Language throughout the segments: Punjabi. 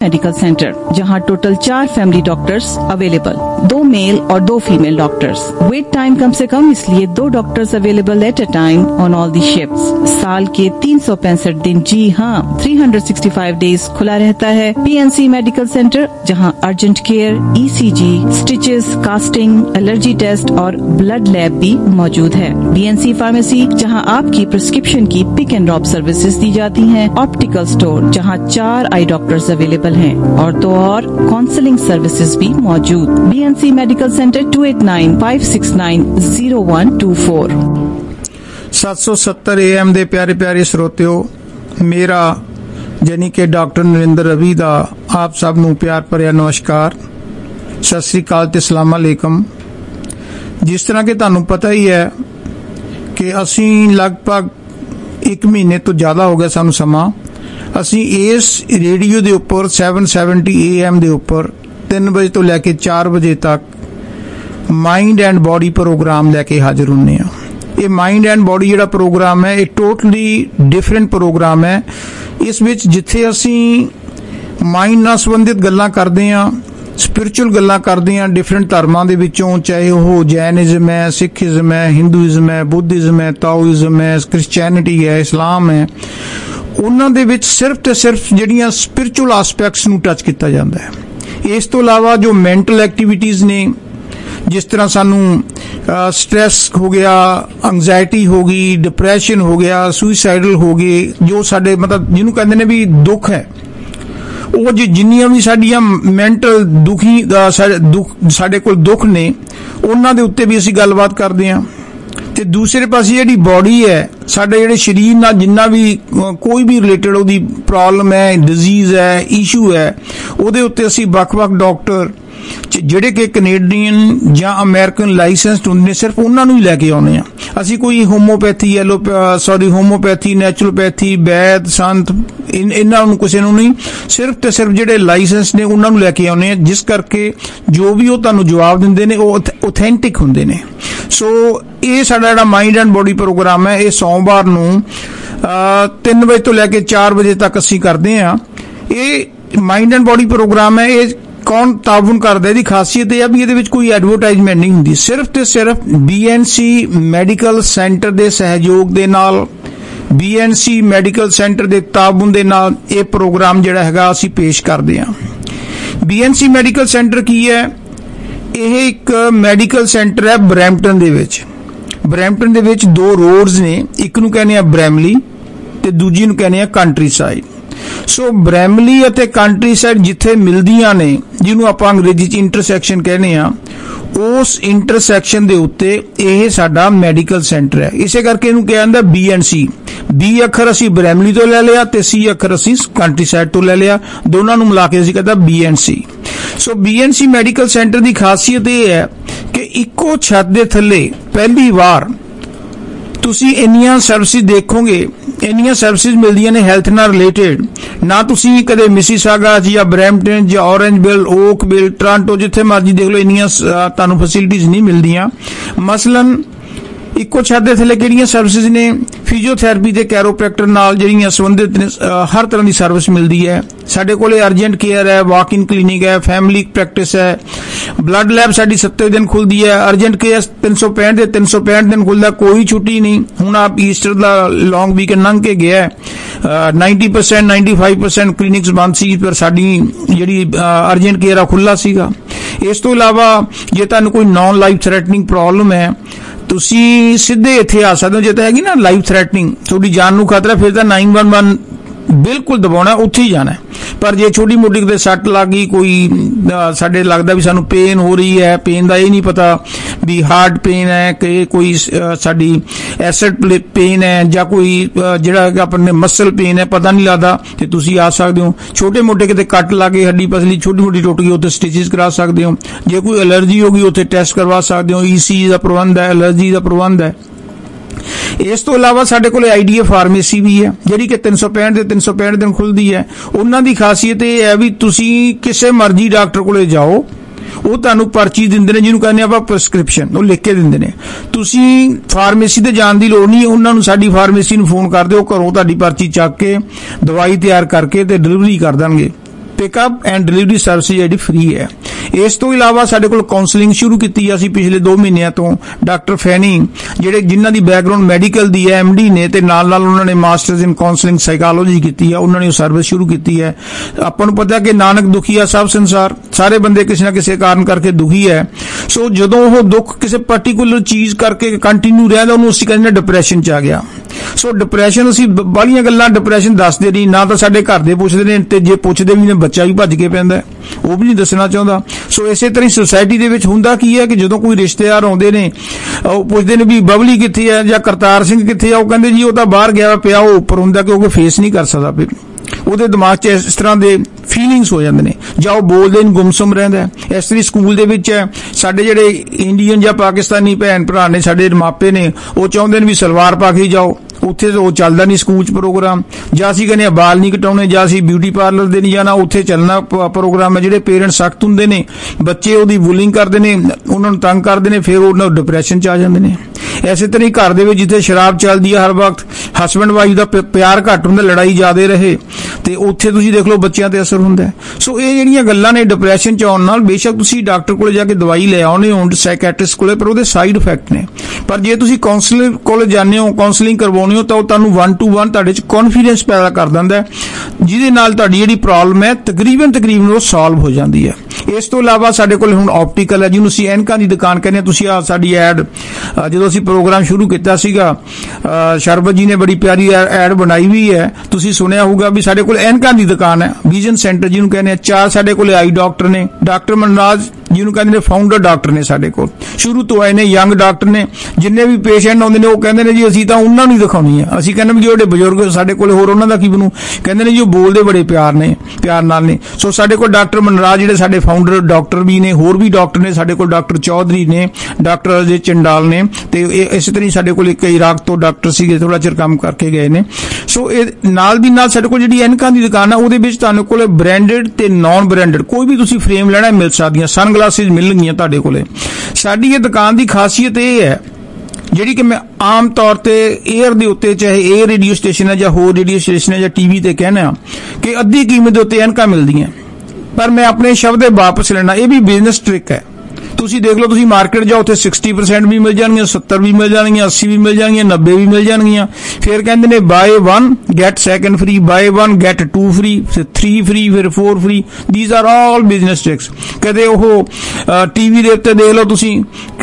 मेडिकल सेंटर, जहां total 4 family doctors available, 2 male और 2 फीमेल डॉक्टर्स। वेट टाइम कम से कम, इसलिए 2 doctors available at a time on all the shifts. साल के 365 दिन, जी हाँ, 365 डेज खुला रहता है पीएनसी मेडिकल सेंटर, जहां urgent care, ECG, stitches, casting, allergy test और ब्लड लैब भी मौजूद है। बीएनसी फार्मेसी, जहां आपकी प्रिस्क्रिप्शन की पिक एंड ड्रॉप सर्विसेज दी जाती हैं। ऑप्टिकल स्टोर, जहां 4 आई डॉक्टर्स अवेलेबल हैं, और तो और काउंसलिंग सर्विसेज भी मौजूद। BNC medical centre 2895690124। 770 AM ਦੇ ਪਿਆਰੇ ਪਿਆਰੇ ਸਰੋਤਿਓ, ਮੇਰਾ ਜਾਨੀ ਕਿ ਡਾਕਟਰ ਨਰਿੰਦਰ ਰਵੀ ਦਾ ਆਪ ਸਭ ਨੂੰ ਪਿਆਰ ਭਰਿਆ ਨਮਸਕਾਰ, ਸਤਿ ਸ੍ਰੀ ਅਕਾਲ ਤੇ ਸਲਾਮ ਅਲੈਕਮ। ਜਿਸ ਤਰ੍ਹਾਂ ਕਿ ਤੁਹਾਨੂੰ ਪਤਾ ਹੀ ਹੈ ਕਿ ਅਸੀਂ ਲਗਭਗ 1 ਮਹੀਨੇ ਤੋਂ ਜ਼ਿਆਦਾ ਹੋ ਗਿਆ ਸਾਨੂੰ ਸਮਾਂ, ਅਸੀਂ ਇਸ ਰੇਡੀਓ ਦੇ ਉੱਪਰ 770 AM ਦੇ ਉੱਪਰ 3 ਵਜੇ ਤੋਂ ਲੈ ਕੇ 4 ਵਜੇ ਤੱਕ ਮਾਈਂਡ ਐਂਡ ਬॉडी ਪ੍ਰੋਗਰਾਮ ਲੈ ਕੇ ਹਾਜ਼ਰ ਹੁੰਦੇ ਹਾਂ। ਇਹ ਮਾਈਂਡ ਐਂਡ ਬॉडी ਜਿਹੜਾ ਪ੍ਰੋਗਰਾਮ ਹੈ, ਇਹ ਟੋਟਲੀ ਡਿਫਰੈਂਟ ਪ੍ਰੋਗਰਾਮ ਹੈ। ਇਸ ਵਿੱਚ ਜਿੱਥੇ ਅਸੀਂ ਮਾਈਂਡ ਨਾਲ ਸੰਬੰਧਿਤ ਗੱਲਾਂ ਕਰਦੇ ਹਾਂ, स्पिरिचुअल गल्लां करते हैं डिफरेंट धर्मां दे विचों, चाहे वो जैनिज्म है, सिखिज्म है, हिंदूइज्म है, बुद्धिज्म है, ताओइज्म है, क्रिश्चियनिटी है, इस्लाम है, उन्हां दे विच सिर्फ ते सिर्फ जिहड़ियां स्पिरिचुअल आस्पैक्ट्स नूं टच किया जाता है। इस तो इलावा जो मैंटल एक्टिविटीज़ ने, जिस तरह सानू स्ट्रैस हो गया, एंगजाइटी हो गई, डिप्रैशन हो गया, सुइसाइडल हो गए, जो साडे मतलब जिन्हों कहते हैं भी दुख है, ਉਹ ਜਿੰਨੀਆਂ ਵੀ ਸਾਡੀਆਂ ਮੈਂਟਲ ਸਾਡੇ ਕੋਲ ਦੁੱਖ ਨੇ, ਉਹਨਾਂ ਦੇ ਉੱਤੇ ਵੀ ਅਸੀਂ ਗੱਲਬਾਤ ਕਰਦੇ ਹਾਂ। ਤੇ ਦੂਸਰੇ ਪਾਸੇ ਜਿਹੜੀ ਬਾਡੀ ਹੈ, ਸਾਡੇ ਜਿਹੜੇ ਸਰੀਰ ਨਾਲ ਜਿੰਨਾ ਵੀ ਕੋਈ ਵੀ ਰਿਲੇਟਡ ਉਹਦੀ ਪ੍ਰੋਬਲਮ ਹੈ, ਡਿਜ਼ੀਜ਼ ਹੈ, ਇਸ਼ੂ ਹੈ, ਉਹਦੇ ਉੱਤੇ ਅਸੀਂ ਵੱਖ-ਵੱਖ ਡਾਕਟਰ ਜਿਹੜੇ ਕਿ ਕੈਨੇਡੀਅਨ ਜਾਂ ਅਮਰੀਕਨ ਲਾਇਸੈਂਸਡ ਹੁੰਦੇ ਨੇ, ਸਿਰਫ ਉਹਨਾਂ ਨੂੰ ਹੀ ਲੈ ਕੇ ਆਉਂਦੇ ਆ। ਅਸੀਂ ਕੋਈ ਹੋਮੋਪੈਥੀ, ਨੈਚੁਰੋਪੈਥੀ, ਵੈਦ, ਸੰਤ, ਇਹਨਾਂ ਨੂੰ ਕਿਸੇ ਨੂੰ ਨਹੀਂ, ਸਿਰਫ ਤੇ ਸਿਰਫ ਜਿਹੜੇ ਲਾਇਸੈਂਸ ਨੇ ਉਹਨਾਂ ਨੂੰ ਲੈ ਕੇ ਆਉਂਦੇ ਆ, ਜਿਸ ਕਰਕੇ ਜੋ ਵੀ ਉਹ ਤੁਹਾਨੂੰ ਜਵਾਬ ਦਿੰਦੇ ਨੇ ਉਹ ਓਥੈਂਟਿਕ ਹੁੰਦੇ ਨੇ। ਸੋ ਇਹ ਸਾਡਾ ਜਿਹੜਾ ਮਾਈਂਡ ਐਂਡ ਬॉडी ਪ੍ਰੋਗਰਾਮ ਹੈ, ਇਹ ਸੋਮਵਾਰ ਨੂੰ 3 ਵਜੇ ਤੋਂ ਲੈ ਕੇ 4 ਵਜੇ ਤੱਕ ਅਸੀਂ ਕਰਦੇ ਹਾਂ। ਇਹ ਮਾਈਂਡ ਐਂਡ ਬॉडी ਪ੍ਰੋਗਰਾਮ ਹੈ, ਇਹ कौन ताउन करता है? खासियत यह भी ये कोई एडवरटाइजमेंट नहीं होंगी, सिर्फ ते सिर्फ BNC मैडिकल सेंटर के सहयोग के नाल, BNC मैडिकल सेंटर के ताउन के नाल ये प्रोग्राम जिहड़ा हैगा असीं पेश करते हैं। BNC मैडिकल सेंटर की है? यह एक मैडिकल सेंटर है ब्रैम्पटन दे विच। ब्रैम्पटन दे विच 2 रोड्स ने, एक नूं कहने ब्रैमली ते दूजी नूं कहने कंट्री साइड। सो ब्रैमली ਅਤੇ ਕੰਟਰੀ ਸਾਈਡ ਜਿੱਥੇ ਮਿਲਦੀਆਂ ਨੇ, ਜਿਹਨੂੰ ਆਪਾਂ ਅੰਗਰੇਜ਼ੀ ਚ ਇੰਟਰਸੈਕਸ਼ਨ ਕਹਿੰਦੇ ਆ, ਉਸ ਇੰਟਰਸੈਕਸ਼ਨ ਦੇ ਉੱਤੇ ਇਹ ਸਾਡਾ ਮੈਡੀਕਲ ਸੈਂਟਰ ਹੈ। ਇਸੇ ਕਰਕੇ ਇਹਨੂੰ ਕਿਹਾ ਜਾਂਦਾ BNC। B ਅੱਖਰ ਅਸੀਂ ਬਰੈਮਲੀ ਤੋਂ ਲੈ ਲਿਆ ਤੇ C ਅੱਖਰ ਅਸੀਂ ਕੰਟਰੀ ਸਾਈਡ ਤੋਂ ਲੈ ਲਿਆ, ਦੋਨਾਂ ਨੂੰ ਮਿਲਾ ਕੇ ਅਸੀਂ ਕਹਿੰਦਾ BNC। So BNC medical centre ਦੀ ਖਾਸੀਅਤ ਇਹ ਹੈ ਕਿ ਇੱਕੋ ਛੱਤ ਦੇ ਥੱਲੇ ਪਹਿਲੀ ਵਾਰ ਤੁਸੀਂ ਇੰਨੀਆਂ ਸਰਵਿਸਿਜ਼ ਦੇਖੋਗੇ, ਇੰਨੀਆਂ ਸਰਵਿਸਿਜ਼ ਮਿਲਦੀਆਂ ਨੇ ਹੈਲਥ ਨਾਲ ਰਿਲੇਟਡ। ਨਾ ਤੁਸੀਂ ਕਦੇ ਮਿਸੀਸਾਗਾ ਜਾਂ ਬਰੈਂਪਟਨ ਜਾਂ ਔਰੇਂਜਵਿਲ, ਓਕਵਿਲ, ਟੋਰਾਂਟੋ, ਜਿੱਥੇ ਮਰਜ਼ੀ ਦੇਖ ਲਓ, ਇੰਨੀਆਂ ਤੁਹਾਨੂੰ ਫੈਸਿਲਿਟੀਜ਼ ਨਹੀਂ ਮਿਲਦੀਆਂ। ਮਸਲਨ ਇੱਕੋ ਛੱਤ ਦੇ ਥੱਲੇ ਕਿਹੜੀਆਂ ਸਰਵਿਸਿਜ਼ ਨੇ? ਫਿਜ਼ੀਓਥੈਰੇਪੀ ਤੇ ਕੈਰੋਪ੍ਰੈਕਟਰ ਨਾਲ ਜਿਹੜੀਆਂ ਸੰਬੰਧਿਤ ਨੇ, ਹਰ ਤਰ੍ਹਾਂ ਦੀ ਸਰਵਿਸ ਮਿਲਦੀ ਹੈ। ਸਾਡੇ ਕੋਲੇ ਅਰਜੈਂਟ ਕੇਅਰ ਹੈ, ਵਾਕ ਇਨ ਕਲੀਨਿਕ ਹੈ, ਫੈਮਿਲੀ ਪ੍ਰੈਕਟਿਸ ਹੈ, ਬਲੱਡ ਲੈਬ ਸਾਡੀ 70 ਦਿਨ ਖੁੱਲਦੀ ਹੈ, ਅਰਜੈਂਟ ਕੇਅਰ 365 ਦੇ 365 ਦਿਨ ਖੁੱਲਦਾ, ਕੋਈ ਛੁੱਟੀ ਨਹੀਂ। ਹੁਣ ਆਪ ਈਸਟਰ ਦਾ ਲੌਂਗ ਵੀਕਐਂਡ ਲੰਘ ਕੇ ਗਿਆ, 90% 95% ਕਲੀਨਿਕਸ ਬੰਦ ਸੀ, ਪਰ ਸਾਡੀ ਜਿਹੜੀ ਅਰਜੈਂਟ ਕੇਅਰ ਆ ਖੁੱਲਾ ਸੀਗਾ। ਇਸ ਤੋਂ ਇਲਾਵਾ ਜੇ ਤੁਹਾਨੂੰ ਕੋਈ ਨੌਨ ਲਾਈਫ ਥ੍ਰੈਟਨਿੰਗ ਪ੍ਰੋਬਲਮ ਹੈ, ਤੁਸੀਂ ਸਿੱਧੇ ਇੱਥੇ ਆ ਸਕਦੇ ਹੋ। ਜੇ ਤਾਂ ਹੈਗੀ ਨਾ ਲਾਈਫ ਥ੍ਰੈਟਨਿੰਗ, ਤੁਹਾਡੀ ਜਾਨ ਨੂੰ ਖਤਰਾ, ਫਿਰ ਤਾਂ 911 ਬਿਲਕੁਲ ਦਬਾਉਣਾ, ਉੱਥੇ ਹੀ ਜਾਣਾ। ਪਰ ਜੇ ਛੋਟੀ ਮੋਟੀ ਕਿਤੇ ਸੱਟ ਲੱਗ ਗਈ, ਕੋਈ ਸਾਡੇ ਲੱਗਦਾ ਵੀ ਸਾਨੂੰ ਪੇਨ ਹੋ ਰਹੀ ਹੈ, ਪੇਨ ਦਾ ਇਹ ਨਹੀਂ ਪਤਾ ਵੀ ਹਾਰਟ ਪੇਨ ਹੈ ਕਿ ਕੋਈ ਸਾਡੀ ਐਸਿਡ ਪੇਨ ਹੈ ਜਾਂ ਕੋਈ ਜਿਹੜਾ ਆਪਣੇ ਮਸਲ ਪੇਨ ਹੈ, ਪਤਾ ਨਹੀਂ ਲੱਗਦਾ, ਤੇ ਤੁਸੀਂ ਆ ਸਕਦੇ ਹੋ। ਛੋਟੇ ਮੋਟੇ ਕਿਤੇ ਕੱਟ ਲੱਗ ਗਏ, ਹੱਡੀ ਪਸਲੀ ਛੋਟੀ ਮੋਟੀ ਟੁੱਟ ਗਈ, ਉੱਥੇ ਸਟਿਚਿਸ ਕਰਾ ਸਕਦੇ ਹੋ। ਜੇ ਕੋਈ ਐਲਰਜੀ ਹੋ ਗਈ, ਉੱਥੇ ਟੈਸਟ ਕਰਵਾ ਸਕਦੇ ਹੋ। ECG ਦਾ ਪ੍ਰਬੰਧ ਹੈ, ਐਲਰਜੀ ਦਾ ਪ੍ਰਬੰਧ ਹੈ। ਇਸ ਤੋਂ ਇਲਾਵਾ ਸਾਡੇ ਕੋਲ IDA ਫਾਰਮੇਸੀ ਵੀ ਹੈ, ਜਿਹੜੀ ਕਿ 365 ਦੇ 365 ਦਿਨ ਖੁੱਲਦੀ ਹੈ। ਉਹਨਾਂ ਦੀ ਖਾਸੀਅਤ ਇਹ ਹੈ ਵੀ ਤੁਸੀਂ ਕਿਸੇ ਮਰਜ਼ੀ ਡਾਕਟਰ ਕੋਲੇ ਜਾਓ, ਉਹ ਤੁਹਾਨੂੰ ਪਰਚੀ ਦਿੰਦੇ ਨੇ, ਜਿਹਨੂੰ ਕਹਿੰਦੇ ਆਪਾਂ ਪ੍ਰਸਕ੍ਰਿਪਸ਼ਨ, ਉਹ ਲਿਖ ਕੇ ਦਿੰਦੇ ਨੇ। ਤੁਸੀਂ ਫਾਰਮੇਸੀ ਤੇ ਜਾਣ ਦੀ ਲੋੜ ਨਹੀਂ, ਉਹਨਾਂ ਨੂੰ ਸਾਡੀ ਫਾਰਮੇਸੀ ਨੂੰ ਫੋਨ ਕਰ ਦਿਓ, ਘਰੋਂ ਤੁਹਾਡੀ ਪਰਚੀ ਚੱਕ ਕੇ ਦਵਾਈ ਤਿਆਰ ਕਰਕੇ ਤੇ ਡਿਲੀਵਰੀ ਕਰ ਦੇਣਗੇ। पिकअप एंड डिलीवरी सर्विस जी फ्री है। इस तो इलावा साडे कोल काउंसलिंग शुरू की असी पिछले 2 महीनों तो डॉक्टर फैनी जिहड़े जिन्हां दी बैकग्राउंड मैडिकल दी है, MD ने ते नाल नाल उन्हां ने मास्टर्स इन काउंसलिंग साइकोलॉजी की है, उन्होंने सर्विस शुरू की है। आपां नूं पता कि नानक दुखी है सब संसार, सारे बंदे किसी ना किसी कारण करके दुखी है। सो जदों वो दुख किसी पर्टिकुलर चीज करके कंटिन्यू रहिंदा उहनूं असीं कहंदे डिप्रैशन च आ गया। सो डिप्रैशन असीं बाहलियां गल्लां डिप्रैशन दसदे नहीं, ना तो साडे घर दे पुछदे ने ते जे पुछदे भी ने बच्चा भी भज के पैंदा वो भी नहीं दसना चाहुंदा। सो इसे तरह सोसाइटी दे विच हुंदा की है कि जदों कोई रिश्तेदार आउंदे ने पुछदे ने भी बबली कित्थे है जां करतार सिंह कित्थे है, वो कहंदे जी वो तां बाहर गया पिया, वो उपर हुंदा क्योंकि फेस नहीं कर सकदा फिर ਉਹਦੇ दिमाग 'ਚ इस तरह ਦੇ फीलिंग्स हो ਜਾਂਦੇ ਨੇ ਜਾਂ ਉਹ ਬੋਲਦੇ ਨਹੀਂ ਗੁੰਮਸੁਮ ਰਹਿੰਦਾ। ਇਸ ਤਰ੍ਹਾਂ ਸਕੂਲ ਦੇ ਵਿੱਚ ਸਾਡੇ ਜਿਹੜੇ ਇੰਡੀਅਨ ਜਾਂ ਪਾਕਿਸਤਾਨੀ ਭੈਣ ਭਰਾ ਨੇ ਸਾਡੇ ਮਾਪੇ ਨੇ ਉਹ ਚਾਹੁੰਦੇ ਨੇ ਵੀ ਸਲਵਾਰ ਪਾ ਕੇ ਜਾਓ, ਉੱਥੇ ਉਹ ਚੱਲਦਾ ਨਹੀਂ ਸਕੂਲ 'ਚ ਪ੍ਰੋਗਰਾਮ, ਜਾਂ ਅਸੀਂ ਕਹਿੰਦੇ ਬਾਲ ਨਹੀਂ ਕਟਾਉਣੇ ਜਾਂ ਅਸੀਂ ਬਿਊਟੀ ਪਾਰਲਰ ਦੇ ਨਹੀਂ ਜਾਣਾ, ਉੱਥੇ ਚੱਲਣਾ ਪ੍ਰੋਗਰਾਮ ਹੈ। ਜਿਹੜੇ ਪੇਰੈਂਟਸ ਸਖਤ ਹੁੰਦੇ ਨੇ ਬੱਚੇ ਉਹਦੀ ਬੁਲਿੰਗ ਕਰਦੇ ਨੇ, ਉਹਨਾਂ ਨੂੰ ਤੰਗ ਕਰਦੇ ਨੇ, ਫਿਰ ਉਹਨਾਂ ਨੂੰ ਡਿਪਰੈਸ਼ਨ 'ਚ ਆ ਜਾਂਦੇ ਨੇ। ਇਸੇ ਤਰ੍ਹਾਂ ਹੀ ਘਰ ਦੇ ਵਿੱਚ ਜਿੱਥੇ ਸ਼ਰਾਬ ਚੱਲਦੀ ਹੈ ਹਰ ਵਕਤ, ਹਸਬੈਂਡ ਵਾਈਫ ਦਾ ਪਿਆਰ ਘੱਟ ਹੁੰਦਾ, ਲੜਾਈ ਜ਼ਿਆਦਾ ਰਹੇ ਤੇ ਉੱਥੇ ਤੁਸੀਂ ਦੇਖ ਲਓ ਬੱਚਿਆਂ ਤੇ ਅਸਰ ਹੁੰਦਾ। ਸੋ ਇਹ ਜਿਹੜੀਆਂ ਗੱਲਾਂ ਨੇ ਡਿਪਰੈਸ਼ਨ 'ਚ ਆਉਣ ਨਾਲ ਬੇਸ਼ੱਕ ਤੁਸੀਂ ਡਾਕਟਰ ਕੋਲ ਜਾ ਕੇ ਦਵਾਈ ਲੈ ਆਉਣੇ ਹੋ ਸਾਈਕੈਟ੍ਰਿਸਟ ਕੋਲੇ, ਪਰ ਉਹਦੇ ਸਾਈਡ ਇਫੈਕਟ ਨੇ। ਪਰ ਜੇ ਤੁਸੀਂ ਕਾਉਂਸਲਰ ਕੋਲ ਜਾਂਦੇ ਹੋ, ਕਾਉਂਸਲਿੰਗ ਕਰਵਾਉਣੀ ਹੋ, ਤਾਂ ਉਹ ਤੁਹਾਨੂੰ 1-to-1 ਤੁਹਾਡੇ 'ਚ ਕੌਨਫੀਡੈਂਸ ਪੈਦਾ ਕਰ ਦਿੰਦਾ, ਜਿਹਦੇ ਨਾਲ ਤੁਹਾਡੀ ਜਿਹੜੀ ਪ੍ਰੋਬਲਮ ਹੈ ਤਕਰੀਬਨ ਉਹ ਸੋਲਵ ਹੋ ਜਾਂਦੀ ਹੈ। ਇਸ ਤੋਂ ਇਲਾਵਾ ਸਾਡੇ ਕੋਲ ਹੁਣ ਆਪਟੀਕਲ ਹੈ, ਜਿਹਨੂੰ ਅਸੀਂ ਐਨਕਾਂ ਦੀ ਦੁਕਾਨ ਕਹਿੰਦੇ ਹਾਂ। ਤੁਸੀਂ ਆ ਸਾਡੀ ਐਡ ਜਦੋਂ ਅਸੀਂ ਪ੍ਰੋਗਰਾਮ ਸ਼ੁਰੂ ਕੀਤਾ ਸੀਗਾ, ਸ਼ਰਬਤ ਜੀ ਨੇ ਬੜੀ ਪਿਆਰੀ ਐਡ ਬਣਾਈ ਵੀ ਹੈ, ਤੁਸੀਂ ਸੁਣਿਆ ਹੋਊਗਾ ਵੀ ਸਾਡੇ ਕੋਲ ਐਨਕਾਂ ਦੀ ਦੁਕਾਨ ਹੈ, ਵਿਜ਼ਨ ਸੈਂਟਰ ਜਿਹਨੂੰ ਕਹਿੰਦੇ ਆ। 4 ਸਾਡੇ ਕੋਲ ਆਈ ਡਾਕਟਰ ਨੇ, ਡਾਕਟਰ ਮਨਰਾਜ ਜਿਹਨੂੰ ਕਹਿੰਦੇ ਨੇ ਫਾਊਂਡਰ ਡਾਕਟਰ ਨੇ, ਸਾਡੇ ਕੋਲ ਸ਼ੁਰੂ ਤੋਂ ਆਏ ਨੇ, ਯੰਗ ਡਾਕਟਰ ਨੇ। ਜਿੰਨੇ ਵੀ ਪੇਸ਼ੈਂਟ ਆਉਂਦੇ ਨੇ ਉਹ ਕਹਿੰਦੇ ਨੇ ਜੀ ਅਸੀਂ ਤਾਂ ਉਹਨਾਂ ਨੂੰ ਹੀ ਦਿਖਾਉਣੀ ਆ, ਅਸੀਂ ਕਹਿੰਦੇ ਵੀ ਜਿਹੜੇ ਬਜ਼ੁਰਗ ਸਾਡੇ ਕੋਲ ਹੋਰ ਉਹਨਾਂ ਦਾ ਕੀ ਬਣੂ, ਕਹਿੰਦੇ ਨੇ ਜੀ ਉਹ ਬੋਲਦੇ ਬੜੇ ਪਿਆਰ ਨਾਲ ਨੇ। ਸੋ ਸਾਡੇ ਕੋਲ ਡਾਕਟਰ ਮਨਰਾਜ ਜਿਹੜੇ ਸਾਡੇ ਫਾਊਂਡਰ ਡਾਕਟਰ ਵੀ ਨੇ, ਹੋਰ ਵੀ ਡਾਕਟਰ ਨੇ ਸਾਡੇ ਕੋਲ, ਡਾਕਟਰ ਚੌਧਰੀ ਨੇ, ਡਾਕਟਰ ਅਜੇ ਚੰਡਾਲ ਨੇ, ਤੇ ਇਸੇ ਤਰ੍ਹਾਂ ਸਾਡੇ ਕੋਲ ਇੱਕ ਇਰਾਕ ਤੋਂ ਡਾਕਟਰ ਸੀਗੇ, ਥੋੜਾ ਚਿਰ ਕੰਮ ਕਰਕੇ ਗਏ ਨੇ। ਸੋ ਇਹ ਨਾਲ ਦੀ ਨਾਲ ਸਾਡੇ ਕੋਲ ਜਿਹੜੀ ਐਨਕਾਂ ਦੀ ਦੁਕਾਨ ਆ ਉਹਦੇ ਵਿੱਚ ਤੁਹਾਨੂੰ ਕੋਲ ਬ੍ਰਾਂਡਡ ਤੇ ਨਾਨ ਬ੍ਰਾਂਡਡ ਕੋਈ ਵੀ ਤੁਸੀਂ ਫਰੇਮ ਲੈਣਾ ਮਿਲ ਸਕਦੀਆਂ, ਸਨ ਗਲਾਸਿਸ ਮਿਲਣਗੀਆਂ ਤੁਹਾਡੇ ਕੋਲੇ। ਸਾਡੀ ਇਹ ਦੁਕਾਨ ਦੀ ਖਾਸੀਅਤ ਇਹ ਹੈ ਜਿਹੜੀ ਕਿ ਮੈਂ ਆਮ ਤੌਰ ਤੇ 에ਅਰ ਦੇ ਉੱਤੇ, ਚਾਹੇ ਇਹ ਰੇਡੀਓ ਸਟੇਸ਼ਨ ਹੈ ਜਾਂ ਹੋਰ ਰੇਡੀਓ ਸਟੇਸ਼ਨ ਹੈ ਜਾਂ ਟੀਵੀ ਤੇ ਕਹਿਣਾ ਕਿ ਅੱਧੀ ਕੀਮਤ ਦੇ ਉੱਤੇ ਐਨਕਾਂ ਮਿਲਦੀਆਂ, ਪਰ ਮੈਂ ਆਪਣੇ ਸ਼ਬਦ ਵਾਪਸ ਲੈਣਾ, ਇਹ ਵੀ ਬਿਜ਼ਨਸ ਟ੍ਰਿਕ ਹੈ। ਤੁਸੀਂ ਦੇਖ ਲਓ, ਤੁਸੀਂ ਮਾਰਕੀਟ ਜਾਓ ਉੱਥੇ 60% ਵੀ ਮਿਲ ਜਾਣਗੀਆਂ, 70 ਵੀ ਮਿਲ ਜਾਣਗੀਆਂ, 80 ਵੀ ਮਿਲ ਜਾਣਗੀਆਂ, 90 ਵੀ ਮਿਲ ਜਾਣਗੀਆਂ। ਫਿਰ ਕਹਿੰਦੇ ਨੇ buy 1 get second free, buy 1 get 2 free, ਫਿਰ 3 ਫ੍ਰੀ, ਫਿਰ 4 free. These are all business tricks. ਕਦੇ ਉਹ ਟੀਵੀ ਦੇ ਉੱਤੇ ਦੇਖ ਲਓ ਤੁਸੀਂ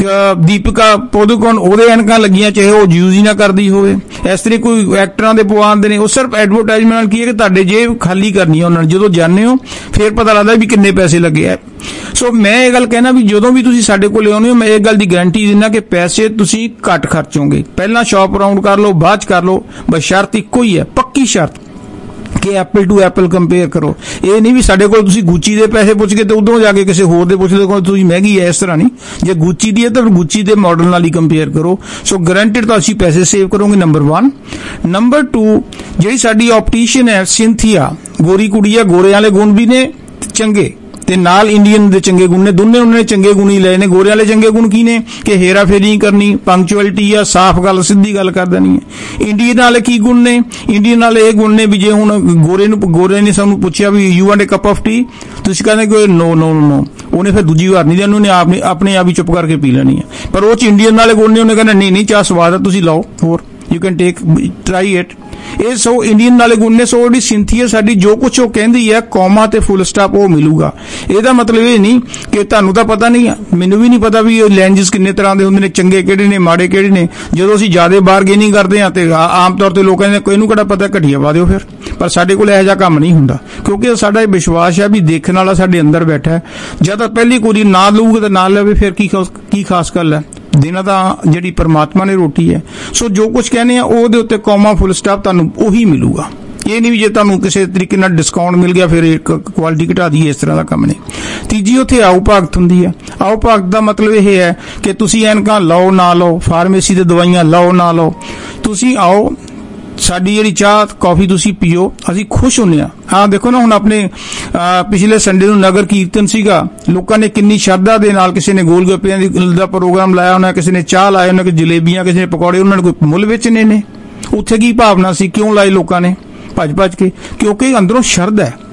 ਦੀਪਿਕਾ ਪਾਦੂਕੋਣ, ਉਹਦੇ ਐਨਕਾਂ ਲੱਗੀਆਂ, ਚਾਹੇ ਉਹ ਯੂਜ਼ ਹੀ ਨਾ ਕਰਦੀ ਹੋਵੇ। ਇਸ ਤਰ੍ਹਾਂ ਕੋਈ ਐਕਟਰਾਂ ਦੇ ਪਵਾਉਂਦੇ ਨੇ, ਉਹ ਸਿਰਫ ਐਡਵਰਟਾਈਜ਼ਮੈਂਟ ਨਾਲ ਕੀ ਹੈ ਕਿ ਤੁਹਾਡੇ ਜੇਬ ਖਾਲੀ ਕਰਨੀ ਹੈ ਉਹਨਾਂ ਨੇ। ਜਦੋਂ ਜਾਂਦੇ ਹੋ ਫਿਰ ਪਤਾ ਲੱਗਦਾ ਵੀ ਕਿੰਨੇ ਪੈਸੇ ਲੱਗੇ ਆ। ਸੋ ਮੈਂ ਇਹ ਗੱਲ ਕਹਿਣਾ ਵੀ ਜਦੋਂ ਵੀ ਤੁਸੀਂ ਸਾਡੇ ਕੋਲ ਆਉਂਦੇ ਹੋ, ਮੈਂ ਇਹ ਗੱਲ ਦੀ ਗਾਰੰਟੀ ਦਿੰਦਾ ਕਿ ਪੈਸੇ ਤੁਸੀਂ ਘੱਟ ਖਰਚੋਗੇ। ਪਹਿਲਾਂ ਸ਼ਾਪ ਰਾਉਂਡ ਕਰ ਲਓ, ਬਾਅਦ ਚ ਕਰ ਲਓ, ਬਸ ਸ਼ਰਤ ਇੱਕੋ ਹੀ ਹੈ, ਪੱਕੀ ਸ਼ਰਤ ਕਿ ਐਪਲ ਟੂ ਐਪਲ ਕੰਪੇਅਰ ਕਰੋ। ਇਹ ਨਹੀਂ ਵੀ ਸਾਡੇ ਕੋਲ ਤੁਸੀਂ ਗੁੱਚੀ ਦੇ ਪੈਸੇ ਪੁੱਛ ਕੇ ਤੇ ਉਧਰੋਂ ਜਾ ਕੇ ਕਿਸੇ ਹੋਰ ਦੇ ਪੁੱਛ ਲਓ ਤੁਸੀਂ ਮਹਿੰਗੀ ਹੈ, ਇਸ ਤਰ੍ਹਾਂ ਨਹੀਂ। ਜੇ ਗੁੱਚੀ ਦੀ ਹੈ ਤਾਂ ਗੁੱਚੀ ਦੇ ਮਾਡਲ ਨਾਲ ਹੀ ਕੰਪੇਅਰ ਕਰੋ। ਸੋ ਗਰੰਟਡ ਤੁਸੀਂ ਪੈਸੇ ਸੇਵ ਕਰੋਗੇ, ਨੰਬਰ 1। ਨੰਬਰ 2, ਜਿਹੜੀ ਸਾਡੀ ਆਪਟੀਸ਼ੀਅਨ ਹੈ ਸਿੰਥੀਆ, ਗੋਰੀ ਕੁੜੀ ਹੈ, ਗੋਰਿਆਂ ਵਾਲੇ ਗੁਣ ਵੀ ਨੇ ਚੰਗੇ ਤੇ ਨਾਲ ਇੰਡੀਅਨ ਦੇ ਚੰਗੇ ਗੁਣ ਨੇ, ਦੋਨੇ ਉਹਨਾਂ ਨੇ ਚੰਗੇ ਗੁਣ ਹੀ ਲਏ ਨੇ। ਗੋਰਿਆਂ ਵਾਲੇ ਚੰਗੇ ਗੁਣ ਕੀ ਨੇ ਕਿ ਹੇਰਾ ਫੇਰੀ ਨਹੀਂ ਕਰਨੀ, ਪੰਕਚੁਅਲਿਟੀ ਆ, ਸਾਫ਼ ਗੱਲ, ਸਿੱਧੀ ਗੱਲ ਕਰ ਦੇਣੀ ਹੈ। ਇੰਡੀਅਨ ਵਾਲੇ ਕੀ ਗੁਣ ਨੇ? ਇੰਡੀਅਨ ਵਾਲੇ ਇਹ ਗੁਣ ਨੇ ਵੀ ਜੇ ਹੁਣ ਗੋਰੇ ਨੇ ਸਾਨੂੰ ਪੁੱਛਿਆ ਵੀ you want a cup of tea, ਤੁਸੀਂ ਕਹਿੰਦੇ ਕਿ ਨੋ ਨੋ ਨੋ, ਉਹਨੇ ਫਿਰ ਦੂਜੀ ਵਾਰ ਨਹੀਂ ਦੇਣੀ, ਉਹਨੇ ਆਪਣੇ ਆਪ ਹੀ ਚੁੱਪ ਕਰਕੇ ਪੀ ਲੈਣੀ ਹੈ। ਪਰ ਉਹ ਚ ਇੰਡੀਅਨ ਵਾਲੇ ਗੁਣ ਨੇ, ਉਹਨੇ ਕਹਿੰਦਾ ਨਹੀਂ ਚਾਹ ਸਵਾਦ ਆ, ਤੁਸੀਂ ਲਾਓ ਹੋਰ, you can take try it. ਇਹ ਸੋ ਇੰਡੀਅਨ ਵਾਲੇ ਗੁਣ ਨੇ। ਸੋ ਜਿਹੜੀ ਸਿੰਥੀਆ ਸਾਡੀ ਜੋ ਕੁਛ ਉਹ ਕਹਿੰਦੀ ਹੈ ਕੌਮਾ ਤੇ ਫੁੱਲ ਸਟਾਪ ਉਹ ਮਿਲੂਗਾ। ਇਹਦਾ ਮਤਲਬ ਇਹ ਨਹੀਂ ਕਿ ਤੁਹਾਨੂੰ ਤਾਂ ਪਤਾ ਨਹੀਂ, ਮੈਨੂੰ ਵੀ ਨਹੀਂ ਪਤਾ ਵੀ ਇਹ ਲੈਂਜਸ ਕਿੰਨੇ ਤਰ੍ਹਾਂ ਦੇ ਹੁੰਦੇ ਨੇ, ਚੰਗੇ ਕਿਹੜੇ ਨੇ, ਮਾੜੇ ਕਿਹੜੇ ਨੇ। ਜਦੋਂ ਅਸੀਂ ਜ਼ਿਆਦਾ ਬਾਰਗੇਨਿੰਗ ਕਰਦੇ ਹਾਂ ਤੇ ਆਮ ਤੌਰ ਤੇ ਲੋਕਾਂ ਨੇ ਇਹਨੂੰ ਕਿਹੜਾ ਪਤਾ, ਘਟੀਆ ਪਾ ਦਿਓ ਫਿਰ। ਪਰ ਸਾਡੇ ਕੋਲ ਇਹੋ ਜਿਹਾ ਕੰਮ ਨਹੀਂ ਹੁੰਦਾ, ਕਿਉਂਕਿ ਸਾਡਾ ਇਹ ਵਿਸ਼ਵਾਸ ਹੈ ਵੀ ਦੇਖਣ ਵਾਲਾ ਸਾਡੇ ਅੰਦਰ ਬੈਠਾ ਹੈ। ਜਦ ਤੱਕ ਪਹਿਲੀ ਕੁੜੀ ਨਾ ਲਊਗਾ ਤਾਂ ਨਾ ਲਵੇ, ਫਿਰ ਕੀ ਖਾਸ ਗੱਲ ਹੈ। ਦੇਣਾ ਤਾਂ ਜਿਹੜੀ ਪਰਮਾਤਮਾ ਨੇ ਰੋਟੀ ਹੈ। ਸੋ ਜੋ ਕੁਝ ਕਹਿੰਦੇ ਆ ਉਹਦੇ ਉੱਤੇ ਕੌਮਾ ਫੁੱਲ ਸਟਾਪ ਤੁਹਾਨੂੰ ਉਹੀ ਮਿਲੂਗਾ। ਇਹ ਨਹੀਂ ਵੀ ਜੇ ਤੁਹਾਨੂੰ ਕਿਸੇ ਤਰੀਕੇ ਨਾਲ ਡਿਸਕਾਊਂਟ ਮਿਲ ਗਿਆ ਫਿਰ ਇੱਕ ਕੁਆਲਿਟੀ ਘਟਾ ਦਈਏ, ਇਸ ਤਰ੍ਹਾਂ ਦਾ ਕੰਮ ਨਹੀਂ। ਤੀਜੀ ਉੱਥੇ ਆਓ ਭਗਤ ਹੁੰਦੀ ਹੈ। ਆਓ ਭਗਤ ਦਾ ਮਤਲਬ ਇਹ ਹੈ ਕਿ ਤੁਸੀਂ ਐਨਕਾਂ ਲਓ ਨਾ ਲਓ, ਫਾਰਮੇਸੀ ਦੇ ਦਵਾਈਆਂ ਲਓ ਨਾ ਲਓ, ਤੁਸੀਂ ਆਓ, ਸਾਡੀ ਜਿਹੜੀ ਚਾਹ ਕੌਫੀ ਤੁਸੀਂ ਪੀਓ, ਅਸੀਂ ਖੁਸ਼ ਹੁੰਦੇ ਹਾਂ। ਹਾਂ ਦੇਖੋ ਨਾ, ਹੁਣ ਆਪਣੇ ਪਿਛਲੇ ਸੰਡੇ ਨੂੰ ਨਗਰ ਕੀਰਤਨ ਸੀਗਾ, ਲੋਕਾਂ ਨੇ ਕਿੰਨੀ ਸ਼ਰਧਾ ਦੇ ਨਾਲ, ਕਿਸੇ ਨੇ ਗੋਲ ਗੱਪਿਆਂ ਦਾ ਪ੍ਰੋਗਰਾਮ ਲਾਇਆ ਹੋਣਾ, ਕਿਸੇ ਨੇ ਚਾਹ ਲਾਇਆ ਹੋਣਾ, ਕਿਸੇ ਜਲੇਬੀਆਂ, ਕਿਸੇ ਨੇ ਪਕੌੜੇ, ਉਹਨਾਂ ਨੇ ਕੋਈ ਮੁੱਲ ਵੇਚਣੇ ਨੇ। ਉੱਥੇ ਕੀ ਭਾਵਨਾ ਸੀ, ਕਿਉਂ ਲਾਏ ਲੋਕਾਂ ਨੇ ਭੱਜ ਕੇ? ਕਿਉਂਕਿ ਅੰਦਰੋਂ ਸ਼ਰਧਾ ਹੈ।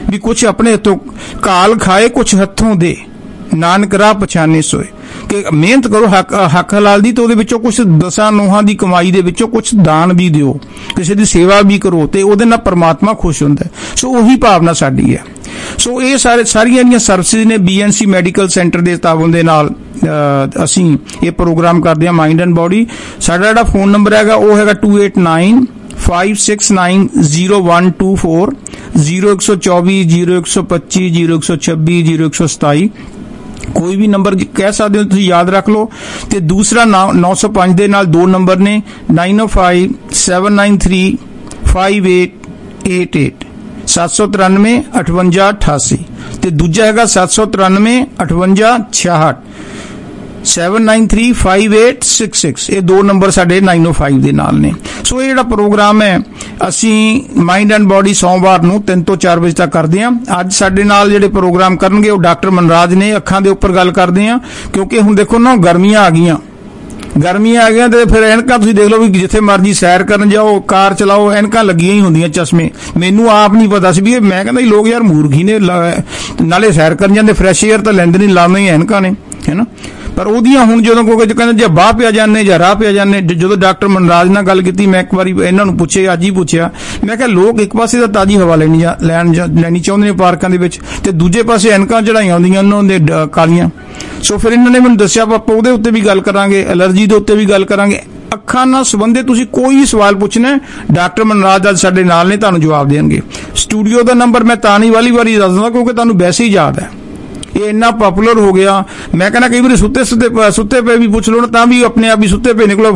ਵੀ ਕੁਛ ਆਪਣੇ ਹੱਥੋਂ ਕਾਲ ਖਾਏ ਕੁਛ ਹੱਥੋਂ ਦੇ, ਨਾਨਕ ਰਾਹ ਪਛਾਣੇ ਸੋਏ, ਕਿ ਮਿਹਨਤ ਕਰੋ ਹੱਕ ਹਲਾਲ ਦੀ, ਤੇ ਉਹਦੇ ਵਿੱਚੋਂ ਕੁਛ 10 ਨੋਹਾਂ ਦੀ ਕਮਾਈ ਦੇ ਵਿੱਚੋਂ ਕੁਛ ਦਾਨ ਵੀ ਦਿਓ, ਕਿਸੇ ਦੀ ਸੇਵਾ ਵੀ ਕਰੋ, ਤੇ ਉਹਦੇ ਨਾਲ ਪਰਮਾਤਮਾ ਖੁਸ਼ ਹੁੰਦਾ। ਸੋ ਉਹੀ ਭਾਵਨਾ ਸਾਡੀ ਹੈ। ਸੋ ਇਹ ਸਾਰੀਆਂ ਜਿਹੜੀਆਂ ਸਰਵਿਸਿਜ਼ ਨੇ BNC ਮੈਡੀਕਲ ਸੈਂਟਰ ਦੇ ਤਾਵਨ ਦੇ ਨਾਲ ਅਸੀਂ ਇਹ ਪ੍ਰੋਗਰਾਮ ਕਰਦੇ ਹਾਂ ਮਾਈਂਡ ਐਂਡ ਬੋਡੀ। ਸਾਡਾ ਜਿਹੜਾ ਫੋਨ ਨੰਬਰ ਹੈਗਾ ਉਹ ਹੈਗਾ 2895690124, 0124 0125 0126 0127। ਕੋਈ ਵੀ ਨੰਬਰ ਕਹਿ ਸਕਦੇ ਹੋ, ਤੁਸੀਂ ਯਾਦ ਰੱਖ ਲਓ। ਤੇ ਦੂਸਰਾ 905 ਦੇ ਨਾਲ 2 ਨੰਬਰ ਨੇ 9057935888, 793 58 88, ਤੇ ਦੂਜਾ ਹੈਗਾ 793 58 66, 79358666। ਇਹ 2 ਨੰਬਰ ਸਾਡੇ 905 ਦੇ ਨਾਲ ਨੇ। ਸੋ ਇਹ ਜਿਹੜਾ ਪ੍ਰੋਗਰਾਮ ਹੈ ਅਸੀਂ ਮਾਈਂਡ ਐਂਡ ਬੋਡੀ ਸੋਮਵਾਰ ਨੂੰ 3 ਤੋਂ 4 ਵਜੇ ਤੱਕ ਕਰਦੇ ਹਾਂ। ਅੱਜ ਸਾਡੇ ਨਾਲ ਜਿਹੜੇ ਪ੍ਰੋਗਰਾਮ ਕਰਨਗੇ ਉਹ ਡਾਕਟਰ ਮਨਰਾਜ ਨੇ। ਅੱਖਾਂ ਦੇ ਉੱਪਰ ਗੱਲ ਕਰਦੇ ਹਾਂ, ਕਿਉਂਕਿ ਹੁਣ ਦੇਖੋ ਨਾ ਗਰਮੀਆਂ ਆ ਗਈਆਂ ਤੇ ਫਿਰ ਐਨਕਾਂ ਤੁਸੀਂ ਦੇਖ ਲਓ ਵੀ ਜਿੱਥੇ ਮਰਜੀ ਸੈਰ ਕਰਨ ਜਾਓ, ਕਾਰ ਚਲਾਓ, ਐਨਕਾਂ ਲੱਗੀਆਂ ਹੀ ਹੁੰਦੀਆਂ, ਚਸ਼ਮੇ। ਮੈਨੂੰ ਆਪ ਨਹੀਂ ਪਤਾ ਸੀ ਵੀ ਮੈਂ ਕਹਿੰਦਾ ਲੋਕ ਯਾਰ ਮੂਰਖੀ ਨੇ, ਨਾਲੇ ਸੈਰ ਕਰਨ ਜਾਂਦੇ, ਫਰੈਸ਼ ਏਅਰ ਤਾਂ ਲੈਂਦੇ ਨਹੀਂ, ਲਾਉਣਾ ਹੀ ਐਨਕਾਂ ਨੇ, ਹੈ ਨਾ। ਪਰ ਉਹਦੀਆਂ ਹੁਣ ਜਦੋਂ ਕੋਈ ਕਹਿੰਦੇ ਜੇ ਬਾਹ ਪਿਆ ਜਾਂਦੇ ਜਾਂ ਰਾਹ ਪਿਆ ਜਾਂਦੇ, ਜਦੋਂ ਡਾਕਟਰ ਮਨਰਾਜ ਨਾਲ ਗੱਲ ਕੀਤੀ, ਮੈਂ ਇੱਕ ਵਾਰੀ ਇਹਨਾਂ ਨੂੰ ਪੁੱਛਿਆ, ਅੱਜ ਹੀ ਪੁੱਛਿਆ, ਮੈਂ ਕਿਹਾ ਲੋਕ ਇੱਕ ਪਾਸੇ ਤਾਂ ਤਾਜ਼ੀ ਹਵਾ ਲੈਣੀ ਚਾਹੁੰਦੇ ਨੇ ਪਾਰਕਾਂ ਦੇ ਵਿੱਚ, ਤੇ ਦੂਜੇ ਪਾਸੇ ਐਨਕਾਂ ਚੜਾਈਆਂ ਹੁੰਦੀਆਂ ਉਹਨਾਂ ਦੇ ਕਾਲੀਆਂ। ਸੋ ਫਿਰ ਇਹਨਾਂ ਨੇ ਮੈਨੂੰ ਦੱਸਿਆ ਆਪਾਂ ਉਹਦੇ ਉੱਤੇ ਵੀ ਗੱਲ ਕਰਾਂਗੇ, ਐਲਰਜੀ ਦੇ ਉੱਤੇ ਵੀ ਗੱਲ ਕਰਾਂਗੇ। ਅੱਖਾਂ ਨਾਲ ਸੰਬੰਧਿਤ ਤੁਸੀਂ ਕੋਈ ਸਵਾਲ ਪੁੱਛਣਾ, ਡਾਕਟਰ ਮਨਰਾਜ ਅੱਜ ਸਾਡੇ ਨਾਲ ਨੇ, ਤੁਹਾਨੂੰ ਜਵਾਬ ਦੇਣਗੇ। ਸਟੂਡੀਓ ਦਾ ਨੰਬਰ ਮੈਂ ਤਾਂ ਨਹੀਂ ਵਾਰੀ ਦੱਸ ਦਿੰਦਾ ਕਿਉਂਕਿ ਤੁਹਾਨੂੰ ਵੈਸੇ ਹੀ ਯਾਦ ਹੈ, ਇਹ ਇੰਨਾ ਪਪੂਲਰ ਹੋ ਗਿਆ। ਮੈਂ ਕਹਿੰਦਾ ਕਈ ਵਾਰੀ ਸੁੱਤੇ ਪਏ ਵੀ ਪੁੱਛ ਲਓ ਨਾ, ਤਾਂ ਵੀ ਆਪਣੇ ਆਪ ਹੀ ਸੁੱਤੇ ਪਏ ਨਿਕਲੋ।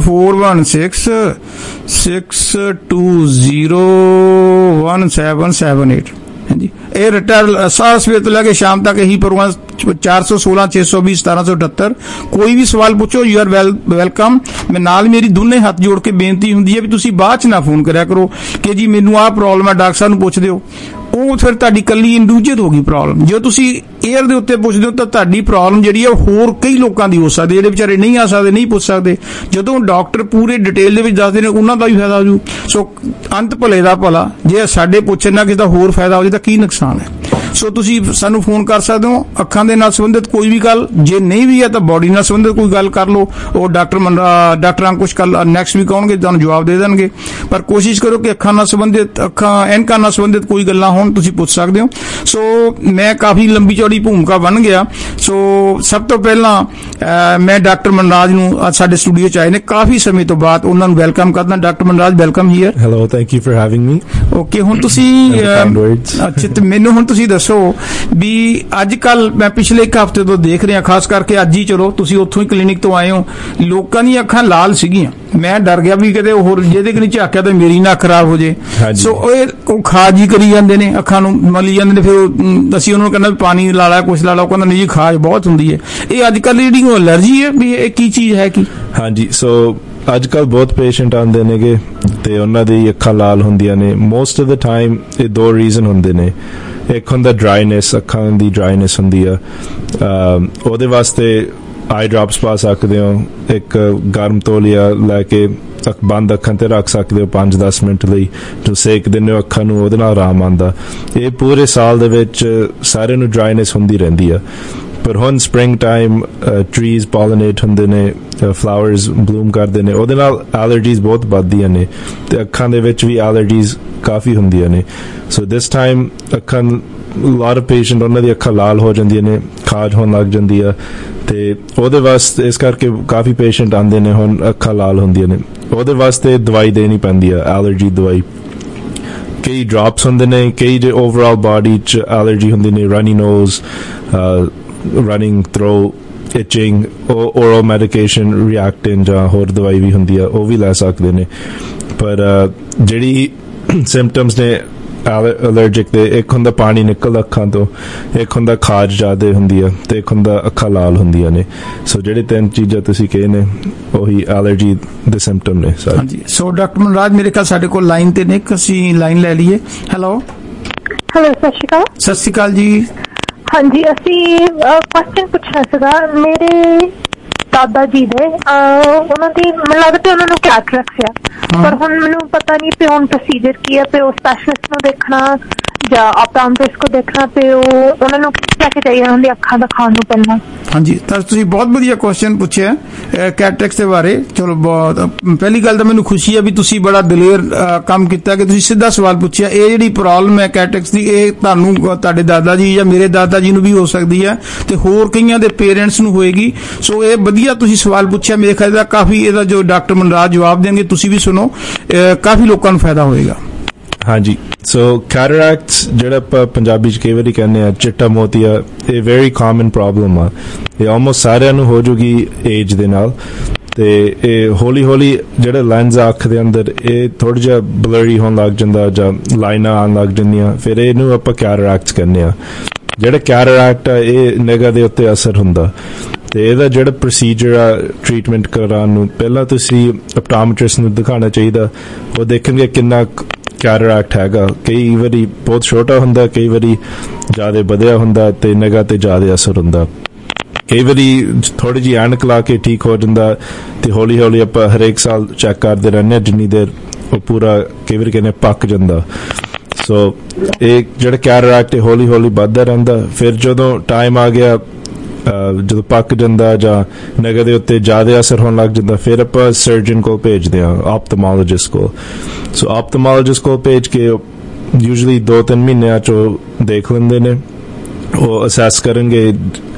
4166201778। ਹਾਂਜੀ, ਇਹ ਰਿਟਾਇਰ ਸਾਰਾ ਸਵੇਰ ਤੋਂ ਲੈ ਕੇ ਸ਼ਾਮ ਤੱਕ ਇਹੀ ਪ੍ਰੋਗਰਾਮ 416 620 1778। ਕੋਈ ਵੀ ਸਵਾਲ ਪੁੱਛੋ, ਯੂ ਆਰ ਵੈਲਕਮ। ਮੈਂ ਨਾਲ ਮੇਰੀ ਦੋਨੇ ਹੱਥ ਜੋੜ ਕੇ ਬੇਨਤੀ ਹੁੰਦੀ ਹੈ ਵੀ ਤੁਸੀਂ ਬਾਅਦ ਚ ਨਾ ਫੋਨ ਕਰਿਆ ਕਰੋ ਕਿ ਜੀ ਮੈਨੂੰ ਆਹ ਪ੍ਰੋਬਲਮ ਹੈ, ਡਾਕਟਰ ਸਾਹਿਬ ਨੂੰ ਪੁੱਛ ਦਿਓ। ਉਹ ਫਿਰ ਤੁਹਾਡੀ ਕੱਲੀ ਇੰਡੀਵਿਜੂਅਲ ਹੋ ਗਈ ਪ੍ਰੋਬਲਮ। ਜੇ ਤੁਸੀਂ ਏਅਰ ਦੇ ਉੱਤੇ ਪੁੱਛਦੇ ਹੋ ਤਾਂ ਤੁਹਾਡੀ ਪ੍ਰੋਬਲਮ ਜਿਹੜੀ ਹੈ ਹੋਰ ਕਈ ਲੋਕਾਂ ਦੀ ਹੋ ਸਕਦੀ, ਜਿਹੜੇ ਵਿਚਾਰੇ ਨਹੀਂ ਆ ਸਕਦੇ, ਨਹੀਂ ਪੁੱਛ ਸਕਦੇ। ਜਦੋਂ ਡਾਕਟਰ ਪੂਰੇ ਡਿਟੇਲ ਦੇ ਵਿੱਚ ਦੱਸਦੇ ਨੇ, ਉਹਨਾਂ ਦਾ ਵੀ ਫਾਇਦਾ ਹੋ ਜੂ। ਸੋ ਅੰਤ ਭਲੇ ਦਾ ਭਲਾ, ਜੇ ਸਾਡੇ ਪੁੱਛਣ ਨਾਲ ਕਿਸੇ ਦਾ ਹੋਰ ਫਾਇਦਾ ਹੋ ਜਾਏ ਤਾਂ ਕੀ ਨੁਕਸਾਨ ਹੈ। ਸੋ ਤੁਸੀਂ ਸਾਨੂੰ ਫੋਨ ਕਰ ਸਕਦੇ ਹੋ ਅੱਖਾਂ ਦੇ ਨਾਲ ਸੰਬੰਧਿਤ ਕੋਈ ਵੀ ਗੱਲ, ਜੇ ਨਹੀਂ ਵੀ ਹੈ ਤਾਂ ਬੋਡੀ ਨਾਲ ਸੰਬੰਧਿਤ ਕੋਈ ਗੱਲ ਕਰ ਲਓ। ਉਹ ਡਾਕਟਰ ਅੰਕੁਸ਼ ਕੱਲ ਨੈਕਸਟ ਵੀਕ ਆਉਣਗੇ, ਤੁਹਾਨੂੰ ਜਵਾਬ ਦੇ ਦੇਣਗੇ। ਪਰ ਕੋਸ਼ਿਸ਼ ਕਰੋ ਕਿ ਅੱਖਾਂ ਨਾਲ ਸੰਬੰਧਿਤ, ਐਨਕਾਂ ਨਾਲ ਸੰਬੰਧਿਤ ਕੋਈ ਗੱਲਾਂ ਹੋਣ, ਤੁਸੀਂ ਪੁੱਛ ਸਕਦੇ ਹੋ। ਸੋ ਮੈਂ ਕਾਫੀ ਲੰਬੀ ਚੌੜੀ ਭੂਮਿਕਾ ਬਣ ਗਿਆ। ਸੋ ਸਭ ਤੋਂ ਪਹਿਲਾਂ ਮੈਂ ਡਾਕਟਰ ਮਨਰਾਜ ਨੂੰ ਅੱਜ ਸਾਡੇ ਸਟੂਡੀਓ ਚ ਆਏ ਨੇ ਕਾਫੀ ਸਮੇਂ ਤੋਂ ਬਾਅਦ, ਉਹਨਾਂ ਨੂੰ ਵੈਲਕਮ ਕਰਦਾ। Doctor Manraj, welcome here. Hello, thank you for having me. Okay, ਹੁਣ ਤੁਸੀਂ ਅੱਛਾ, ਤੇ ਮੈਨੂੰ ਹੁਣ ਤੁਸੀਂ ਦੱਸੋ ਵੀ ਅੱਜ ਕੱਲ ਮੈਂ ਪਿਛਲੇ ਇੱਕ ਹਫ਼ਤੇ ਤੋਂ ਦੇਖ ਰਿਹਾ, ਖਾਸ ਕਰਕੇ ਅੱਜ ਹੀ, ਚਲੋ ਤੁਸੀਂ ਉੱਥੋਂ ਹੀ ਕਲੀਨਿਕ ਤੋਂ ਆਏ ਹੋ, ਲੋਕਾਂ ਦੀਆਂ ਅੱਖਾਂ ਲਾਲ ਸੀਗੀਆਂ। ਮੈਂ ਡਰ ਗਿਆ ਵੀ ਕਿਤੇ ਹੋਰ ਜਿਹਦੇ ਕਿ ਨਹੀਂ ਝਾਕਿਆ ਤਾਂ ਮੇਰੀ ਨਾ ਖਰਾਬ ਹੋ ਜੇ। ਸੋ ਉਹ ਖਾਜ ਹੀ ਕਰੀ ਜਾਂਦੇ ਨੇ, ਅੱਖਾਂ ਨੂੰ ਮਲੀ ਜਾਂਦੇ ਨੇ। ਫਿਰ ਅਸੀਂ ਉਹਨਾਂ ਨੂੰ ਕਹਿੰਦਾ ਵੀ ਪਾਣੀ ਲਾ ਲਾ, ਕੁਛ ਲਾ ਲਾ, ਉਹ ਕਹਿੰਦਾ ਨਹੀਂ ਜੀ ਖਾਜ ਬਹੁਤ ਹੁੰਦੀ ਹੈ। ਇਹ ਅੱਜ ਕੱਲ ਜਿਹੜੀ ਐਲਰਜੀ ਹੈ ਵੀ ਇਹ ਕੀ ਚੀਜ਼ ਹੈ? ਕੀ ਹਾਂਜੀ, ਸੋ ਅੱਜ ਕੱਲ ਬਹੁਤ ਪੇਸ਼ੈਂਟ ਆਉਂਦੇ ਨੇਗੇ ਤੇ ਉਹਨਾਂ ਦੀ ਅੱਖਾਂ ਲਾਲ ਹੁੰਦੀਆਂ ਨੇ। ਮੋਸਟ ਆਫ ਦਾ ਟਾਈਮ ਇਹ 2 ਰੀਜ਼ਨ ਹੁੰਦੇ ਨੇ। ਇੱਕ ਹੁੰਦਾ ਡਰਾਈਨੈਸ, ਅੱਖਾਂ ਦੀ ਡਰਾਈਨੈਸ ਹੁੰਦੀ ਆ, ਉਹਦੇ ਵਾਸਤੇ ਆਈ ਡ੍ਰੌਪਸ ਪਾ ਸਕਦੇ ਹੋ। ਇੱਕ ਗਰਮ ਤੌਲੀਆ ਲੈ ਕੇ ਬੰਦ ਅੱਖਾਂ ਤੇ ਰੱਖ ਸਕਦੇ ਹੋ 5-10 ਮਿੰਟ ਲਈ, ਜੋ ਸੇਕ ਦਿੰਦੇ ਹੋ ਅੱਖਾਂ ਨੂੰ, ਉਹਦੇ ਨਾਲ ਆਰਾਮ ਆਉਂਦਾ। ਇਹ ਪੂਰੇ ਸਾਲ ਦੇ ਵਿੱਚ ਸਾਰਿਆਂ ਨੂੰ ਡਰਾਈਨੈਸ ਹੁੰਦੀ ਰਹਿੰਦੀ ਆ। ਪਰ ਹੁਣ ਸਪ੍ਰਿੰਗ ਟਾਈਮ ਟਰੀਜ਼ ਪੋਲਿਨੇਟ ਹੁੰਦੇ ਨੇ, ਫਲਾਵਰਸ ਬਲੂਮ ਕਰਦੇ ਨੇ, ਉਹਦੇ ਨਾਲ ਐਲਰਜੀਜ਼ ਬਹੁਤ ਵੱਧਦੀਆਂ ਨੇ ਤੇ ਅੱਖਾਂ ਦੇ ਵਿੱਚ ਵੀ ਐਲਰਜੀਜ਼ ਕਾਫੀ ਹੁੰਦੀਆਂ ਨੇ। ਸੋ ਦਿਸ ਟਾਈਮ ਅੱਖਾਂ, ਲੋਟ ਆਫ ਪੇਸ਼ੈਂਟ ਉਹਨਾਂ ਦੀ ਅੱਖਾਂ ਲਾਲ ਹੋ ਜਾਂਦੀਆਂ ਨੇ, ਖਾਜ ਹੋਣ ਲੱਗ ਜਾਂਦੀ ਆ, ਤੇ ਉਹਦੇ ਵਾਸਤੇ ਇਸ ਕਰਕੇ ਕਾਫੀ ਪੇਸ਼ੈਂਟ ਆਉਂਦੇ ਨੇ ਹੁਣ ਅੱਖਾਂ ਲਾਲ ਹੁੰਦੀਆਂ ਨੇ। ਉਹਦੇ ਵਾਸਤੇ ਦਵਾਈ ਦੇਣੀ ਪੈਂਦੀ ਆ, ਐਲਰਜੀ ਦਵਾਈ। ਕਈ ਡ੍ਰੌਪਸ ਹੁੰਦੇ ਨੇ, ਕਈ ਜੇ ਓਵਰਆਲ ਬਾਡੀ ਚ ਐਲਰਜੀ ਹੁੰਦੀ ਨੇ, runny nose, running throat, itching, oral medication, Reactine ਜਾਂ ਹੋਰ ਦਵਾਈ ਵੀ ਹੁੰਦੀ ਆ, ਉਹ ਵੀ ਲੈ ਸਕਦੇ ਨੇ। ਪਰ ਜਿਹੜੀ ਸਿੰਪਟਮਸ ਨੇ ਐਲਰਜਿਕ ਦੇ, ਇੱਕ ਹੁੰਦਾ ਪਾਣੀ ਨਿਕਲਦਾ ਅੱਖਾਂ ਤੋਂ, ਇੱਕ ਹੁੰਦਾ ਖਾਜ ਜ਼ਿਆਦਾ ਹੁੰਦੀ ਆ, ਤੇ ਇੱਕ ਹੁੰਦਾ ਅੱਖਾਂ ਲਾਲ ਹੁੰਦੀਆਂ ਨੇ। ਸੋ ਜਿਹੜੇ 3 ਚੀਜ਼ਾਂ ਤੁਸੀਂ ਕਹੇ ਨੇ ਉਹੀ ਐਲਰਜੀ ਦੇ ਸਿੰਪਟਮ ਨੇ ਸਾਰੇ। ਹਾਂਜੀ, ਸੋ ਡਾਕਟਰ ਮਨਰਾਜ ਮੇਰੇ ਖਿਆਲ ਸਾਡੇ ਕੋਲ ਲਾਈਨ ਤੇ ਨੇ, ਅਸੀਂ ਲਾਈਨ ਲੈ ਲਈਏ। ਹੈਲੋ, ਸਤਿ ਸ਼੍ਰੀ ਅਕਾਲ। ਸਤਿ ਸ਼੍ਰੀ ਅਕਾਲ ਜੀ। ਹਾਂਜੀ, ਅਸੀਂ ਕੁਐਸਚਨ ਪੁੱਛਣਾ ਸੀਗਾ। ਮੇਰੇ ਦਾਦਾ ਜੀ ਦੇ ਉਹਨਾਂ ਦੀ ਮੈਨੂੰ ਲੱਗਦਾ ਉਹਨਾਂ ਨੂੰ ਕੈਟਰੈਕਟ ਆ, ਪਰ ਹੁਣ ਮੈਨੂੰ ਪਤਾ ਨਹੀਂ ਵੀ ਹੁਣ ਪ੍ਰੋਸੀਜਰ ਕੀ ਹੈ, ਵੀ ਉਹ ਸਪੈਸ਼ਲਿਸਟ ਨੂੰ ਦੇਖਣਾ ਜਾਂ ਆਪਟੋਮਟ੍ਰਿਸਟ ਕੋ ਦੇਖਣਾ ਤੇ ਉਹਨਾਂ ਨੂੰ ਲੈ ਕੇ ਚਾਹੀਦਾ ਉਹਨਾਂ ਦੀ ਅੱਖਾਂ ਦਿਖਾਉਣ ਨੂੰ ਪਹਿਲਾਂ? ਹਾਂਜੀ, ਤਾਂ ਤੁਸੀਂ ਬਹੁਤ ਵਧੀਆ ਕੁਐਸਚਨ ਪੁੱਛਿਆ ਕੈਟਰੈਕਟਸ ਦੇ ਬਾਰੇ। ਚਲੋ, ਬਹੁਤ ਪਹਿਲੀ ਗੱਲ ਤਾਂ ਮੈਨੂੰ ਖੁਸ਼ੀ ਹੈ ਵੀ ਤੁਸੀਂ ਬੜਾ ਦਲੇਰ ਕੰਮ ਕੀਤਾ ਕਿ ਤੁਸੀਂ ਸਿੱਧਾ ਸਵਾਲ ਪੁੱਛਿਆ। ਇਹ ਜਿਹੜੀ ਪ੍ਰੋਬਲਮ ਹੈ ਕੈਟਰੈਕਟਸ ਦੀ, ਇਹ ਤੁਹਾਨੂੰ ਤੁਹਾਡੇ ਦਾਦਾ ਜੀ ਜਾਂ ਮੇਰੇ ਦਾਦਾ ਜੀ ਨੂੰ ਵੀ ਹੋ ਸਕਦੀ ਹੈ ਤੇ ਹੋਰ ਕਈਆਂ ਦੇ ਪੇਰੈਂਟਸ ਨੂੰ ਹੋਏਗੀ। ਸੋ ਇਹ ਵਧੀਆ ਤੁਸੀਂ ਸਵਾਲ ਪੁੱਛਿਆ। ਮੇਰੇ ਖਿਆਲ ਦਾ ਕਾਫੀ ਇਹਦਾ ਜੋ ਡਾਕਟਰ ਮਨਰਾਜ ਜਵਾਬ ਦੇਣਗੇ ਤੁਸੀਂ ਵੀ ਸੁਣੋ, ਕਾਫੀ ਲੋਕਾਂ ਨੂੰ ਫਾਇਦਾ ਹੋਏਗਾ। ਹਾਂਜੀ, ਸੋ ਕੈਟਰੈਕਟਸ ਜਿਹੜਾ ਆਪਾਂ ਪੰਜਾਬੀ ਚ ਕਈ ਵਾਰੀ ਕਹਿੰਦੇ ਆ ਚਿੱਟਾ ਮੋਤੀਆ, ਇਹ ਵੈਰੀ ਕਾਮਨ ਪ੍ਰੋਬਲਮ ਆ। ਇਹ ਆਲਮੋਸਟ ਸਾਰਿਆਂ ਨੂੰ ਹੋ ਜੂਗੀ ਏਜ ਦੇ ਨਾਲ, ਤੇ ਇਹ ਹੌਲੀ ਹੌਲੀ ਜਿਹੜਾ ਲੈਂਸ ਆ ਅੱਖ ਦੇ ਅੰਦਰ ਇਹ ਥੋੜਾ ਜਿਹਾ ਬਲਰੀ ਹੋਣ ਲੱਗ ਜਾਂਦਾ ਜਾਂ ਲਾਈਨਾਂ ਆਉਣ ਲੱਗ ਜਾਂਦੀਆਂ, ਫਿਰ ਇਹਨੂੰ ਆਪਾਂ ਕੈਟਰੈਕਟਸ ਕਹਿੰਦੇ ਆ। ਜਿਹੜਾ ਕੈਟਰੈਕਟ ਆ ਇਹ ਨਿਗਾਹ ਦੇ ਉੱਤੇ ਅਸਰ ਹੁੰਦਾ, ਤੇ ਇਹਦਾ ਜਿਹੜਾ ਪ੍ਰੋਸੀਜਰ ਆ ਟ੍ਰੀਟਮੈਂਟ ਕਰਾਉਣ ਨੂੰ ਪਹਿਲਾਂ ਤੁਸੀਂ ਆਪਟੋਮਟ੍ਰਿਸਟ ਨੂੰ ਦਿਖਾਉਣਾ ਚਾਹੀਦਾ। ਉਹ ਦੇਖਣਗੇ ਕਿੰਨਾ ਕੈਟਰੈਕਟ ਹੈਗਾ। ਕਈ ਵਾਰੀ ਬਹੁਤ ਛੋਟਾ ਹੁੰਦਾ, ਕਈ ਵਾਰੀ ਜ਼ਿਆਦਾ ਵਧਿਆ ਹੁੰਦਾ ਤੇ ਨਿਗਾਹ ਤੇ ਜ਼ਿਆਦਾ ਅਸਰ ਹੁੰਦਾ। ਕਈ ਵਾਰੀ ਥੋੜੀ ਜਿਹੀ ਐਨਕ ਲਾ ਕੇ ਠੀਕ ਹੋ ਜਾਂਦਾ ਤੇ ਹੌਲੀ ਹੌਲੀ ਆਪਾਂ ਹਰੇਕ ਸਾਲ ਚੈੱਕ ਕਰਦੇ ਰਹਿੰਦੇ ਹਾਂ, ਜਿੰਨੀ ਦੇਰ ਉਹ ਪੂਰਾ ਕਈ ਵਾਰੀ ਕਹਿੰਦੇ ਪੱਕ ਜਾਂਦਾ। ਸੋ ਇਹ ਜਿਹੜਾ ਕੈਟਰੈਕਟ ਹੈ ਹੌਲੀ ਹੌਲੀ ਵੱਧਦਾ ਰਹਿੰਦਾ। ਫਿਰ ਜਦੋਂ ਟਾਈਮ ਆ ਗਿਆ, ਜਦੋਂ ਪੱਕ ਜਾਂਦਾ ਜਾਂ ਨਿਗਾਹ ਦੇ ਉੱਤੇ ਜ਼ਿਆਦਾ ਅਸਰ ਹੋਣ ਲੱਗ ਜਾਂਦਾ, ਫਿਰ ਆਪਾਂ ਸਰਜਨ ਕੋਲ ਭੇਜਦੇ ਹਾਂ, ਆਪਥਲਮੋਲੋਜਿਸਟ ਕੋਲ। ਸੋ ਆਪਥਲਮੋਲੋਜਿਸਟ ਕੋਲ ਭੇਜ ਕੇ ਯੂਜੂਅਲੀ 2-3 ਮਹੀਨਿਆਂ 'ਚ ਦੇਖ ਲੈਂਦੇ ਨੇ। ਉਹ ਅਸੈਸ ਕਰਨਗੇ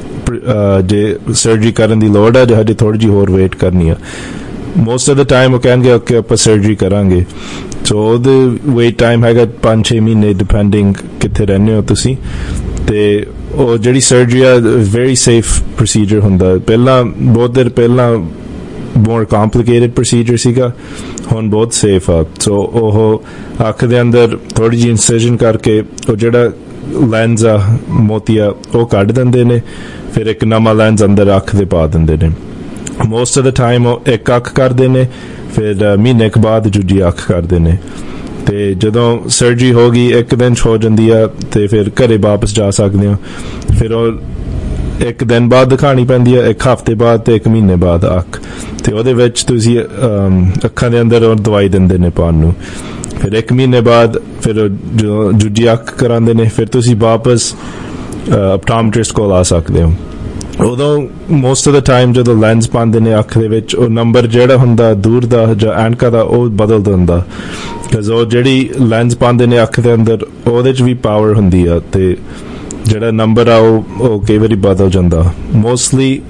ਜੇ ਸਰਜਰੀ ਕਰਨ ਦੀ ਲੋੜ ਹੈ ਜਾਂ ਹਜੇ ਥੋੜੀ ਜਿਹੀ ਹੋਰ ਵੇਟ ਕਰਨੀ ਆ। ਮੋਸਟ ਆਫ ਦਾ ਟਾਈਮ ਉਹ ਕਹਿਣਗੇ ਓਕੇ ਆਪਾਂ ਸਰਜਰੀ ਕਰਾਂਗੇ। ਸੋ ਉਹਦੇ ਵੇਟ ਟਾਈਮ ਹੈਗਾ 5-6 ਮਹੀਨੇ, ਡਿਪੈਂਡਿੰਗ ਕਿੱਥੇ ਰਹਿੰਦੇ ਹੋ ਤੁਸੀਂ। ਤੇ ਉਹ ਜਿਹੜੀ ਸਰਜਰੀ ਆ ਵੈਰੀ ਸੇਫ ਪ੍ਰੋਸੀਜਰ ਹੁੰਦਾ। ਪਹਿਲਾਂ ਬਹੁਤ ਦੇਰ ਪਹਿਲਾਂ more complicated procedure ਸੀਗਾ, ਹੁਣ ਬਹੁਤ ਸੇਫ ਆ। ਸੋ ਉਹ ਅੱਖ ਦੇ ਅੰਦਰ ਥੋੜੀ ਜਿਹੀ ਇਨਸਿਜਨ ਕਰਕੇ ਉਹ ਜਿਹੜਾ ਲੈਂਸ ਆ ਮੋਤੀਆ ਉਹ ਕੱਢ ਦਿੰਦੇ ਨੇ, ਫਿਰ ਇੱਕ ਨਵਾਂ ਲੈਂਸ ਅੰਦਰ ਅੱਖ ਦੇ ਪਾ ਦਿੰਦੇ ਨੇ। ਮੋਸਟ ਆਫ ਦਾ ਟਾਈਮ ਉਹ ਇੱਕ ਅੱਖ ਕਰਦੇ ਨੇ, ਫਿਰ ਮਹੀਨੇ ਕੁ ਬਾਅਦ ਦੂਜੀ ਅੱਖ ਕਰਦੇ ਨੇ। ਤੇ ਜਦੋਂ ਸਰਜਰੀ ਹੋ ਗਈ ਇੱਕ ਦਿਨ 'ਚ ਹੋ ਜਾਂਦੀ ਆ ਤੇ ਫਿਰ ਘਰੇ ਵਾਪਸ ਜਾ ਸਕਦੇ ਹੋ। ਫਿਰ ਉਹ ਇੱਕ ਦਿਨ ਬਾਅਦ ਦਿਖਾਣੀ ਪੈਂਦੀ ਹੈ, ਇੱਕ ਹਫ਼ਤੇ ਬਾਅਦ ਤੇ ਇੱਕ ਮਹੀਨੇ ਬਾਅਦ ਅੱਖ। ਤੇ ਉਹਦੇ ਵਿੱਚ ਤੁਸੀਂ ਅੱਖਾਂ ਦੇ ਅੰਦਰ ਦਵਾਈ ਦਿੰਦੇ ਨੇ ਪਾਉਣ ਨੂੰ। ਫਿਰ ਇੱਕ ਮਹੀਨੇ ਬਾਅਦ ਫਿਰ ਜੋ ਦੂਜੀ ਅੱਖ ਕਰਾਉਂਦੇ ਨੇ, ਫਿਰ ਤੁਸੀਂ ਵਾਪਸ ਆਪਟੋਮਟ੍ਰਿਸਟ ਕੋਲ ਆ ਸਕਦੇ ਹੋ। ਉਦੋਂ ਮੋਸਟ ਆਫ ਦਾ ਟਾਈਮ ਜਦੋਂ ਲੈਂਸ ਪਾਉਂਦੇ ਨੇ ਅੱਖ ਦੇ ਵਿੱਚ, ਉਹ ਨੰਬਰ ਜਿਹੜਾ ਹੁੰਦਾ ਦੂਰ ਦਾ ਜਾਂ ਐਨਕਾਂ ਦਾ ਉਹ ਬਦਲ ਦਿੰਦਾ, ਬਿਕਾਜ਼ ਉਹ ਜਿਹੜੀ ਲੈਂਸ ਪਾਉਂਦੇ ਨੇ ਅੱਖ ਦੇ ਅੰਦਰ ਉਹਦੇ 'ਚ ਵੀ ਪਾਵਰ ਹੁੰਦੀ ਆ, ਤੇ ਜਿਹੜਾ ਨੰਬਰ ਆ ਉਹ ਕਈ ਵਾਰੀ ਬਦਲ ਜਾਂਦਾ। ਮੋਸਟਲੀ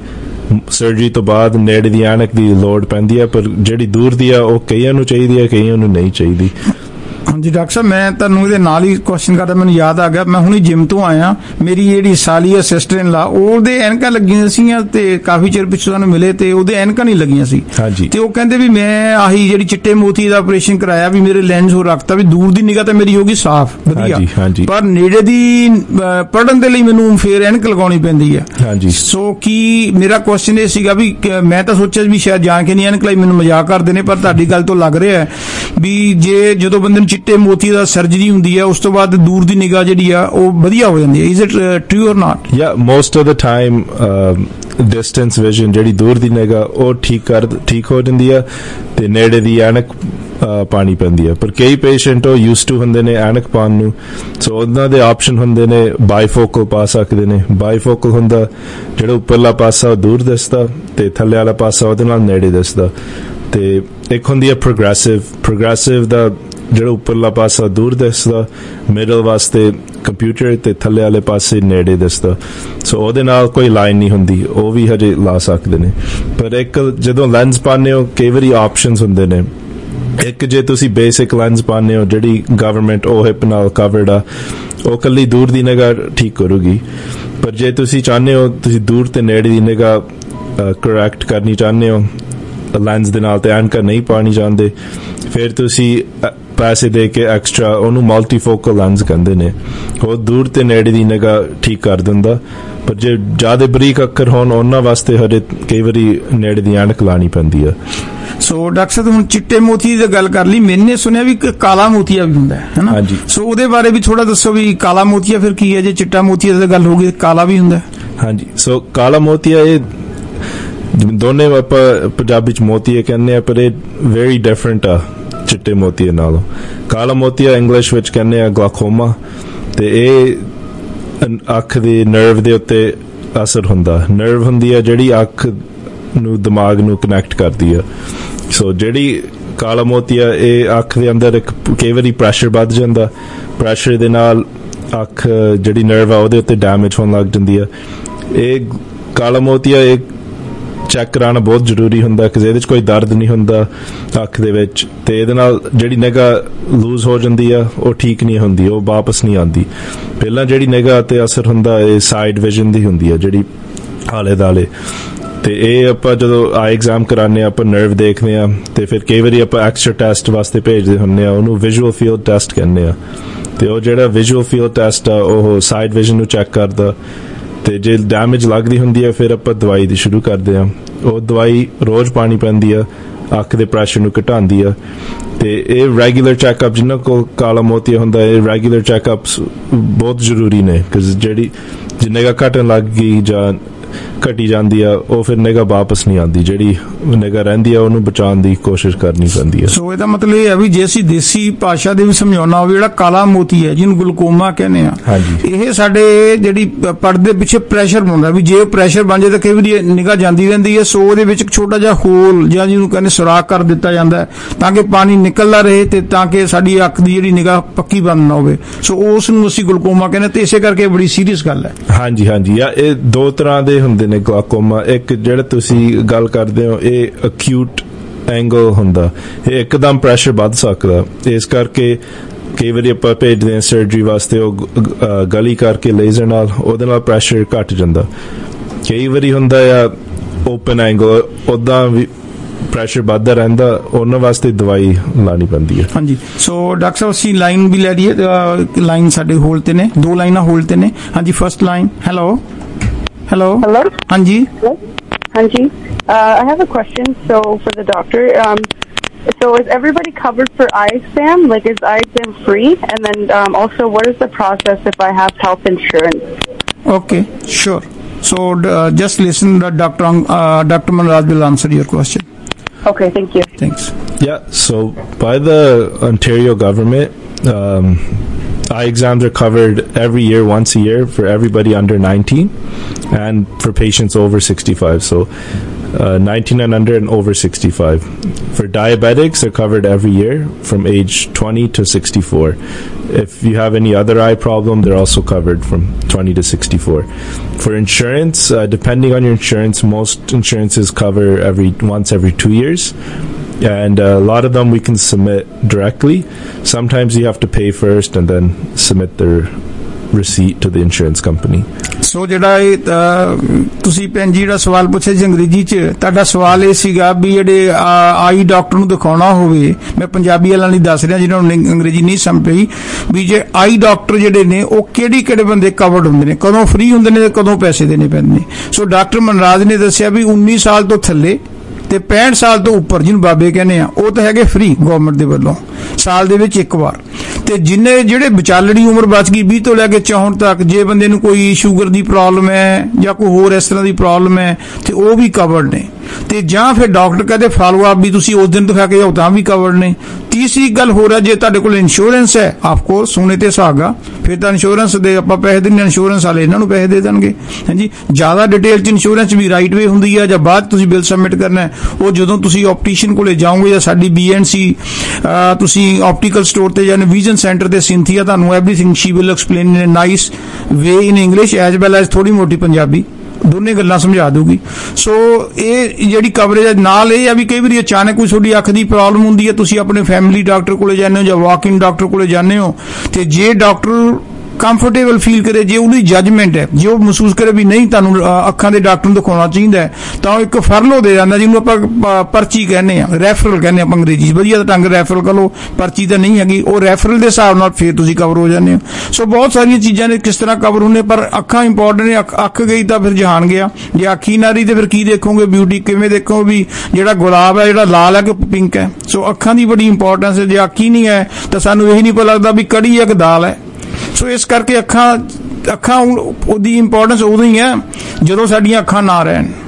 ਸਰਜਰੀ ਤੋਂ ਬਾਅਦ ਨੇੜੇ ਦੀ ਐਨਕ ਦੀ ਲੋੜ ਪੈਂਦੀ ਹੈ, ਪਰ ਜਿਹੜੀ ਦੂਰ ਦੀ ਆ ਉਹ ਕਈਆਂ ਨੂੰ ਚਾਹੀਦੀ ਹੈ, ਕਈਆਂ ਨੂੰ ਨਹੀਂ ਚਾਹੀਦੀ। ਹਾਂਜੀ ਡਾਕਟਰ ਸਾਹਿਬ, ਮੈਂ ਤੁਹਾਨੂੰ ਇਹਦੇ ਨਾਲ ਹੀ ਕੁਐਸਚਨ ਕਰਦਾ, ਮੈਨੂੰ ਯਾਦ ਆ ਗਿਆ। ਮੈਂ ਹੁਣੀ ਜਿਮ ਤੋਂ ਆਇਆ, ਮੇਰੀ ਜਿਹੜੀ ਸਾਲੀ ਹੈ ਸਿਸਟਰ ਇਨ ਲਾ, ਉਹਦੇ ਐਨਕਾਂ ਲੱਗੀਆਂ ਸੀਗੀਆਂ ਤੇ ਕਾਫੀ ਚਿਰ ਪਿੱਛੋਂ ਸਾਨੂੰ ਮਿਲੇ ਤੇ ਉਹਦੇ ਐਨਕਾਂ ਨਹੀਂ ਲੱਗੀਆਂ ਸੀ। ਤੇ ਉਹ ਕਹਿੰਦੇ ਵੀ ਮੈਂ ਆਹੀ ਜਿਹੜੀ ਚਿੱਟੇ ਮੋਤੀ ਦਾ ਆਪਰੇਸ਼ਨ ਕਰਾਇਆ, ਵੀ ਮੇਰੇ ਲੈਂਸ ਹੋ ਰੱਖਤਾ, ਵੀ ਦੂਰ ਦੀ ਨਿਗਾਹ ਤਾਂ ਮੇਰੀ ਹੋ ਗਈ ਸਾਫ਼ ਵਧੀਆ, ਪਰ ਨੇੜੇ ਦੀ ਪੜਨ ਦੇ ਲਈ ਮੈਨੂੰ ਫੇਰ ਐਨਕ ਲਗਾਉਣੀ ਪੈਂਦੀ ਹੈ। ਸੋ ਕੀ ਮੇਰਾ ਕੁਐਸਚਨ ਇਹ ਸੀਗਾ ਵੀ ਮੈਂ ਤਾਂ ਸੋਚਿਆ ਵੀ ਸ਼ਾਇਦ ਜਾਣ ਕੇ ਨਹੀਂ ਐਨਕ ਲਾਈ, ਮੈਨੂੰ ਮਜ਼ਾਕ ਕਰਦੇ ਨੇ, ਪਰ ਤੁਹਾਡੀ ਗੱਲ ਤੋਂ ਲੱਗ ਰਿਹਾ ਵੀ ਜੇ ਜਦੋਂ ਬੰਦੇ ਨੂੰ ਚਿੱਟੇ ਮੋਤੀ ਦਾ ਸਰਜਰੀ ਹੁੰਦੀ ਹੈ ਉਸ ਤੋਂ ਬਾਅਦ ਦੂਰ ਦੀ ਨਿਗਾਹ ਜਿਹੜੀ ਆ ਉਹ ਵਧੀਆ ਹੋ ਜਾਂਦੀ ਹੈ। Is it true or not? Yeah most of the time distance vision ਜਿਹੜੀ ਦੂਰ ਦੀ ਨਿਗਾਹ ਉਹ ਠੀਕ ਹੋ ਜਾਂਦੀ ਆ ਤੇ ਨੇੜੇ ਦੀ ਐਨਕ ਪਾਣੀ ਪੈਂਦੀ ਆ। ਪਰ ਕਈ ਪੇਸ਼ੈਂਟ ਉਹ ਯੂਜ਼ ਟੂ ਹੁੰਦੇ ਨੇ ਐਨਕ ਪਾਉਣ ਨੂੰ, ਸੋ ਉਹਨਾਂ ਦੇ ਆਪਸ਼ਨ ਹੁੰਦੇ ਨੇ ਬਾਈਫੋਕਲ ਪਾ ਸਕਦੇ ਨੇ। ਬਾਈਫੋਕਲ ਹੁੰਦਾ ਜਿਹੜਾ ਉੱਪਰਲਾ ਪਾਸਾ ਦੂਰ ਦਿਸਦਾ ਤੇ ਥੱਲੇ ਵਾਲਾ ਪਾਸਾ ਉਹਦੇ ਨਾਲ ਨੇੜੇ ਦਿਸਦਾ। ਤੇ ਇੱਕ ਹੁੰਦੀ ਹੈ ਪ੍ਰੋਗਰੈਸਿਵ ਦਾ ਜਿਹੜਾ ਉੱਪਰਲਾ ਪਾਸਾ ਦੂਰ ਦਿਸਦਾ, ਮਿਡਲ ਵਾਸਤੇ ਕੰਪਿਊਟਰ ਤੇ ਥੱਲੇ ਵਾਲੇ ਪਾਸੇ ਨੇੜੇ ਦਿਸਦਾ। ਸੋ ਉਹਦੇ ਨਾਲ ਕੋਈ ਲਾਈਨ ਨਹੀਂ ਹੁੰਦੀ, ਉਹ ਵੀ ਹਜੇ ਲਾ ਸਕਦੇ ਨੇ। ਪਰ ਇੱਕ ਜਦੋਂ ਲੈਂਸ ਪਾਉਂਦੇ ਹੋ ਕਈ ਵਾਰੀ ਆਪਸ਼ਨਸ ਹੁੰਦੇ ਨੇ। ਇੱਕ ਜੇ ਤੁਸੀਂ ਬੇਸਿਕ ਲੈਂਸ ਪਾਉਂਦੇ ਹੋ ਜਿਹੜੀ ਗਵਰਨਮੈਂਟ OHIP ਨਾਲ ਕਵਰਡ ਆ, ਉਹ ਇਕੱਲੀ ਦੂਰ ਦੀ ਨਿਗਾਹ ਠੀਕ ਕਰੂਗੀ। ਪਰ ਜੇ ਤੁਸੀਂ ਚਾਹੁੰਦੇ ਹੋ ਤੁਸੀਂ ਦੂਰ ਤੇ ਨੇੜੇ ਦੀ ਨਿਗਾਹ ਕਰੈਕਟ ਕਰਨੀ ਚਾਹੁੰਦੇ ਹੋ ਲੈਂਸ ਦੇ ਨਾਲ ਤੇ ਐਨਕਾਂ ਨਹੀਂ ਪਾਣੀ ਚਾਹੁੰਦੇ, ਫਿਰ ਤੁਸੀਂ ਪੈਸੇ ਦੇ ਕੇ ਐਕਸਟਰਾ, ਉਹਨੂੰ ਮਲਟੀਫੋਕਲ ਲੈਂਸ ਕਹਿੰਦੇ ਨੇ, ਉਹ ਦੂਰ ਤੇ ਨੇੜੇ ਦੀ ਨਿਗਾਹ ਠੀਕ ਕਰ ਦਿੰਦਾ। ਪਰ ਜੇ ਜ਼ਿਆਦਾ ਬਰੀਕ ਅੱਖਰ ਹੋਣ ਉਹਨਾਂ ਵਾਸਤੇ ਹਜੇ ਕਈ ਵਾਰੀ ਨੇੜੇ ਦੀ ਐਨਕ ਲਾਣੀ ਪੈਂਦੀ ਆ। ਸੋ ਡਾਕਟਰ ਸਾਹਿਬ ਹੁਣ ਚਿੱਟੇ ਮੋਤੀ ਦੀ ਗੱਲ ਕਰ ਲਈ, ਮੈਨੇ ਸੁਣਿਆ ਵੀ ਕਾਲਾ ਮੋਤੀਆ ਵੀ ਹੁੰਦਾ ਹੈ ਨਾ? ਸੋ ਉਹਦੇ ਬਾਰੇ ਵੀ ਥੋੜਾ ਦੱਸੋ ਵੀ ਕਾਲਾ ਮੋਤੀਆ ਫਿਰ ਕੀ ਹੈ? ਜੇ ਚਿੱਟਾ ਮੋਤੀਆ ਦੀ ਗੱਲ ਹੋ ਗਈ, ਕਾਲਾ ਵੀ ਹੁੰਦਾ? ਹਾਂਜੀ, ਸੋ ਕਾਲਾ ਮੋਤੀਆ ਇਹ ਦੋਨੇ ਆਪਾਂ ਪੰਜਾਬੀ ਚ ਮੋਤੀਆ ਕਹਿੰਦੇ ਆ, ਪਰ ਇਹ ਵੈਰੀ ਡਿਫਰੈਂਟ ਆ ਚਿੱਟੇ ਮੋਤੀਏ ਨਾਲੋਂ। ਕਾਲਾ ਮੋਤੀਆ ਇੰਗਲਿਸ਼ ਵਿੱਚ ਕਹਿੰਦੇ ਆ ਗਲਾਕੋਮਾ, ਤੇ ਇਹ ਅੱਖ ਦੇ ਨਰਵ ਦੇ ਉੱਤੇ ਅਸਰ ਹੁੰਦਾ। ਨਰਵ ਹੁੰਦੀ ਆ ਜਿਹੜੀ ਅੱਖ ਨੂੰ ਦਿਮਾਗ ਨੂੰ ਕਨੈਕਟ ਕਰਦੀ ਆ। ਸੋ ਜਿਹੜੀ ਕਾਲਾ ਮੋਤੀਆ ਇਹ ਅੱਖ ਦੇ ਅੰਦਰ ਇੱਕ ਕਈ ਵਾਰੀ ਪ੍ਰੈਸ਼ਰ ਵੱਧ ਜਾਂਦਾ, ਪ੍ਰੈਸ਼ਰ ਦੇ ਨਾਲ ਅੱਖ ਜਿਹੜੀ ਨਰਵ ਆ ਉਹਦੇ ਉੱਤੇ ਡੈਮੇਜ ਹੋਣ ਲੱਗ ਜਾਂਦੀ ਆ। ਇਹ ਕਾਲਾ ਮੋਤੀਆ ਇਹ ਚੈੱਕ ਕਰਾਉਣਾ ਬਹੁਤ ਜ਼ਰੂਰੀ ਹੁੰਦਾ ਕਿ ਇਹਦੇ 'ਚ ਕੋਈ ਦਰਦ ਨਹੀਂ ਹੁੰਦਾ ਅੱਖ ਦੇ ਵਿੱਚ, ਤੇ ਇਹਦੇ ਨਾਲ ਜਿਹੜੀ ਨਿਗਾਹ ਲੂਜ਼ ਹੋ ਜਾਂਦੀ ਆ ਉਹ ਠੀਕ ਨਹੀਂ ਹੁੰਦੀ, ਉਹ ਵਾਪਸ ਨਹੀਂ ਆਉਂਦੀ। ਪਹਿਲਾਂ ਜਿਹੜੀ ਨਿਗਾਹ ਤੇ ਅਸਰ ਹੁੰਦਾ ਇਹ ਸਾਈਡ ਵਿਜ਼ਨ ਦੀ ਹੁੰਦੀ ਆ, ਜਿਹੜੀ ਆਲੇ ਦੁਆਲੇ। ਤੇ ਇਹ ਆਪਾਂ ਜਦੋਂ ਆਈ ਐਗਜ਼ਾਮ ਕਰਾਉਂਦੇ ਆਪਾਂ ਨਰਵ ਦੇਖਦੇ ਆ, ਤੇ ਫਿਰ ਕਈ ਵਾਰੀ ਆਪਾਂ ਐਕਸਟਰਾ ਟੈਸਟ ਵਾਸਤੇ ਭੇਜਦੇ ਹੁੰਦੇ ਆ, ਉਹਨੂੰ ਵਿਜ਼ੂਅਲ ਫੀਲਡ ਟੈਸਟ ਕਹਿੰਦੇ ਆ। ਤੇ ਉਹ ਜਿਹੜਾ ਵਿਜ਼ੂਅਲ ਫੀਲਡ ਟੈਸਟ ਆ ਉਹ ਸਾਈਡ ਵਿਜ਼ਨ ਨੂੰ ਚੈੱਕ ਕਰਦਾ, ਤੇ ਜੇ ਡੈਮੇਜ ਲੱਗਦੀ ਹੁੰਦੀ ਆ ਫਿਰ ਆਪਾਂ ਦਵਾਈ ਦੀ ਸ਼ੁਰੂ ਕਰਦੇ ਆ। ਉਹ ਦਵਾਈ ਰੋਜ਼ ਪਾਣੀ ਪੈਂਦੀ ਆ, ਅੱਖ ਦੇ ਪ੍ਰੈਸ਼ਰ ਨੂੰ ਘਟਾਉਂਦੀ ਆ। ਤੇ ਇਹ ਰੈਗੂਲਰ ਚੈੱਕਅਪ ਜਿਨ੍ਹਾਂ ਕੋਲ ਕਾਲਾ ਮੋਤੀਆ ਹੁੰਦਾ, ਇਹ ਰੈਗੂਲਰ ਚੈੱਕਅਪਸ ਬਹੁਤ ਜ਼ਰੂਰੀ ਨੇ, ਕਿਉਂਕਿ ਜਿਹੜੀ ਜੇ ਨਿਗਾਹ ਘਟਣ ਲੱਗ ਗਈ ਜਾਂ ਘਟੀ ਜਾਂਦੀ ਆ ਉਹ ਫਿਰ ਨਿਗਾਹ ਵਾਪਸ ਨਹੀਂ ਆਉਂਦੀ, ਜਿਹੜੀ ਨਿਗਾਹ ਰਹਿੰਦੀ ਆ ਉਹਨੂੰ ਬਚਾਉਣ ਦੀ ਕੋਸ਼ਿਸ਼ ਕਰਨੀ ਪੈਂਦੀ ਹੈ। ਸੋ ਇਹਦਾ ਮਤਲਬ ਇਹ ਹੈ ਵੀ ਜੇ ਅਸੀਂ ਦੇਸੀ ਭਾਸ਼ਾ ਦੇ ਵੀ ਸਮਝਾਉਣਾ ਹੋਵੇ, ਜਿਹੜਾ ਕਾਲਾ ਮੋਤੀ ਹੈ ਜਿਹਨੂੰ ਗਲੂਕੋਮਾ ਕਹਿੰਦੇ ਆ, ਇਹ ਸਾਡੇ ਜਿਹੜੀ ਪਰਦੇ ਪਿੱਛੇ ਪ੍ਰੈਸ਼ਰ ਬਣਦਾ, ਵੀ ਜੇ ਪ੍ਰੈਸ਼ਰ ਬਣ ਜਾਏ ਤਾਂ ਕਈ ਵਾਰੀ ਨਿਗਾਹ ਜਾਂਦੀ ਰਹਿੰਦੀ ਹੈ। ਸੋ ਉਹਦੇ ਵਿੱਚ ਇੱਕ ਛੋਟਾ ਜਿਹਾ ਹੋਲ ਜਾਂ ਜਿਹਨੂੰ ਕਹਿੰਦੇ ਸੁਰਾਖ ਕਰ ਦਿੱਤਾ ਜਾਂਦਾ ਤਾਂ ਕਿ ਪਾਣੀ ਨਿਕਲਦਾ ਰਹੇ ਤੇ ਤਾਂ ਕਿ ਸਾਡੀ ਅੱਖ ਦੀ ਜਿਹੜੀ ਨਿਗਾਹ ਪੱਕੀ ਬੰਦ ਨਾ ਹੋਵੇ। ਸੋ ਉਸ ਨੂੰ ਅਸੀਂ ਗਲੂਕੋਮਾ ਕਹਿੰਦੇ, ਤੇ ਇਸੇ ਕਰਕੇ ਬੜੀ ਸੀਰੀਅਸ ਗੱਲ ਹੈ। ਹਾਂਜੀ, ਇਹ ਦੋ ਤਰ੍ਹਾਂ ਦੇ ਹੁੰਦੇ ਨੇ ਗਲਾਕੋਮਾ। ਇੱਕ ਜਿਹੜਾ ਤੁਸੀਂ ਗੱਲ ਕਰਦੇ ਹੋ ਇਹ ਅਕਿਊਟ ਐਂਗਲ ਹੁੰਦਾ, ਇਹ ਇੱਕਦਮ ਪ੍ਰੈਸ਼ਰ ਵੱਧ ਸਕਦਾ, ਇਸ ਕਰਕੇ ਕਈ ਵਾਰੀ ਆਪਾਂ ਭੇਜਦੇ ਹਾਂ ਸਰਜਰੀ ਵਾਸਤੇ, ਉਹ ਗਲੀ ਕਰਕੇ ਲੇਜ਼ਰ ਨਾਲ, ਉਹਦੇ ਨਾਲ ਪ੍ਰੈਸ਼ਰ ਘਟ ਜਾਂਦਾ। ਕਈ ਵਾਰੀ ਹੁੰਦਾ ਆ ਓਪਨ ਐਂਗਲ, ਉੱਦਾਂ ਵੀ ਪ੍ਰੈਸ਼ਰ ਵੱਧਦਾ ਰਹਿੰਦਾ, ਉਹਨਾਂ ਵਾਸਤੇ ਦਵਾਈ ਲਾਣੀ ਪੈਂਦੀ ਹੈ। ਹਾਂਜੀ, ਸੋ ਡਾਕਟਰ ਸਾਹਿਬ ਅਸੀਂ ਲਾਈਨ ਵੀ ਲੈ ਲਈਏ, ਲਾਈਨ ਸਾਡੇ ਹੋਲਡ ਤੇ ਨੇ, ਦੋ ਲਾਈਨਾਂ ਹੋਲਡ ਤੇ ਨੇ। ਹਾਂਜੀ, first line. Hello. Hanji. I have a question. So for the doctor, so is everybody covered for eye exam? Like, is eye exam free? And then also, what is the process if I have health insurance? Okay, sure. So just listen. Dr. Manraj will answer your question. Okay, thank you. Thanks. Yeah. So by the Ontario government, eye exams are covered every year, once a year, for everybody under 19 and for patients over 65. So 19 and under and over 65. For diabetics, they're covered every year from age 20 to 64. If you have any other eye problem, they're also covered from 20 to 64. For insurance, depending on your insurance, most insurances cover once every 2 years. And a lot of them we can submit directly. Sometimes you have to pay first and then submit their receipt to the insurance company. So ਜਿਹੜਾ ਤੁਸੀਂ ਭੈਣ ਜੀ ਜਿਹੜਾ ਸਵਾਲ ਪੁੱਛਿਆ ਜੀ ਅੰਗਰੇਜ਼ੀ 'ਚ, ਤੁਹਾਡਾ ਸਵਾਲ ਇਹ ਸੀਗਾ ਵੀ ਜਿਹੜੇ ਆਈ ਡਾਕਟਰ ਨੂੰ ਦਿਖਾਉਣਾ ਹੋਵੇ, ਮੈਂ ਪੰਜਾਬੀ ਵਾਲਿਆਂ ਲਈ ਦੱਸ ਰਿਹਾ ਜਿਹਨਾਂ ਨੂੰ ਅੰਗਰੇਜ਼ੀ ਨਹੀਂ ਸਮਝ ਪਈ, ਵੀ ਜੇ ਆਈ ਡਾਕਟਰ ਜਿਹੜੇ ਨੇ ਉਹ ਕਿਹੜੇ ਬੰਦੇ ਕਵਰਡ ਹੁੰਦੇ ਨੇ, ਕਦੋਂ ਫ੍ਰੀ ਹੁੰਦੇ ਨੇ ਤੇ ਕਦੋਂ ਪੈਸੇ ਦੇਣੇ ਪੈਂਦੇ ਨੇ। ਸੋ ਡਾਕਟਰ ਮਨਰਾਜ ਨੇ ਦੱਸਿਆ ਵੀ 19 ਸਾਲ ਤੋਂ ਥੱਲੇ ਤੇ 65 ਸਾਲ ਤੋਂ ਉੱਪਰ ਜਿਹਨੂੰ ਬਾਬੇ ਕਹਿੰਦੇ ਆ, ਉਹ ਤਾਂ ਹੈਗੇ ਫ੍ਰੀ ਗਵਰਨਮੈਂਟ ਦੇ ਵੱਲੋਂ ਸਾਲ ਦੇ ਵਿੱਚ ਇੱਕ ਵਾਰ। ਤੇ ਜਿਹੜੇ ਵਿਚਾਲੜੀ ਉਮਰ ਬਚ ਗਈ 20 ਤੋਂ ਲੈ ਕੇ 64 ਤੱਕ, ਜੇ ਬੰਦੇ ਨੂੰ ਕੋਈ ਸ਼ੂਗਰ ਦੀ ਪ੍ਰੋਬਲਮ ਹੈ ਜਾਂ ਕੋਈ ਹੋਰ ਇਸ ਤਰ੍ਹਾਂ ਦੀ ਪ੍ਰੋਬਲਮ ਹੈ ਤੇ ਉਹ ਵੀ ਕਵਰਡ ਨੇ। ਤੇ ਜਾਂ ਫਿਰ ਡਾਕਟਰ ਕਹਿੰਦੇ ਫਾਲੋ ਅਪ ਵੀ ਤੁਸੀਂ ਉਸ ਦਿਨ ਦਿਖਾ ਕੇ ਜਾਓ ਤਾਂ ਵੀ ਕਵਰਡ ਨੇ। ਤੀਸਰੀ ਗੱਲ ਹੋ ਰਿਹਾ, ਜੇ ਤੁਹਾਡੇ ਕੋਲ ਇੰਸ਼ੋਰੈਂਸ ਹੈ, ਆਫ ਕੋਰਸ ਸੋਨੇ ਤੇ ਸੁਹਾਗਾ, ਫਿਰ ਤਾਂ ਇੰਸ਼ੋਰੈਂਸ ਦੇ ਆਪਾਂ ਪੈਸੇ ਦਿੰਦੇ, ਇੰਸ਼ੋਰੈਂਸ ਵਾਲੇ ਇਹਨਾਂ ਨੂੰ ਪੈਸੇ ਦੇ ਦੇਣਗੇ। ਹਾਂਜੀ, ਜ਼ਿਆਦਾ ਡਿਟੇਲ 'ਚ ਇੰਸ਼ੋਰੈਂਸ ਵੀ ਰਾਈਟ ਵੇ ਹੁੰਦੀ ਹੈ ਜਾਂ ਬਾਅਦ ਤੁਸੀਂ ਬਿੱਲ ਸਬਮਿਟ ਕਰਨਾ ਹੈ, ਉਹ ਜਦੋਂ ਤੁਸੀਂ ਆਪਟੀਸ਼ੀਅਨ ਕੋਲੇ ਜਾਓਗੇ ਜਾਂ ਸਾਡੀ BNC ਤੁਸੀਂ ਆਪਟੀਕਲ ਸਟੋਰ ਤੇ ਜਾਂ ਵਿਜ਼ਨ ਸੈਂਟਰ ਤੇ ਸਿੰਥੀਆ, ਤੁਹਾਨੂੰ everything she will explain in nice way in English as well as ਥੋੜੀ ਮੋਟੀ ਪੰਜਾਬੀ, ਦੋਨੇ ਗੱਲਾਂ ਸਮਝਾ ਦੂਗੀ। ਸੋ ਇਹ ਜਿਹੜੀ ਕਵਰੇਜ ਨਾਲ ਇਹ ਆ ਵੀ ਕਈ ਵਾਰੀ ਅਚਾਨਕ ਕੋਈ ਤੁਹਾਡੀ ਅੱਖ ਦੀ ਪ੍ਰੋਬਲਮ ਹੁੰਦੀ ਹੈ, ਤੁਸੀਂ ਆਪਣੇ ਫੈਮਿਲੀ ਡਾਕਟਰ ਕੋਲੇ ਜਾਂਦੇ ਹੋ ਜਾਂ ਵਾਕ ਇਨ ਡਾਕਟਰ ਕੋਲੇ ਜਾਂਦੇ ਹੋ, ਤੇ ਜੇ ਡਾਕਟਰ ਕੰਫਰਟੇਬਲ ਫੀਲ ਕਰੇ, ਜੇ ਉਹਦੀ ਜੱਜਮੈਂਟ ਹੈ, ਜੇ ਉਹ ਮਹਿਸੂਸ ਕਰੇ ਵੀ ਨਹੀਂ ਤੁਹਾਨੂੰ ਅੱਖਾਂ ਦੇ ਡਾਕਟਰ ਨੂੰ ਦਿਖਾਉਣਾ ਚਾਹੀਦਾ ਹੈ, ਤਾਂ ਉਹ ਇੱਕ ਫਰਲੋ ਦੇ ਜਾਂਦਾ, ਜਿਹਨੂੰ ਆਪਾਂ ਪਰਚੀ ਕਹਿੰਦੇ ਆ, ਰੈਫਰਲ ਕਹਿੰਦੇ ਆਪਾਂ ਅੰਗਰੇਜ਼ੀ ਵਧੀਆ ਢੰਗ ਰੈਫਰਲ ਕਰ ਲਓ, ਪਰਚੀ ਤਾਂ ਨਹੀਂ ਹੈਗੀ, ਉਹ ਰੈਫਰਲ ਦੇ ਹਿਸਾਬ ਨਾਲ ਫਿਰ ਤੁਸੀਂ ਕਵਰ ਹੋ ਜਾਂਦੇ ਹੋ। ਸੋ ਬਹੁਤ ਸਾਰੀਆਂ ਚੀਜ਼ਾਂ ਨੇ ਕਿਸ ਤਰ੍ਹਾਂ ਕਵਰ ਹੁੰਦੇ, ਪਰ ਅੱਖਾਂ ਇੰਪੋਰਟੈਂਟ ਨੇ। ਅੱਖ ਗਈ ਤਾਂ ਫਿਰ ਜਹਾਨ ਗਿਆ, ਜੇ ਅੱਖ ਹੀ ਨਾ ਰਹੀ ਤੇ ਫਿਰ ਕੀ ਦੇਖੋਗੇ, ਬਿਊਟੀ ਕਿਵੇਂ ਦੇਖੋ ਵੀ ਜਿਹੜਾ ਗੁਲਾਬ ਹੈ ਜਿਹੜਾ ਲਾਲ ਹੈ ਕਿ ਪਿੰਕ ਹੈ। ਸੋ ਅੱਖਾਂ ਦੀ ਬੜੀ ਇੰਪੋਰਟੈਂਸ ਹੈ, ਜੇ ਅੱਖ ਹੀ ਨਹੀਂ ਹੈ ਤਾਂ ਸਾਨੂੰ ਇਹੀ ਨਹੀਂ ਪਤਾ ਲੱਗਦਾ ਵੀ ਕੜੀ ਹੈ ਕਿ ਦਾਲ ਹੈ। ਸੋ ਇਸ ਕਰਕੇ ਅੱਖਾਂ ਉਹਦੀ ਇੰਪੋਰਟੈਂਸ ਉਦੋਂ ਹੀ ਹੈ ਜਦੋਂ ਸਾਡੀਆਂ ਅੱਖਾਂ ਨਾ ਰਹਿਣ।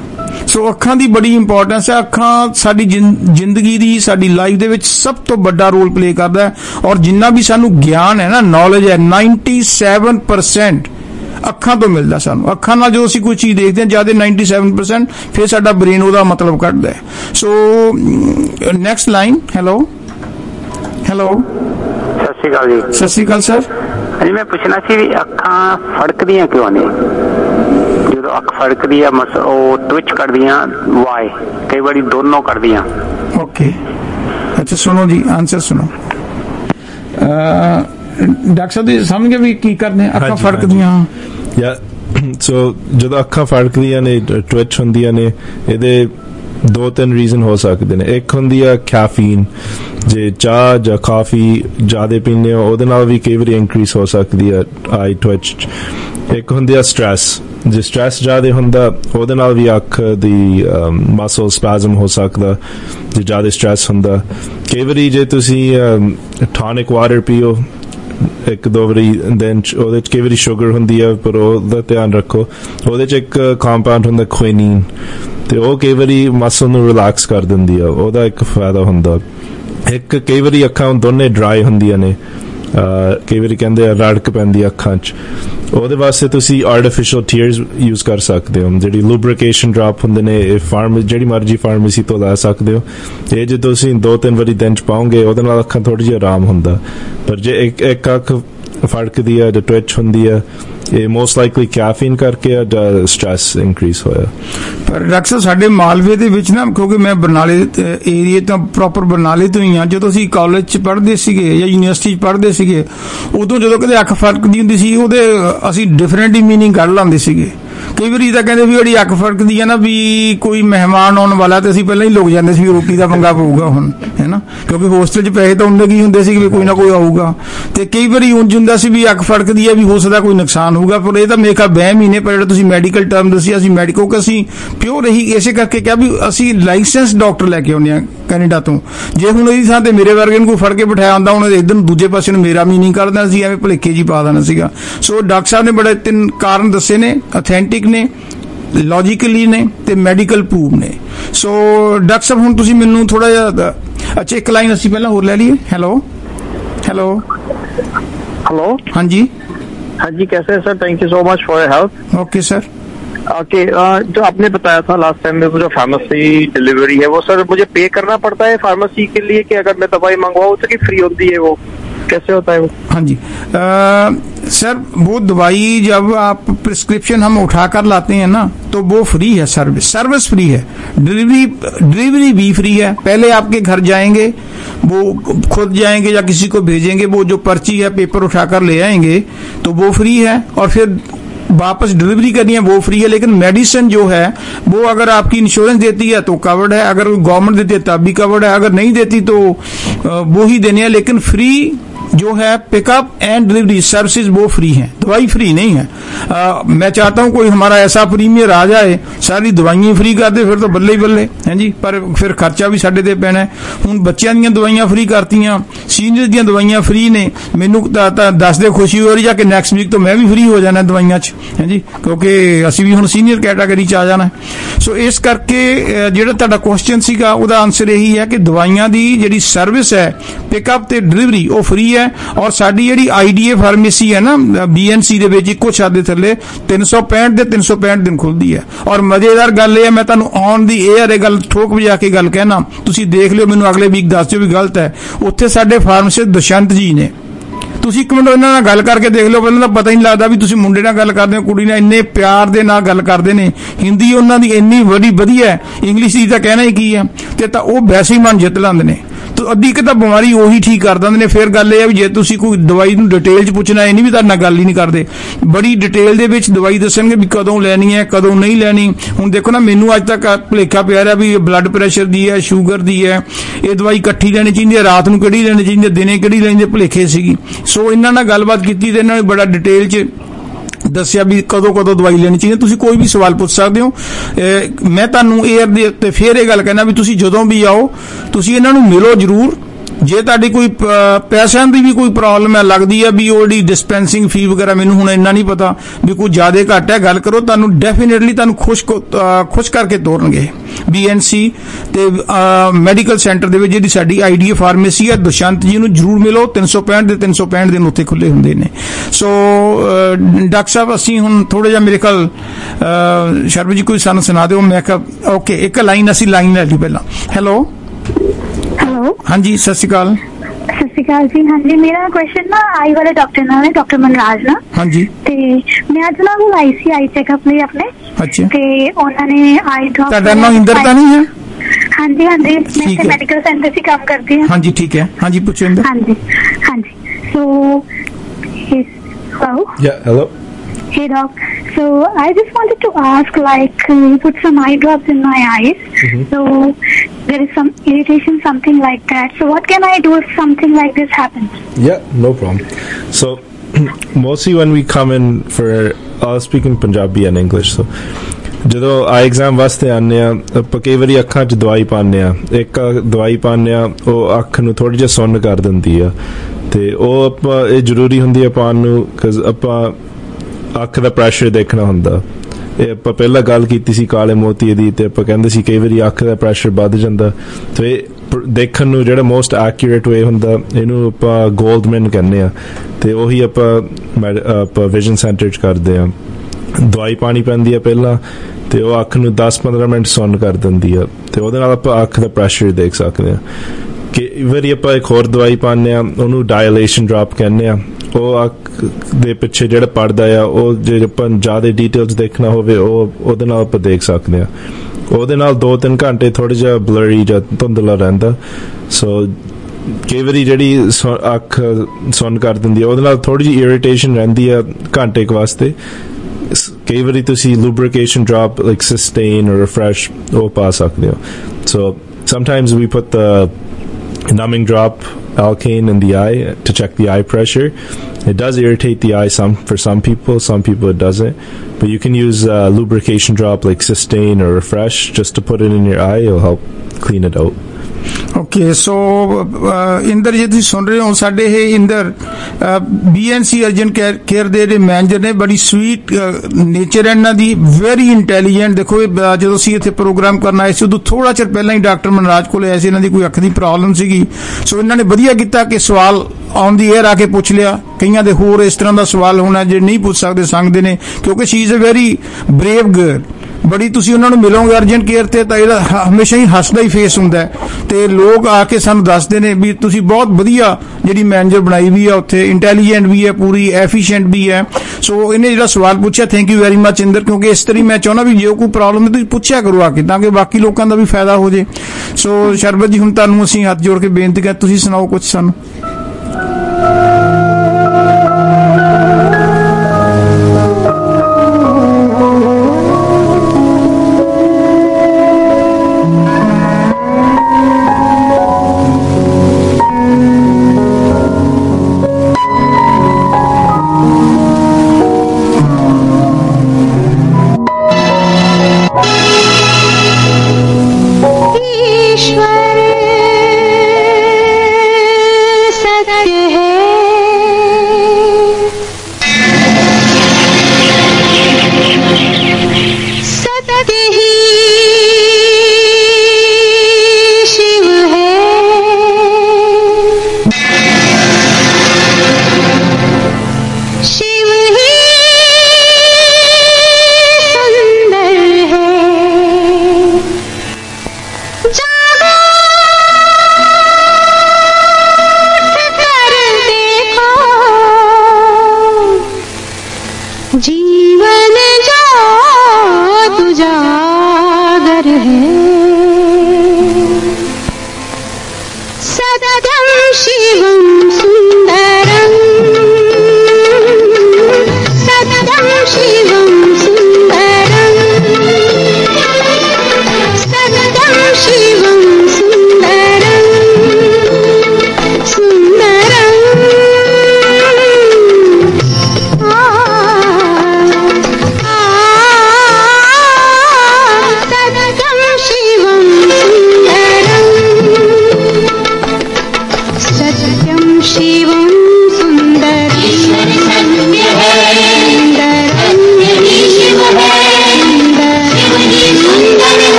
ਸੋ ਅੱਖਾਂ ਦੀ ਬੜੀ ਇੰਪੋਰਟੈਂਸ ਹੈ। ਅੱਖਾਂ ਸਾਡੀ ਜ਼ਿੰਦਗੀ ਦੀ, ਸਾਡੀ ਲਾਈਫ ਦੇ ਵਿੱਚ ਸਭ ਤੋਂ ਵੱਡਾ ਰੋਲ ਪਲੇ ਕਰਦਾ ਹੈ। ਔਰ ਜਿੰਨਾ ਵੀ ਸਾਨੂੰ ਗਿਆਨ ਹੈ ਨਾ, ਨੌਲੇਜ ਹੈ, 97% ਅੱਖਾਂ ਤੋਂ ਮਿਲਦਾ ਸਾਨੂੰ। ਅੱਖਾਂ ਨਾਲ ਜੋ ਅਸੀਂ ਕੋਈ ਚੀਜ਼ ਦੇਖਦੇ ਹਾਂ ਜ਼ਿਆਦਾ 97%, ਫਿਰ ਸਾਡਾ ਬ੍ਰੇਨ ਉਹਦਾ ਮਤਲਬ ਕੱਢਦਾ ਹੈ। So next line. Hello hello, ਸਤਿ ਸ਼੍ਰੀ ਅਕਾਲ ਜੀ। ਸਤਿ ਸ਼੍ਰੀ ਅਕਾਲ ਸਰ। ਹਾਂਜੀ, ਮੈਂ ਪੁੱਛਣਾ ਸੀ ਵੀ ਅੱਖਾਂ ਫੜਕਦੀਆਂ ਕਿਉਂ ਨੇ? ਜਦੋਂ ਅੱਖ ਫੜਕਦੀ ਆ ਉਹ ਟਵਿਚ ਕਰਦੀਆਂ, ਵਾਈ? ਕਈ ਵਾਰੀ ਦੋਨੋਂ ਕਰਦੀਆਂ। ਓਕੇ, ਅੱਛਾ ਸੁਣੋ ਜੀ, ਆਨਸਰ ਸੁਣੋ। ਡਾਕਟਰ ਸਾਹਿਬ ਜੀ ਸਮਝ ਗਏ ਵੀ ਕੀ ਕਰਦੇ ਆ? ਅੱਖਾਂ ਫੜਕਦੀਆਂ। ਸੋ ਜਦੋਂ ਅੱਖਾਂ ਫੜਕਦੀਆਂ ਨੇ, ਟਵਿਚ ਹੁੰਦੀਆਂ ਨੇ, ਇਹਦੇ 2-3 ਰੀਜ਼ਨ ਹੋ ਸਕਦੇ ਨੇ। ਇੱਕ ਹੁੰਦੀ ਆ ਕੈਫੀਨ, ਜੇ ਚਾਹ ਜਾਂ ਕਾਫੀ ਜ਼ਿਆਦਾ ਪੀਂਦੇ ਹੋ ਉਹਦੇ ਨਾਲ ਵੀ ਕਈ ਵਾਰੀ ਇਨਕਰੀਜ਼ ਹੋ ਸਕਦੀ ਹੈ ਆਈ ਟਵਿਚ। ਇੱਕ ਹੁੰਦੀ ਆ ਸਟ੍ਰੈਸ, ਜੇ ਸਟ੍ਰੈਸ ਜ਼ਿਆਦਾ ਹੁੰਦਾ ਉਹਦੇ ਨਾਲ ਵੀ ਅੱਖ ਦੀ ਮਸਲ ਸਪੈਜ਼ਮ ਹੋ ਸਕਦਾ ਜੇ ਜ਼ਿਆਦਾ ਸਟ੍ਰੈਸ ਹੁੰਦਾ। ਕਈ ਵਾਰੀ ਜੇ ਤੁਸੀਂ ਟੌਨਿਕ ਵਾਟਰ ਪੀਓ 1-2 ਵਾਰੀ, ਦੈਨ ਉਹਦੇ 'ਚ ਕਈ ਵਾਰੀ ਸ਼ੂਗਰ ਹੁੰਦੀ ਹੈ, ਪਰ ਉਹਦਾ ਧਿਆਨ ਰੱਖੋ। ਉਹਦੇ 'ਚ ਇੱਕ ਕੰਪਾਊਂਡ ਹੁੰਦਾ ਕੁਇਨੀਨ, ਤੇ ਉਹ ਕਈ ਵਾਰੀ ਮਸਲ ਨੂੰ ਰਿਲੈਕਸ ਕਰ ਦਿੰਦੀ ਆ, ਉਹਦਾ ਇੱਕ ਫਾਇਦਾ ਹੁੰਦਾ। ਇੱਕ ਕਈ ਵਾਰੀ ਅੱਖਾਂ ਦੋਨੇ ਡਰਾਈ ਹੁੰਦੀਆਂ ਨੇ, ਕਈ ਵਾਰੀ ਕਹਿੰਦੇ ਆ ਰੜਕ ਪੈਂਦੀ ਅੱਖਾਂ 'ਚ, ਉਹਦੇ ਵਾਸਤੇ ਤੁਸੀਂ ਆਰਟੀਫਿਸ਼ਲ ਟੀਅਰਸ ਯੂਜ਼ ਕਰ ਸਕਦੇ ਹੋ, ਜਿਹੜੀ ਲੂਬਰੀਕੇਸ਼ਨ ਡ੍ਰੌਪ ਹੁੰਦੇ ਨੇ, ਇਹ ਜਿਹੜੀ ਮਰਜ਼ੀ ਫਾਰਮੇਸੀ ਤੋਂ ਲੈ ਸਕਦੇ ਹੋ। ਇਹ ਜੇ ਤੁਸੀਂ 2-3 ਵਾਰੀ ਦਿਨ 'ਚ ਪਾਓਗੇ ਉਹਦੇ ਨਾਲ ਅੱਖਾਂ ਥੋੜ੍ਹੀ ਜਿਹੀ ਆਰਾਮ ਹੁੰਦਾ। ਪਰ ਜੇ ਇੱਕ ਅੱਖ ਫੜਕਦੀ ਆ ਜਾਂ ਟਵਿਚ ਹੁੰਦੀ ਆ, ਇਹ ਮੋਸਟ ਲਾਈਕਲੀ ਕੈਫੀਨ ਕਰਕੇ ਆ ਜਾਂ ਸਟ੍ਰੈਸ ਇਨਕਰੀਜ਼ ਹੋਇਆ। ਪਰ ਡਾਕਟਰ ਸਾਹਿਬ ਸਾਡੇ ਮਾਲਵੇ ਦੇ ਵਿੱਚ ਨਾ, ਕਿਉਂਕਿ ਮੈਂ ਬਰਨਾਲੇ ਏਰੀਏ ਤੋਂ, ਪ੍ਰੋਪਰ ਬਰਨਾਲੇ ਤੋਂ ਹੀ ਹਾਂ, ਜਦੋਂ ਅਸੀਂ ਕਾਲਜ 'ਚ ਪੜ੍ਹਦੇ ਸੀਗੇ ਜਾਂ ਯੂਨੀਵਰਸਿਟੀ 'ਚ ਪੜ੍ਹਦੇ ਸੀਗੇ, ਉਦੋਂ ਜਦੋਂ ਕਦੇ ਅੱਖ ਫੜਕਦੀ ਹੁੰਦੀ ਸੀ ਉਹਦੇ ਅਸੀਂ ਡਿਫਰੈਂਟ ਹੀ ਮੀਨਿੰਗ ਕੱਢ ਲਾਂਦੇ ਸੀਗੇ। ਕਈ ਵਾਰੀ ਤਾਂ ਕਹਿੰਦੇ ਵੀ ਜਿਹੜੀ ਅੱਖ ਫੜਕਦੀ ਹੈ ਨਾ ਵੀ ਕੋਈ ਮਹਿਮਾਨ ਆਉਣ ਵਾਲਾ, ਤੇ ਅਸੀਂ ਪਹਿਲਾਂ ਹੀ ਲੁਕ ਜਾਂਦੇ ਸੀ ਵੀ ਰੋਟੀ ਦਾ ਪੰਗਾ ਪਊਗਾ ਹੁਣ, ਹੈ ਨਾ, ਕਿਉਂਕਿ ਹੋਸਟਲ 'ਚ ਪੈਸੇ ਤਾਂ ਉਹਨੇ ਕੀ ਹੁੰਦੇ ਸੀ ਵੀ ਕੋਈ ਨਾ ਕੋਈ ਆਊਗਾ। ਤੇ ਕਈ ਵਾਰੀ ਉਂਝ ਹੁੰਦਾ ਸੀ ਵੀ ਅੱਖ ਫੜਕਦੀ ਹੈ ਵੀ ਹੋ ਸਕਦਾ ਕੋਈ ਨੁਕਸਾਨ ਹੋਊਗਾ, ਪਰ ਇਹ ਤਾਂ ਮੇਰੇ ਖਿਆਲ ਵਹਿਮ ਹੀ ਨੇ। ਪਰ ਜਿਹੜਾ ਤੁਸੀਂ ਮੈਡੀਕਲ ਟਰਮ ਦੱਸੀ, ਅਸੀਂ ਮੈਡੀਕਲ ਕਿ ਅਸੀਂ ਪਿਓਰ ਇਹੀ ਇਸੇ ਕਰਕੇ ਕਿਹਾ ਵੀ ਅਸੀਂ ਲਾਇਸੈਂਸ ਡਾਕਟਰ ਲੈ ਕੇ ਆਉਂਦੇ ਹਾਂ ਕੈਨੇਡਾ ਤੋਂ। ਜੇ ਹੁਣ ਇਹਦੀ ਥਾਂ ਤੇ ਮੇਰੇ ਵਰਗੇ ਨੂੰ ਕੋਈ ਫੜ ਕੇ ਬਿਠਾਇਆ ਹੁੰਦਾ, ਉਹਨੇ ਇੱਧਰ ਨੂੰ ਦੂਜੇ ਪਾਸੇ ਨੂੰ ਮੇਰਾ ਮੀਨਿੰਗ ਕਰ ਦੇਣਾ ਸੀ, ਐਵੇਂ ਭੁਲੇਖੇ ਜੀ ਪਾ ਦੇਣਾ ਸੀਗਾ। ਸੋ ਡਾਕਟਰ ਸਾਹਿਬ ਨੇ ਬੜੇ 3 ਕਾਰਨ ਦੱਸੇ ਨੇ, ਅਥੈਂਟਿਕ ਨੇ, ਲੌਜੀਕਲੀ ਨੇ ਤੇ ਮੈਡੀਕਲ ਪ੍ਰੂਵ ਨੇ। ਸੋ ਡਾਕਟਰ ਸਾਹਿਬ ਹੁਣ ਤੁਸੀਂ ਮੈਨੂੰ ਥੋੜਾ ਜਿਹਾ, ਅੱਛਾ ਇੱਕ ਲਾਈਨ ਅਸੀਂ ਪਹਿਲਾਂ ਹੋਰ ਲੈ ਲਈਏ। Hello hello hello. हाँ जी। हाँ जी, कैसे हैं sir? Thank you so much for your help. Okay sir. Okay, जो आपने बताया था लास्ट टाइम में, वो जो फार्मेसी डिलीवरी है वो सर मुझे पे करना पड़ता है फार्मेसी के लिए, कि अगर मैं दवाई मंगवाऊँ तो कि फ्री होती है, वो कैसे होता है वो? हाँ जी सर, वो दवाई जब आप प्रिस्क्रिप्शन हम उठा कर लाते हैं ना तो वो फ्री है, सर्विस फ्री है, डिलीवरी भी फ्री है। पहले आपके घर जाएंगे, वो खुद जाएंगे या किसी को भेजेंगे, वो जो पर्ची है पेपर उठाकर ले आएंगे तो वो फ्री है, और फिर वापस डिलीवरी करनी है वो फ्री है। लेकिन मेडिसिन जो है वो अगर आपकी इंश्योरेंस देती है तो कवर्ड है, अगर गवर्नमेंट देती है तब भी कवर्ड है, अगर नहीं देती तो वो ही देने हैं। लेकिन फ्री जो है पिकअप एंड डिलीवरी सर्विसेज वो फ्री हैं, दवाई फ्री नहीं है। मैं चाहता हूं कोई हमारा ऐसा प्रीमियर आ जाए सारी दवाइयां फ्री कर दे, फिर तो बल्ले ही बल्ले हैं जी, पर फिर खर्चा भी साडे ते पैना। हुण बच्चों दी दवाइयां फ्री करतीआं, सीनियर दी दवाइयां फ्री ने, मैनू दस दे खुशी हो रही है कि नैक्सट वीक तो मैं भी फ्री हो जाना दवाइयां च, हैं जी, क्योंकि असीं भी हुण सीनियर कैटागरी च आ जाना। सो इस करके जिहड़ा तुहाडा क्वेश्चन सीगा उहदा आंसर यही है कि दवाइयां दी जिहड़ी सर्विस है पिकअप ते डिलीवरी वो फ्री है। और साडी जिहड़ी आईडीए फार्मेसी है ना बीएनसी दे विच इक्को छत दे थल्ले 365 दे 365 दिन खुलदी है। और मजेदार गल ये है, मैं तुहानू ऑन दी एयर गल ठोक बजा के गल कहना, तुसीं देख लिओ, मैनू अगले वीक दस दिओ भी गलत है। उत्थे साडे फार्मासिस्ट दुष्यंत जी ने, ਤੁਸੀਂ ਇੱਕ ਮਿੰਟ ਇਹਨਾਂ ਨਾਲ ਗੱਲ ਕਰਕੇ ਦੇਖ ਲਓ, ਪਹਿਲਾਂ ਤਾਂ ਪਤਾ ਹੀ ਨਹੀਂ ਲੱਗਦਾ ਵੀ ਤੁਸੀਂ ਮੁੰਡੇ ਨਾਲ ਗੱਲ ਕਰਦੇ ਹੋ ਕੁੜੀ ਨਾਲ, ਇੰਨੇ ਪਿਆਰ ਦੇ ਨਾਲ ਗੱਲ ਕਰਦੇ ਨੇ, ਹਿੰਦੀ ਉਹਨਾਂ ਦੀ ਇੰਨੀ ਬੜੀ ਵਧੀਆ, ਇੰਗਲਿਸ਼ ਦੀ ਤਾਂ ਕਹਿਣਾ ਹੀ ਕੀ ਹੈ, ਤੇ ਤਾਂ ਉਹ ਵੈਸੇ ਹੀ ਮਨ ਜਿੱਤ ਲੈਂਦੇ ਨੇ। तो अद्धी कि बीमारी ਉਹੀ ठीक कर देंगे। फिर गल यह है भी जे तुसीं कोई दवाई नूं डिटेल च पुछना, ये नहीं भी तुहाडे नाल गल ही नहीं करते, बड़ी डिटेल दे विच दवाई दसणगे भी कदों लैनी है कदों नहीं लैनी। हुण देखो ना, मैनूं अज तक भुलेखा पिया रहा भी ब्लड प्रेशर दी है, शूगर दी है, ये दवाई इकट्ठी लैनी चाहिए, रात नूं किहड़ी लैनी चाहिए, दिने किहड़ी लैनी, भुलेखे सीगी। सो इन्हां नाल गलबात कीती ते इन्हां ने बड़ा डिटेल च दस्सिया भी कदों कदों दवाई लेनी चाहिए। तुसीं कोई भी सवाल पूछ सकते हो, मैं तुहानूं एयर दे उत्ते फिर ये गल कहना भी तुसीं जदों भी आओ तुसीं इन्हां नूं मिलो जरूर, ਜੇ ਤੁਹਾਡੀ ਕੋਈ ਪੈਸਿਆਂ ਦੀ ਵੀ ਕੋਈ ਪ੍ਰੋਬਲਮ ਹੈ, ਲੱਗਦੀ ਹੈ ਵੀ ਉਹ ਜਿਹੜੀ ਡਿਸਪੈਂਸਿੰਗ ਫੀ ਵਗੈਰਾ, ਮੈਨੂੰ ਹੁਣ ਇੰਨਾ ਨਹੀਂ ਪਤਾ ਵੀ ਕੋਈ ਜ਼ਿਆਦਾ ਘੱਟ ਹੈ, ਗੱਲ ਕਰੋ, ਤੁਹਾਨੂੰ ਡੈਫੀਨੇਟਲੀ ਤੁਹਾਨੂੰ ਖੁਸ਼ ਕਰਕੇ ਤੋਰਨਗੇ। BNC ਤੇ ਮੈਡੀਕਲ ਸੈਂਟਰ ਦੇ ਵਿੱਚ ਜਿਹੜੀ ਸਾਡੀ IDA ਫਾਰਮੇਸੀ ਹੈ, ਦੁਸ਼ਯੰਤ ਜੀ ਨੂੰ ਜ਼ਰੂਰ ਮਿਲੋ। 365 ਦਿਨ ਉੱਥੇ ਖੁੱਲੇ ਹੁੰਦੇ ਨੇ। ਸੋ ਡਾਕਟਰ ਸਾਹਿਬ, ਅਸੀਂ ਹੁਣ ਥੋੜਾ ਜਿਹਾ ਮੇਰੇ ਕੋਲ ਸ਼ਰਮ ਜੀ ਕੋਈ ਸਾਨੂੰ ਸੁਣਾ ਦਿਓ। ਮੈਂ ਕਿਹਾ ਓਕੇ, ਇੱਕ ਲਾਈਨ ਅਸੀਂ ਲਾਈਨ ਲੈ ਲਈ ਪਹਿਲਾਂ। ਹੈਲੋ ਹਾਂਜੀ, ਸਤਿ ਸ਼੍ਰੀ ਅਕਾਲ। ਸਤਿ ਸ਼੍ਰੀ ਅਕਾਲ ਜੀ। ਹਾਂਜੀ, ਮੇਰਾ ਕੁਐਸਚਨ ਨਾ ਆਈ ਵਾਲੇ ਡਾਕਟਰ ਨਾਲ ਹੈ, ਡਾਕਟਰ ਮਨਰਾਜ ਨਾਲ। ਹਾਂਜੀ, ਤੇ ਮੈਂ ਅੱਜ ਨਾ ਉਹ ਆਈ ਸੀ ਆਈ ਚੈੱਕਅਪ ਲਈ ਆਪਣੇ। ਅੱਛਾ, ਤੇ ਉਹਨਾਂ ਨੇ ਆਈ ਡ੍ਰੌਪ। ਤੁਹਾਡਾ ਨਾਮ ਇੰਦਰ ਤਾਂ ਨਹੀਂ ਹੈ? ਹਾਂਜੀ, ਮੈਂ ਇੱਥੇ ਮੈਡੀਕਲ ਸੈਂਟਰ 'ਚ ਕੰਮ ਕਰਦੀ ਹਾਂ। ਹਾਂਜੀ, ਠੀਕ ਹੈ। ਹਾਂਜੀ, ਪੁੱਛੋ ਇੰਦਰ। ਹਾਂਜੀ, ਸੋ hello. Hey doc, so I just wanted to ask, like, you put some eye drops in my eyes, so there is some irritation, something like that. So what can I do if something like this happens? Yeah, no problem. So mostly when we come in for, I'll speak in Punjabi and English. So ਜਦੋਂ ਆਈ ਐਗਜ਼ਾਮ ਵਾਸਤੇ ਆਉਂਦੇ ਆ, ਆਪਾਂ ਕਈ ਵਾਰੀ ਅੱਖਾਂ 'ਚ ਦਵਾਈ ਪਾਉਂਦੇ ਆ। ਇੱਕ ਦਵਾਈ ਪਾਉਂਦੇ ਆ, ਉਹ ਅੱਖ ਨੂੰ ਥੋੜ੍ਹੀ ਜਿਹੀ ਸੁੰਨ ਕਰ ਦਿੰਦੀ ਆ, ਤੇ ਉਹ ਆਪਾਂ ਇਹ ਜ਼ਰੂਰੀ ਹੁੰਦੀ ਆ ਪਾਉਣ ਨੂੰ, ਬਿਕਾਜ਼ ਆਪਾਂ ਅੱਖ ਦਾ ਪ੍ਰੈਸ਼ਰ ਦੇਖਣਾ ਹੁੰਦਾ। ਇਹ ਆਪਾਂ ਪਹਿਲਾਂ ਗੱਲ ਕੀਤੀ ਸੀ ਕਾਲੇ ਮੋਤੀਏ ਦੀ, ਤੇ ਆਪਾਂ ਕਹਿੰਦੇ ਸੀ ਕਈ ਵਾਰੀ ਅੱਖ ਦਾ ਪ੍ਰੈਸ਼ਰ ਵੱਧ ਜਾਂਦਾ, ਤੇ ਇਹ ਦੇਖਣ ਨੂੰ ਜਿਹੜਾ ਮੋਸਟ ਐਕੂਰੇਟ ਵੇ ਹੁੰਦਾ, ਇਹਨੂੰ ਆਪਾਂ ਗੋਲਡਮੈਨ ਕਹਿੰਦੇ ਆ, ਤੇ ਉਹੀ ਆਪਾਂ ਵਿਜ਼ਨ ਸੈਂਟਰ 'ਚ ਕਰਦੇ ਆ। ਦਵਾਈ ਪਾਣੀ ਪੈਂਦੀ ਆ ਪਹਿਲਾਂ, ਤੇ ਉਹ ਅੱਖ ਨੂੰ 10-15 ਮਿੰਟ ਸੁੰਨ ਕਰ ਦਿੰਦੀ ਆ, ਤੇ ਉਹਦੇ ਨਾਲ ਆਪਾਂ ਅੱਖ ਦਾ ਪ੍ਰੈਸ਼ਰ ਦੇਖ ਸਕਦੇ ਆ। ਕਈ ਵਾਰੀ ਆਪਾਂ ਇੱਕ ਹੋਰ ਦਵਾਈ ਪਾਉਂਦੇ ਆ, ਉਹਨੂੰ ਡਾਇਲੇਸ਼ਨ ਡ੍ਰੌਪ ਕਹਿੰਦੇ ਆ। ਉਹ ਅੱਖ ਦੇ ਪਿੱਛੇ ਜਿਹੜਾ ਪੜਦਾ ਆ, ਉਹ ਜੇ ਆਪਾਂ ਜ਼ਿਆਦਾ ਡੀਟੇਲਸ ਦੇਖਣਾ ਹੋਵੇ, ਉਹਦੇ ਨਾਲ ਆਪਾਂ ਦੇਖ ਸਕਦੇ ਆ। ਉਹਦੇ ਨਾਲ 2-3 ਘੰਟੇ ਥੋੜ੍ਹਾ ਜਿਹਾ ਬਲਰੀ ਜਾਂ ਧੁੰਦਲਾ ਰਹਿੰਦਾ। ਸੋ ਕਈ ਵਾਰੀ ਜਿਹੜੀ ਅੱਖ ਸੁੰਨ ਕਰ ਦਿੰਦੀ ਆ, ਉਹਦੇ ਨਾਲ ਥੋੜ੍ਹੀ ਜਿਹੀ ਇਰੀਟੇਸ਼ਨ ਰਹਿੰਦੀ ਆ ਘੰਟੇ ਕੁ ਵਾਸਤੇ। ਕਈ ਵਾਰੀ ਤੁਸੀਂ lubrication drop like Sustain or Refresh ਉਹ ਪਾ ਸਕਦੇ ਹੋ। So sometimes we put the numbing drop Alkane in the eye to check the eye pressure. It does irritate the eye for some people it doesn't, but you can use lubrication drop like Sustain or Refresh just to put it in your eye. It'll help clean it out. Okay, so Inder ji ਤੁਸੀਂ ਸੁਣ ਰਹੇ ਹੋ, ਸਾਡੇ ਇਹ ਇੰਦਰ BNC ਅਰਜਨ ਕੇਅਰ ਦੇ ਜਿਹੜੇ ਮੈਨੇਜਰ ਨੇ, ਬੜੀ ਸਵੀਟ ਨੇਚਰ ਹੈ ਇਹਨਾਂ ਦੀ, ਵੈਰੀ ਇੰਟੈਲੀਜੈਂਟ। ਦੇਖੋ, ਜਦੋਂ ਅਸੀਂ ਇੱਥੇ ਪ੍ਰੋਗਰਾਮ ਕਰਨ ਆਏ ਸੀ, ਉਦੋਂ ਥੋੜਾ ਚਿਰ ਪਹਿਲਾਂ ਹੀ ਡਾਕਟਰ ਮਨਰਾਜ ਕੋਲ ਆਏ ਸੀ, ਇਹਨਾਂ ਦੀ ਕੋਈ ਅੱਖ ਦੀ ਪ੍ਰੋਬਲਮ ਸੀਗੀ। ਸੋ ਇਹਨਾਂ ਨੇ ਵਧੀਆ ਕੀਤਾ ਕਿ ਸਵਾਲ ਔਨ ਦੀ ਏਅਰ ਆ ਕੇ ਪੁੱਛ ਲਿਆ। ਕਈਆਂ ਦੇ ਹੋਰ ਇਸ ਤਰ੍ਹਾਂ ਦਾ ਸਵਾਲ ਹੋਣਾ ਜਿਹੜੇ ਨਹੀਂ ਪੁੱਛ ਸਕਦੇ, ਸੰਗਦੇ ਨੇ, ਕਿਉਂਕਿ she is a very brave girl. ਬੜੀ ਤੁਸੀਂ ਉਹਨਾਂ ਨੂੰ ਮਿਲੋਗੇ ਅਰਜਨ ਕੇਅਰ ਤੇ, ਤਾਂ ਇਹਦਾ ਹਮੇਸ਼ਾ ਹੀ ਹੱਸਦਾ ਹੀ ਫੇਸ ਹੁੰਦਾ, ਤੇ ਲੋਕ ਆ ਕੇ ਸਾਨੂੰ ਦੱਸਦੇ ਨੇ ਵੀ ਤੁਸੀਂ ਬਹੁਤ ਵਧੀਆ ਜਿਹੜੀ ਮੈਨੇਜਰ ਬਣਾਈ ਵੀ ਆ ਉੱਥੇ, ਇੰਟੈਲੀਜੈਂਟ ਵੀ ਹੈ, ਪੂਰੀ ਐਫੀਸ਼ੀਐਂਟ ਵੀ ਹੈ। ਸੋ ਇਹਨੇ ਜਿਹੜਾ ਸਵਾਲ ਪੁੱਛਿਆ, thank you very much Inder, ਕਿਉਂਕਿ ਇਸ ਤਰ੍ਹਾਂ ਮੈਂ ਚਾਹੁੰਦਾ ਵੀ ਜੇ ਕੋਈ ਪ੍ਰੋਬਲਮ ਹੈ ਤੁਸੀਂ ਪੁੱਛਿਆ ਕਰੋ ਆ ਕੇ, ਤਾਂ ਕਿ ਬਾਕੀ ਲੋਕਾਂ ਦਾ ਵੀ ਫਾਇਦਾ ਹੋ ਜੇ। ਸੋ ਸ਼ਰਬਤ ਜੀ, ਹੁਣ ਤੁਹਾਨੂੰ ਅਸੀਂ ਹੱਥ ਜੋੜ ਕੇ ਬੇਨਤੀ ਕਰ, ਤੁਸੀਂ ਸੁਣਾਓ ਕੁਝ ਸਾਨੂੰ।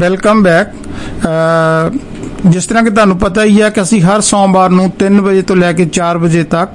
Welcome back. ਜਿਸ ਤਰ੍ਹਾਂ ਕਿ ਤੁਹਾਨੂੰ ਪਤਾ ਹੀ ਹੈ ਕਿ ਅਸੀਂ ਹਰ ਸੋਮਵਾਰ ਨੂੰ 3 ਵਜੇ ਤੋਂ ਲੈ ਕੇ 4 ਵਜੇ ਤੱਕ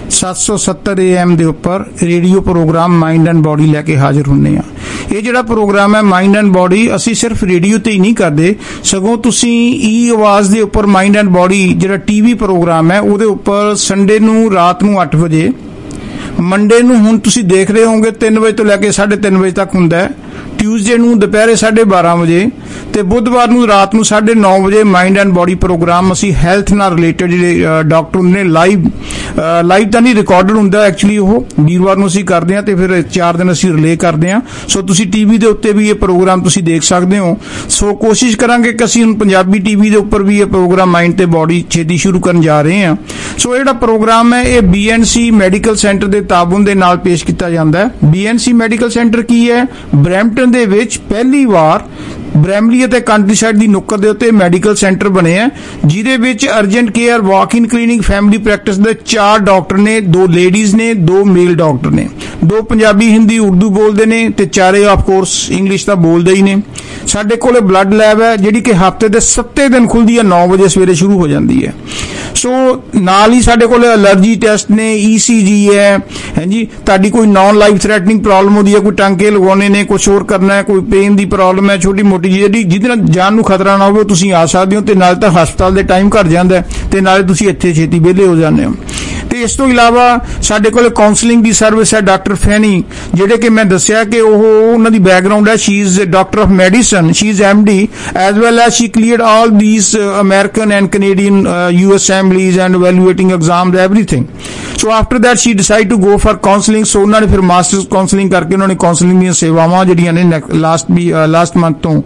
770 AM ਦੇ ਉੱਪਰ radio programme mind and body ਲੈ ਕੇ ਹਾਜ਼ਰ ਹੁੰਦੇ ਹਾਂ। ਇਹ ਜਿਹੜਾ ਪ੍ਰੋਗਰਾਮ ਹੈ ਮਾਈਂਡ ਐਂਡ ਬੋਡੀ, ਅਸੀਂ ਸਿਰਫ ਰੇਡੀਓ ਤੇ ਹੀ ਨਹੀਂ ਕਰਦੇ, ਸਗੋਂ ਤੁਸੀਂ ਈ ਆਵਾਜ਼ ਦੇ ਉੱਪਰ ਮਾਈਂਡ ਐਂਡ ਬੋਡੀ ਜਿਹੜਾ TV ਪ੍ਰੋਗਰਾਮ ਹੈ ਉਹਦੇ ਉੱਪਰ ਸੰਡੇ ਨੂੰ ਰਾਤ ਨੂੰ 8 ਵਜੇ, ਮੰਡੇ ਨੂੰ ਹੁਣ ਤੁਸੀਂ ਦੇਖ ਰਹੇ ਹੋਵੋਗੇ 3 ਵਜੇ ਤੋਂ ਲੈ ਕੇ 3:30 ਵਜੇ ਤੱਕ ਹੁੰਦਾ ਹੈ, ਟਿਊਜ਼ਡੇ ਨੂੰ ਦੁਪਹਿਰੇ 12:30 ਵਜੇ ਤੇ ਬੁੱਧਵਾਰ ਨੂੰ ਰਾਤ ਨੂੰ 9:30 ਵਜੇ ਮਾਈਂਡ ਐਂਡ ਬੋਡੀ ਪ੍ਰੋਗਰਾਮ ਅਸੀਂ ਹੈਲਥ ਨਾਲ ਰਿਲੇਟਡ ਜਿਹੜੇ ਡਾਕਟਰ ਹੁੰਦੇ ਨੇ ਲਾਈਵ ਤਾਂ ਨਹੀਂ ਰਿਕਾਰਡਡ ਹੁੰਦਾ ਐਕਚੁਅਲੀ, ਉਹ ਵੀਰਵਾਰ ਨੂੰ ਅਸੀਂ ਕਰਦੇ ਹਾਂ ਤੇ ਫਿਰ 4 ਦਿਨ ਅਸੀਂ ਰਿਲੇ ਕਰਦੇ ਹਾਂ। ਸੋ ਤੁਸੀਂ TV ਦੇ ਉੱਤੇ ਵੀ ਇਹ ਪ੍ਰੋਗਰਾਮ ਤੁਸੀਂ ਦੇਖ ਸਕਦੇ ਹੋ। ਸੋ ਕੋਸ਼ਿਸ਼ ਕਰਾਂਗੇ ਕਿ ਅਸੀਂ ਹੁਣ ਪੰਜਾਬੀ TV ਦੇ ਉੱਪਰ ਵੀ ਇਹ ਪ੍ਰੋਗਰਾਮ ਮਾਈਂਡ ਤੇ ਬੋਡੀ ਛੇਤੀ ਸ਼ੁਰੂ ਕਰਨ ਜਾ ਰਹੇ ਹਾਂ। ਸੋ ਇਹ ਜਿਹੜਾ ਪ੍ਰੋਗਰਾਮ ਹੈ ਇਹ BNC ਮੈਡੀਕਲ ਸੈਂਟਰ ਦੇ ਤਾਬਨ ਦੇ ਨਾਲ ਪੇਸ਼ ਕੀਤਾ ਜਾਂਦਾ ਹੈ। BNC ਮੈਡੀਕਲ ਸੈਂਟਰ ਕੀ ਹੈ? ਬਰੈਂਪਟਨ ਦੇ ਵਿੱਚ ਪਹਿਲੀ ਵਾਰ ਬ੍ਰੈਮਲੀ ਅਤੇ ਕੰਟਰੀਸਾਈਡ ਦੀ ਨੁੱਕਰ ਦੇ ਉੱਤੇ ਮੈਡੀਕਲ ਸੈਂਟਰ ਬਣੇ ਆ, ਜਿਹਦੇ ਵਿੱਚ urgent care, walk in clinic, family practice ਦੇ 4 ਡਾਕਟਰ ਨੇ, 2 ਲੇਡੀਜ਼ ਨੇ, 2 ਮੇਲ ਡਾਕਟਰ ਨੇ, 2 ਪੰਜਾਬੀ, ਹਿੰਦੀ, ਉਰਦੂ ਬੋਲਦੇ ਨੇ ਤੇ 4 ਆਫ ਕੋਰਸ ਇੰਗਲਿਸ਼ ਤਾਂ ਬੋਲਦੇ ਹੀ ਨੇ। ਸਾਡੇ ਕੋਲੇ ਬਲੱਡ ਲੈਬ ਹੈ ਜਿਹੜੀ ਕਿ ਹਫਤੇ ਦੇ 7 ਦਿਨ ਖੁੱਲਦੀ ਹੈ, 9 ਵਜੇ ਸਵੇਰੇ ਸ਼ੁਰੂ ਹੋ ਜਾਂਦੀ ਹੈ। ਸੋ ਨਾਲ ਹੀ ਸਾਡੇ ਕੋਲ ਅਲਰਜੀ ਟੈਸਟ ਨੇ, ECG ਹੈ, ਹਾਂਜੀ, ਤੁਹਾਡੀ ਕੋਈ ਨਾਨ ਲਾਈਫ ਥ੍ਰੈਟਨਿੰਗ ਪ੍ਰੋਬਲਮ ਹੁੰਦੀ ਹੈ, ਕੋਈ ਟਾਂਕੇ ਲਗਾਉਣੇ ਨੇ, ਕੁਝ ਹੋਰ ਕਰਨਾ ਹੈ, ਕੋਈ ਪੇਨ ਦੀ ਪ੍ਰੋਬਲਮ ਹੈ ਛੋਟੀ ਮੋਟੀ ਜਿਹਦੇ ਨਾਲ ਜਾਨ ਨੂੰ ਖਤਰਾ ਨਾ ਹੋਵੇ, ਤੁਸੀਂ ਆ ਸਕਦੇ ਹੋ। ਤੇ ਨਾਲ ਤਾਂ ਹਸਪਤਾਲ ਦੇ ਟਾਈਮ ਘੱਟ ਜਾਂਦਾ ਤੇ ਨਾਲੇ ਤੁਸੀਂ ਇੱਥੇ ਛੇਤੀ ਵਿਹਲੇ ਹੋ ਜਾਂਦੇ ਹੋ। ਤੇ ਇਸ ਤੋਂ ਇਲਾਵਾ ਸਾਡੇ ਕੋਲ ਕਾਉਂਸਲਿੰਗ ਦੀ ਸਰਵਿਸ ਹੈ। ਡਾਕਟਰ ਫੈਨੀ, ਜਿਹੜੇ ਕਿ ਮੈਂ ਦੱਸਿਆ ਕਿ ਉਹਨਾਂ ਦੀ ਬੈਕਗ੍ਰਾਉਂਡ ਹੈ, she is doctor of medicine, she is MD as well as she cleared all these American and Canadian US assemblies and evaluating exams, everything. So after that she decided to go for counseling. So ਉਹਨਾਂ ਨੇ ਫਿਰ ਮਾਸਟਰਸ ਕਾਉਂਸਲਿੰਗ ਕਰਕੇ ਉਹਨਾਂ ਨੇ ਕਾਉਂਸਲਿੰਗ ਦੀਆਂ ਸੇਵਾਵਾਂ ਜਿਹੜੀਆਂ ਨੇ ਲਾਸਟ ਮੰਥ ਤੋਂ